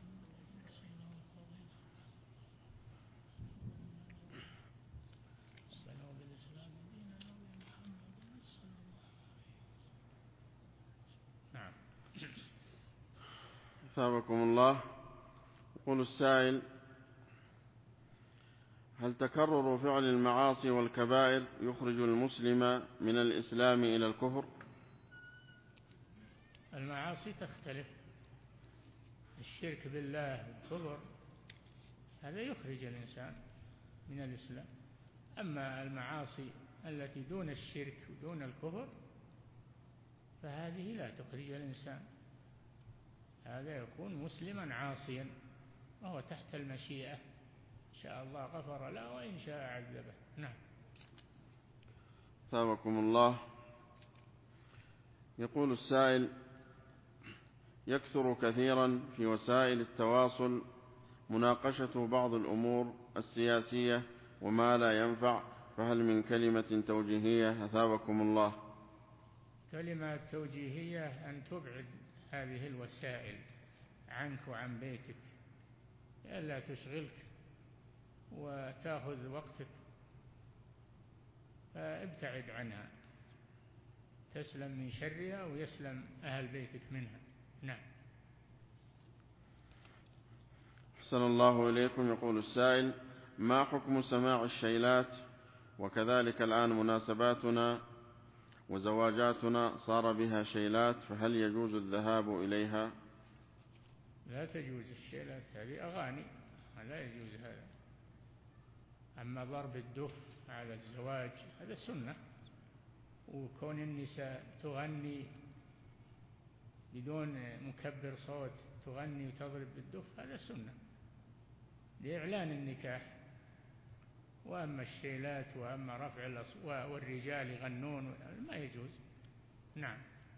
استنوا بالإسلام دينا نبي محمد صلى الله عليه وسلم. نعم. أثابكم الله. يقول السائل هل تكرر فعل المعاصي والكبائر يخرج المسلم من الإسلام إلى الكفر؟ المعاصي تختلف، الشرك بالله والكفر هذا يخرج الإنسان من الإسلام، أما المعاصي التي دون الشرك ودون الكفر فهذه لا تخرج الإنسان، هذا يكون مسلما عاصيا وهو تحت المشيئة، إن شاء الله غفر له وإن شاء عذبه. نعم. ثابكم الله. يقول السائل يكثر كثيرا في وسائل التواصل مناقشة بعض الأمور السياسية وما لا ينفع، فهل من كلمة توجيهية أثابكم الله؟ كلمة توجيهية أن تبعد هذه الوسائل عنك وعن بيتك ألا تشغلك وتأخذ وقتك، فابتعد عنها تسلم من شرها ويسلم أهل بيتك منها. نعم. أحسن الله إليكم. يقول السائل: ما حكم سماع الشيلات؟ وكذلك الآن مناسباتنا وزواجاتنا صار بها شيلات، فهل يجوز الذهاب إليها؟ لا تجوز الشيلات، هذه أغاني، لا يجوز هذا. أما ضرب الدف على الزواج هذا سنة، وكون النساء تغني بدون مكبر صوت، تغني وتضرب بالدف، هذا سنة لإعلان النكاح. وأما الشيلات وأما رفع الأصوات والرجال يغنون ما يجوز. نعم.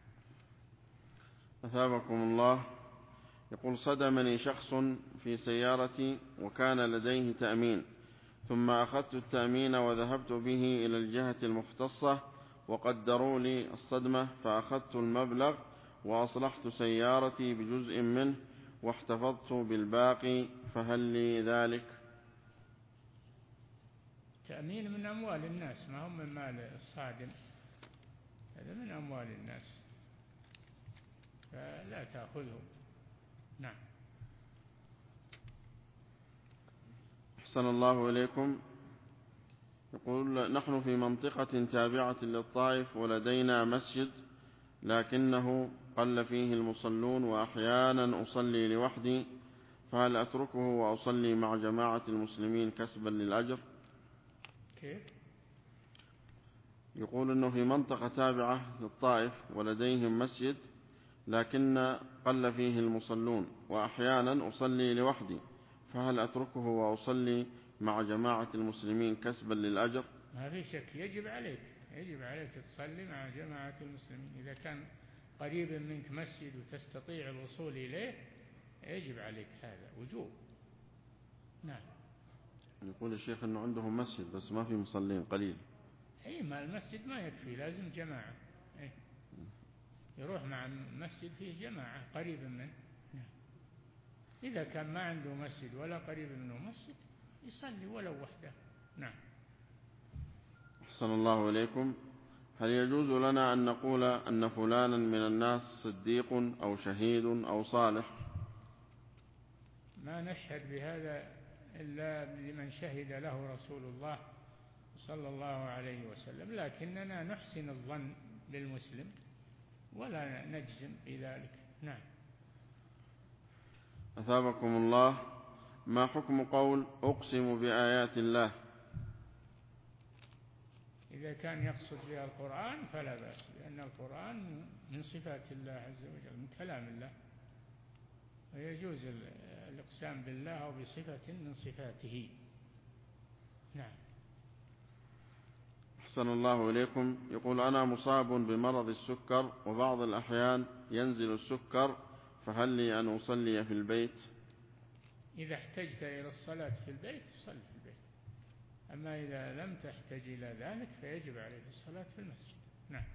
أثابكم الله. يقول: صدمني شخص في سيارتي وكان لديه تأمين، ثم أخذت التأمين وذهبت به إلى الجهة المختصة وقدروا لي الصدمة، فأخذت المبلغ وأصلحت سيارتي بجزء منه واحتفظت بالباقي، فهل لي ذلك؟ تأمين من أموال الناس، ما هم من مال الصادم، هذا من أموال الناس فلا تأخذه. نعم. أحسن الله إليكم. يقول: نحن في منطقة تابعة للطائف ولدينا مسجد لكنه قل فيه المصلون، وأحيانا أصلي لوحدي، فهل أتركه وأصلي مع جماعة المسلمين كسبا للأجر؟ كيف؟ يقول أنه في منطقة تابعة للطائف ولديهم مسجد لكن قل فيه المصلون، وأحيانا أصلي لوحدي، فهل أتركه وأصلي مع جماعة المسلمين كسبا للأجر؟ ما في شك، يجب عليك تصلي مع جماعة المسلمين. إذا كان قريب منك مسجد وتستطيع الوصول إليه يجب عليك، هذا وجوب. نعم. يقول الشيخ أنه عندهم مسجد بس ما في مصلين، قليل. ما المسجد ما يكفي، لازم جماعة. يروح مع مسجد فيه جماعة قريب منه. نعم. إذا كان ما عنده مسجد ولا قريب منه مسجد يصلي ولو وحده. نعم. أحسن الله إليكم. هل يجوز لنا أن نقول أن فلانا من الناس صديق أو شهيد أو صالح؟ ما نشهد بهذا إلا لمن شهد له رسول الله صلى الله عليه وسلم، لكننا نحسن الظن بالمسلم ولا نجزم بذلك. نعم. أثابكم الله. ما حكم قول أقسم بآيات الله؟ إذا كان يقصد بها القرآن فلا بأس، لأن القرآن من صفات الله عز وجل، من كلام الله، ويجوز الإقسام بالله أو بصفة من صفاته. نعم. أحسن الله إليكم. يقول: أنا مصاب بمرض السكر وبعض الأحيان ينزل السكر، فهل لي أن أصلي في البيت؟ إذا احتجت إلى الصلاة في البيت صل في البيت، أما إذا لم تحتج إلى ذلك فيجب عليك الصلاة في المسجد. نعم.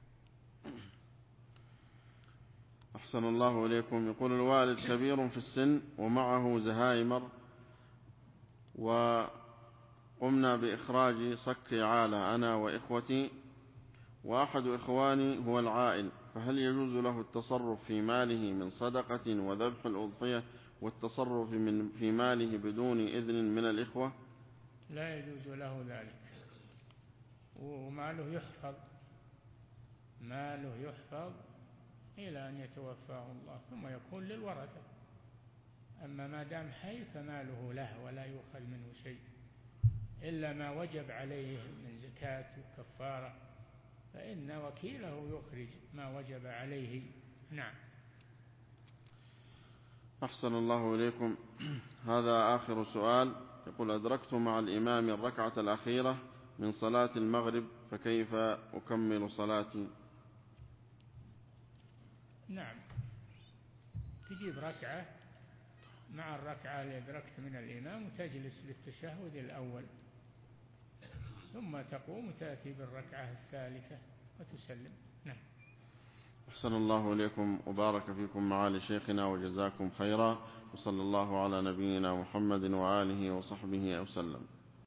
أحسن الله إليكم. يقول: الوالد كبير في السن ومعه زهايمر، وقمنا بإخراج صك عالة أنا وإخوتي، وأحد إخواني هو العائل، فهل يجوز له التصرف في ماله من صدقة وذبح الأضحية والتصرف في ماله بدون إذن من الإخوة؟ لا يجوز له ذلك، وماله يحفظ إلى أن يتوفاه الله ثم يكون للورثة. أما ما دام حي فماله له ولا يؤخذ منه شيء إلا ما وجب عليه من زكاة وكفارة، فإن وكيله يخرج ما وجب عليه. نعم. أحسن الله إليكم. هذا آخر سؤال. يقول: أدركت مع الإمام الركعة الأخيرة من صلاة المغرب، فكيف أكمل صلاتي؟ نعم، تجيب ركعة مع الركعة اللي أدركت من الإمام وتجلس للتشهد الأول، ثم تقوم وتأتي بالركعة الثالثة وتسلم. نعم. أحسن الله إليكم وبارك فيكم معالي شيخنا وجزاكم خيرا، وصلى الله على نبينا محمد وآله وصحبه وسلم.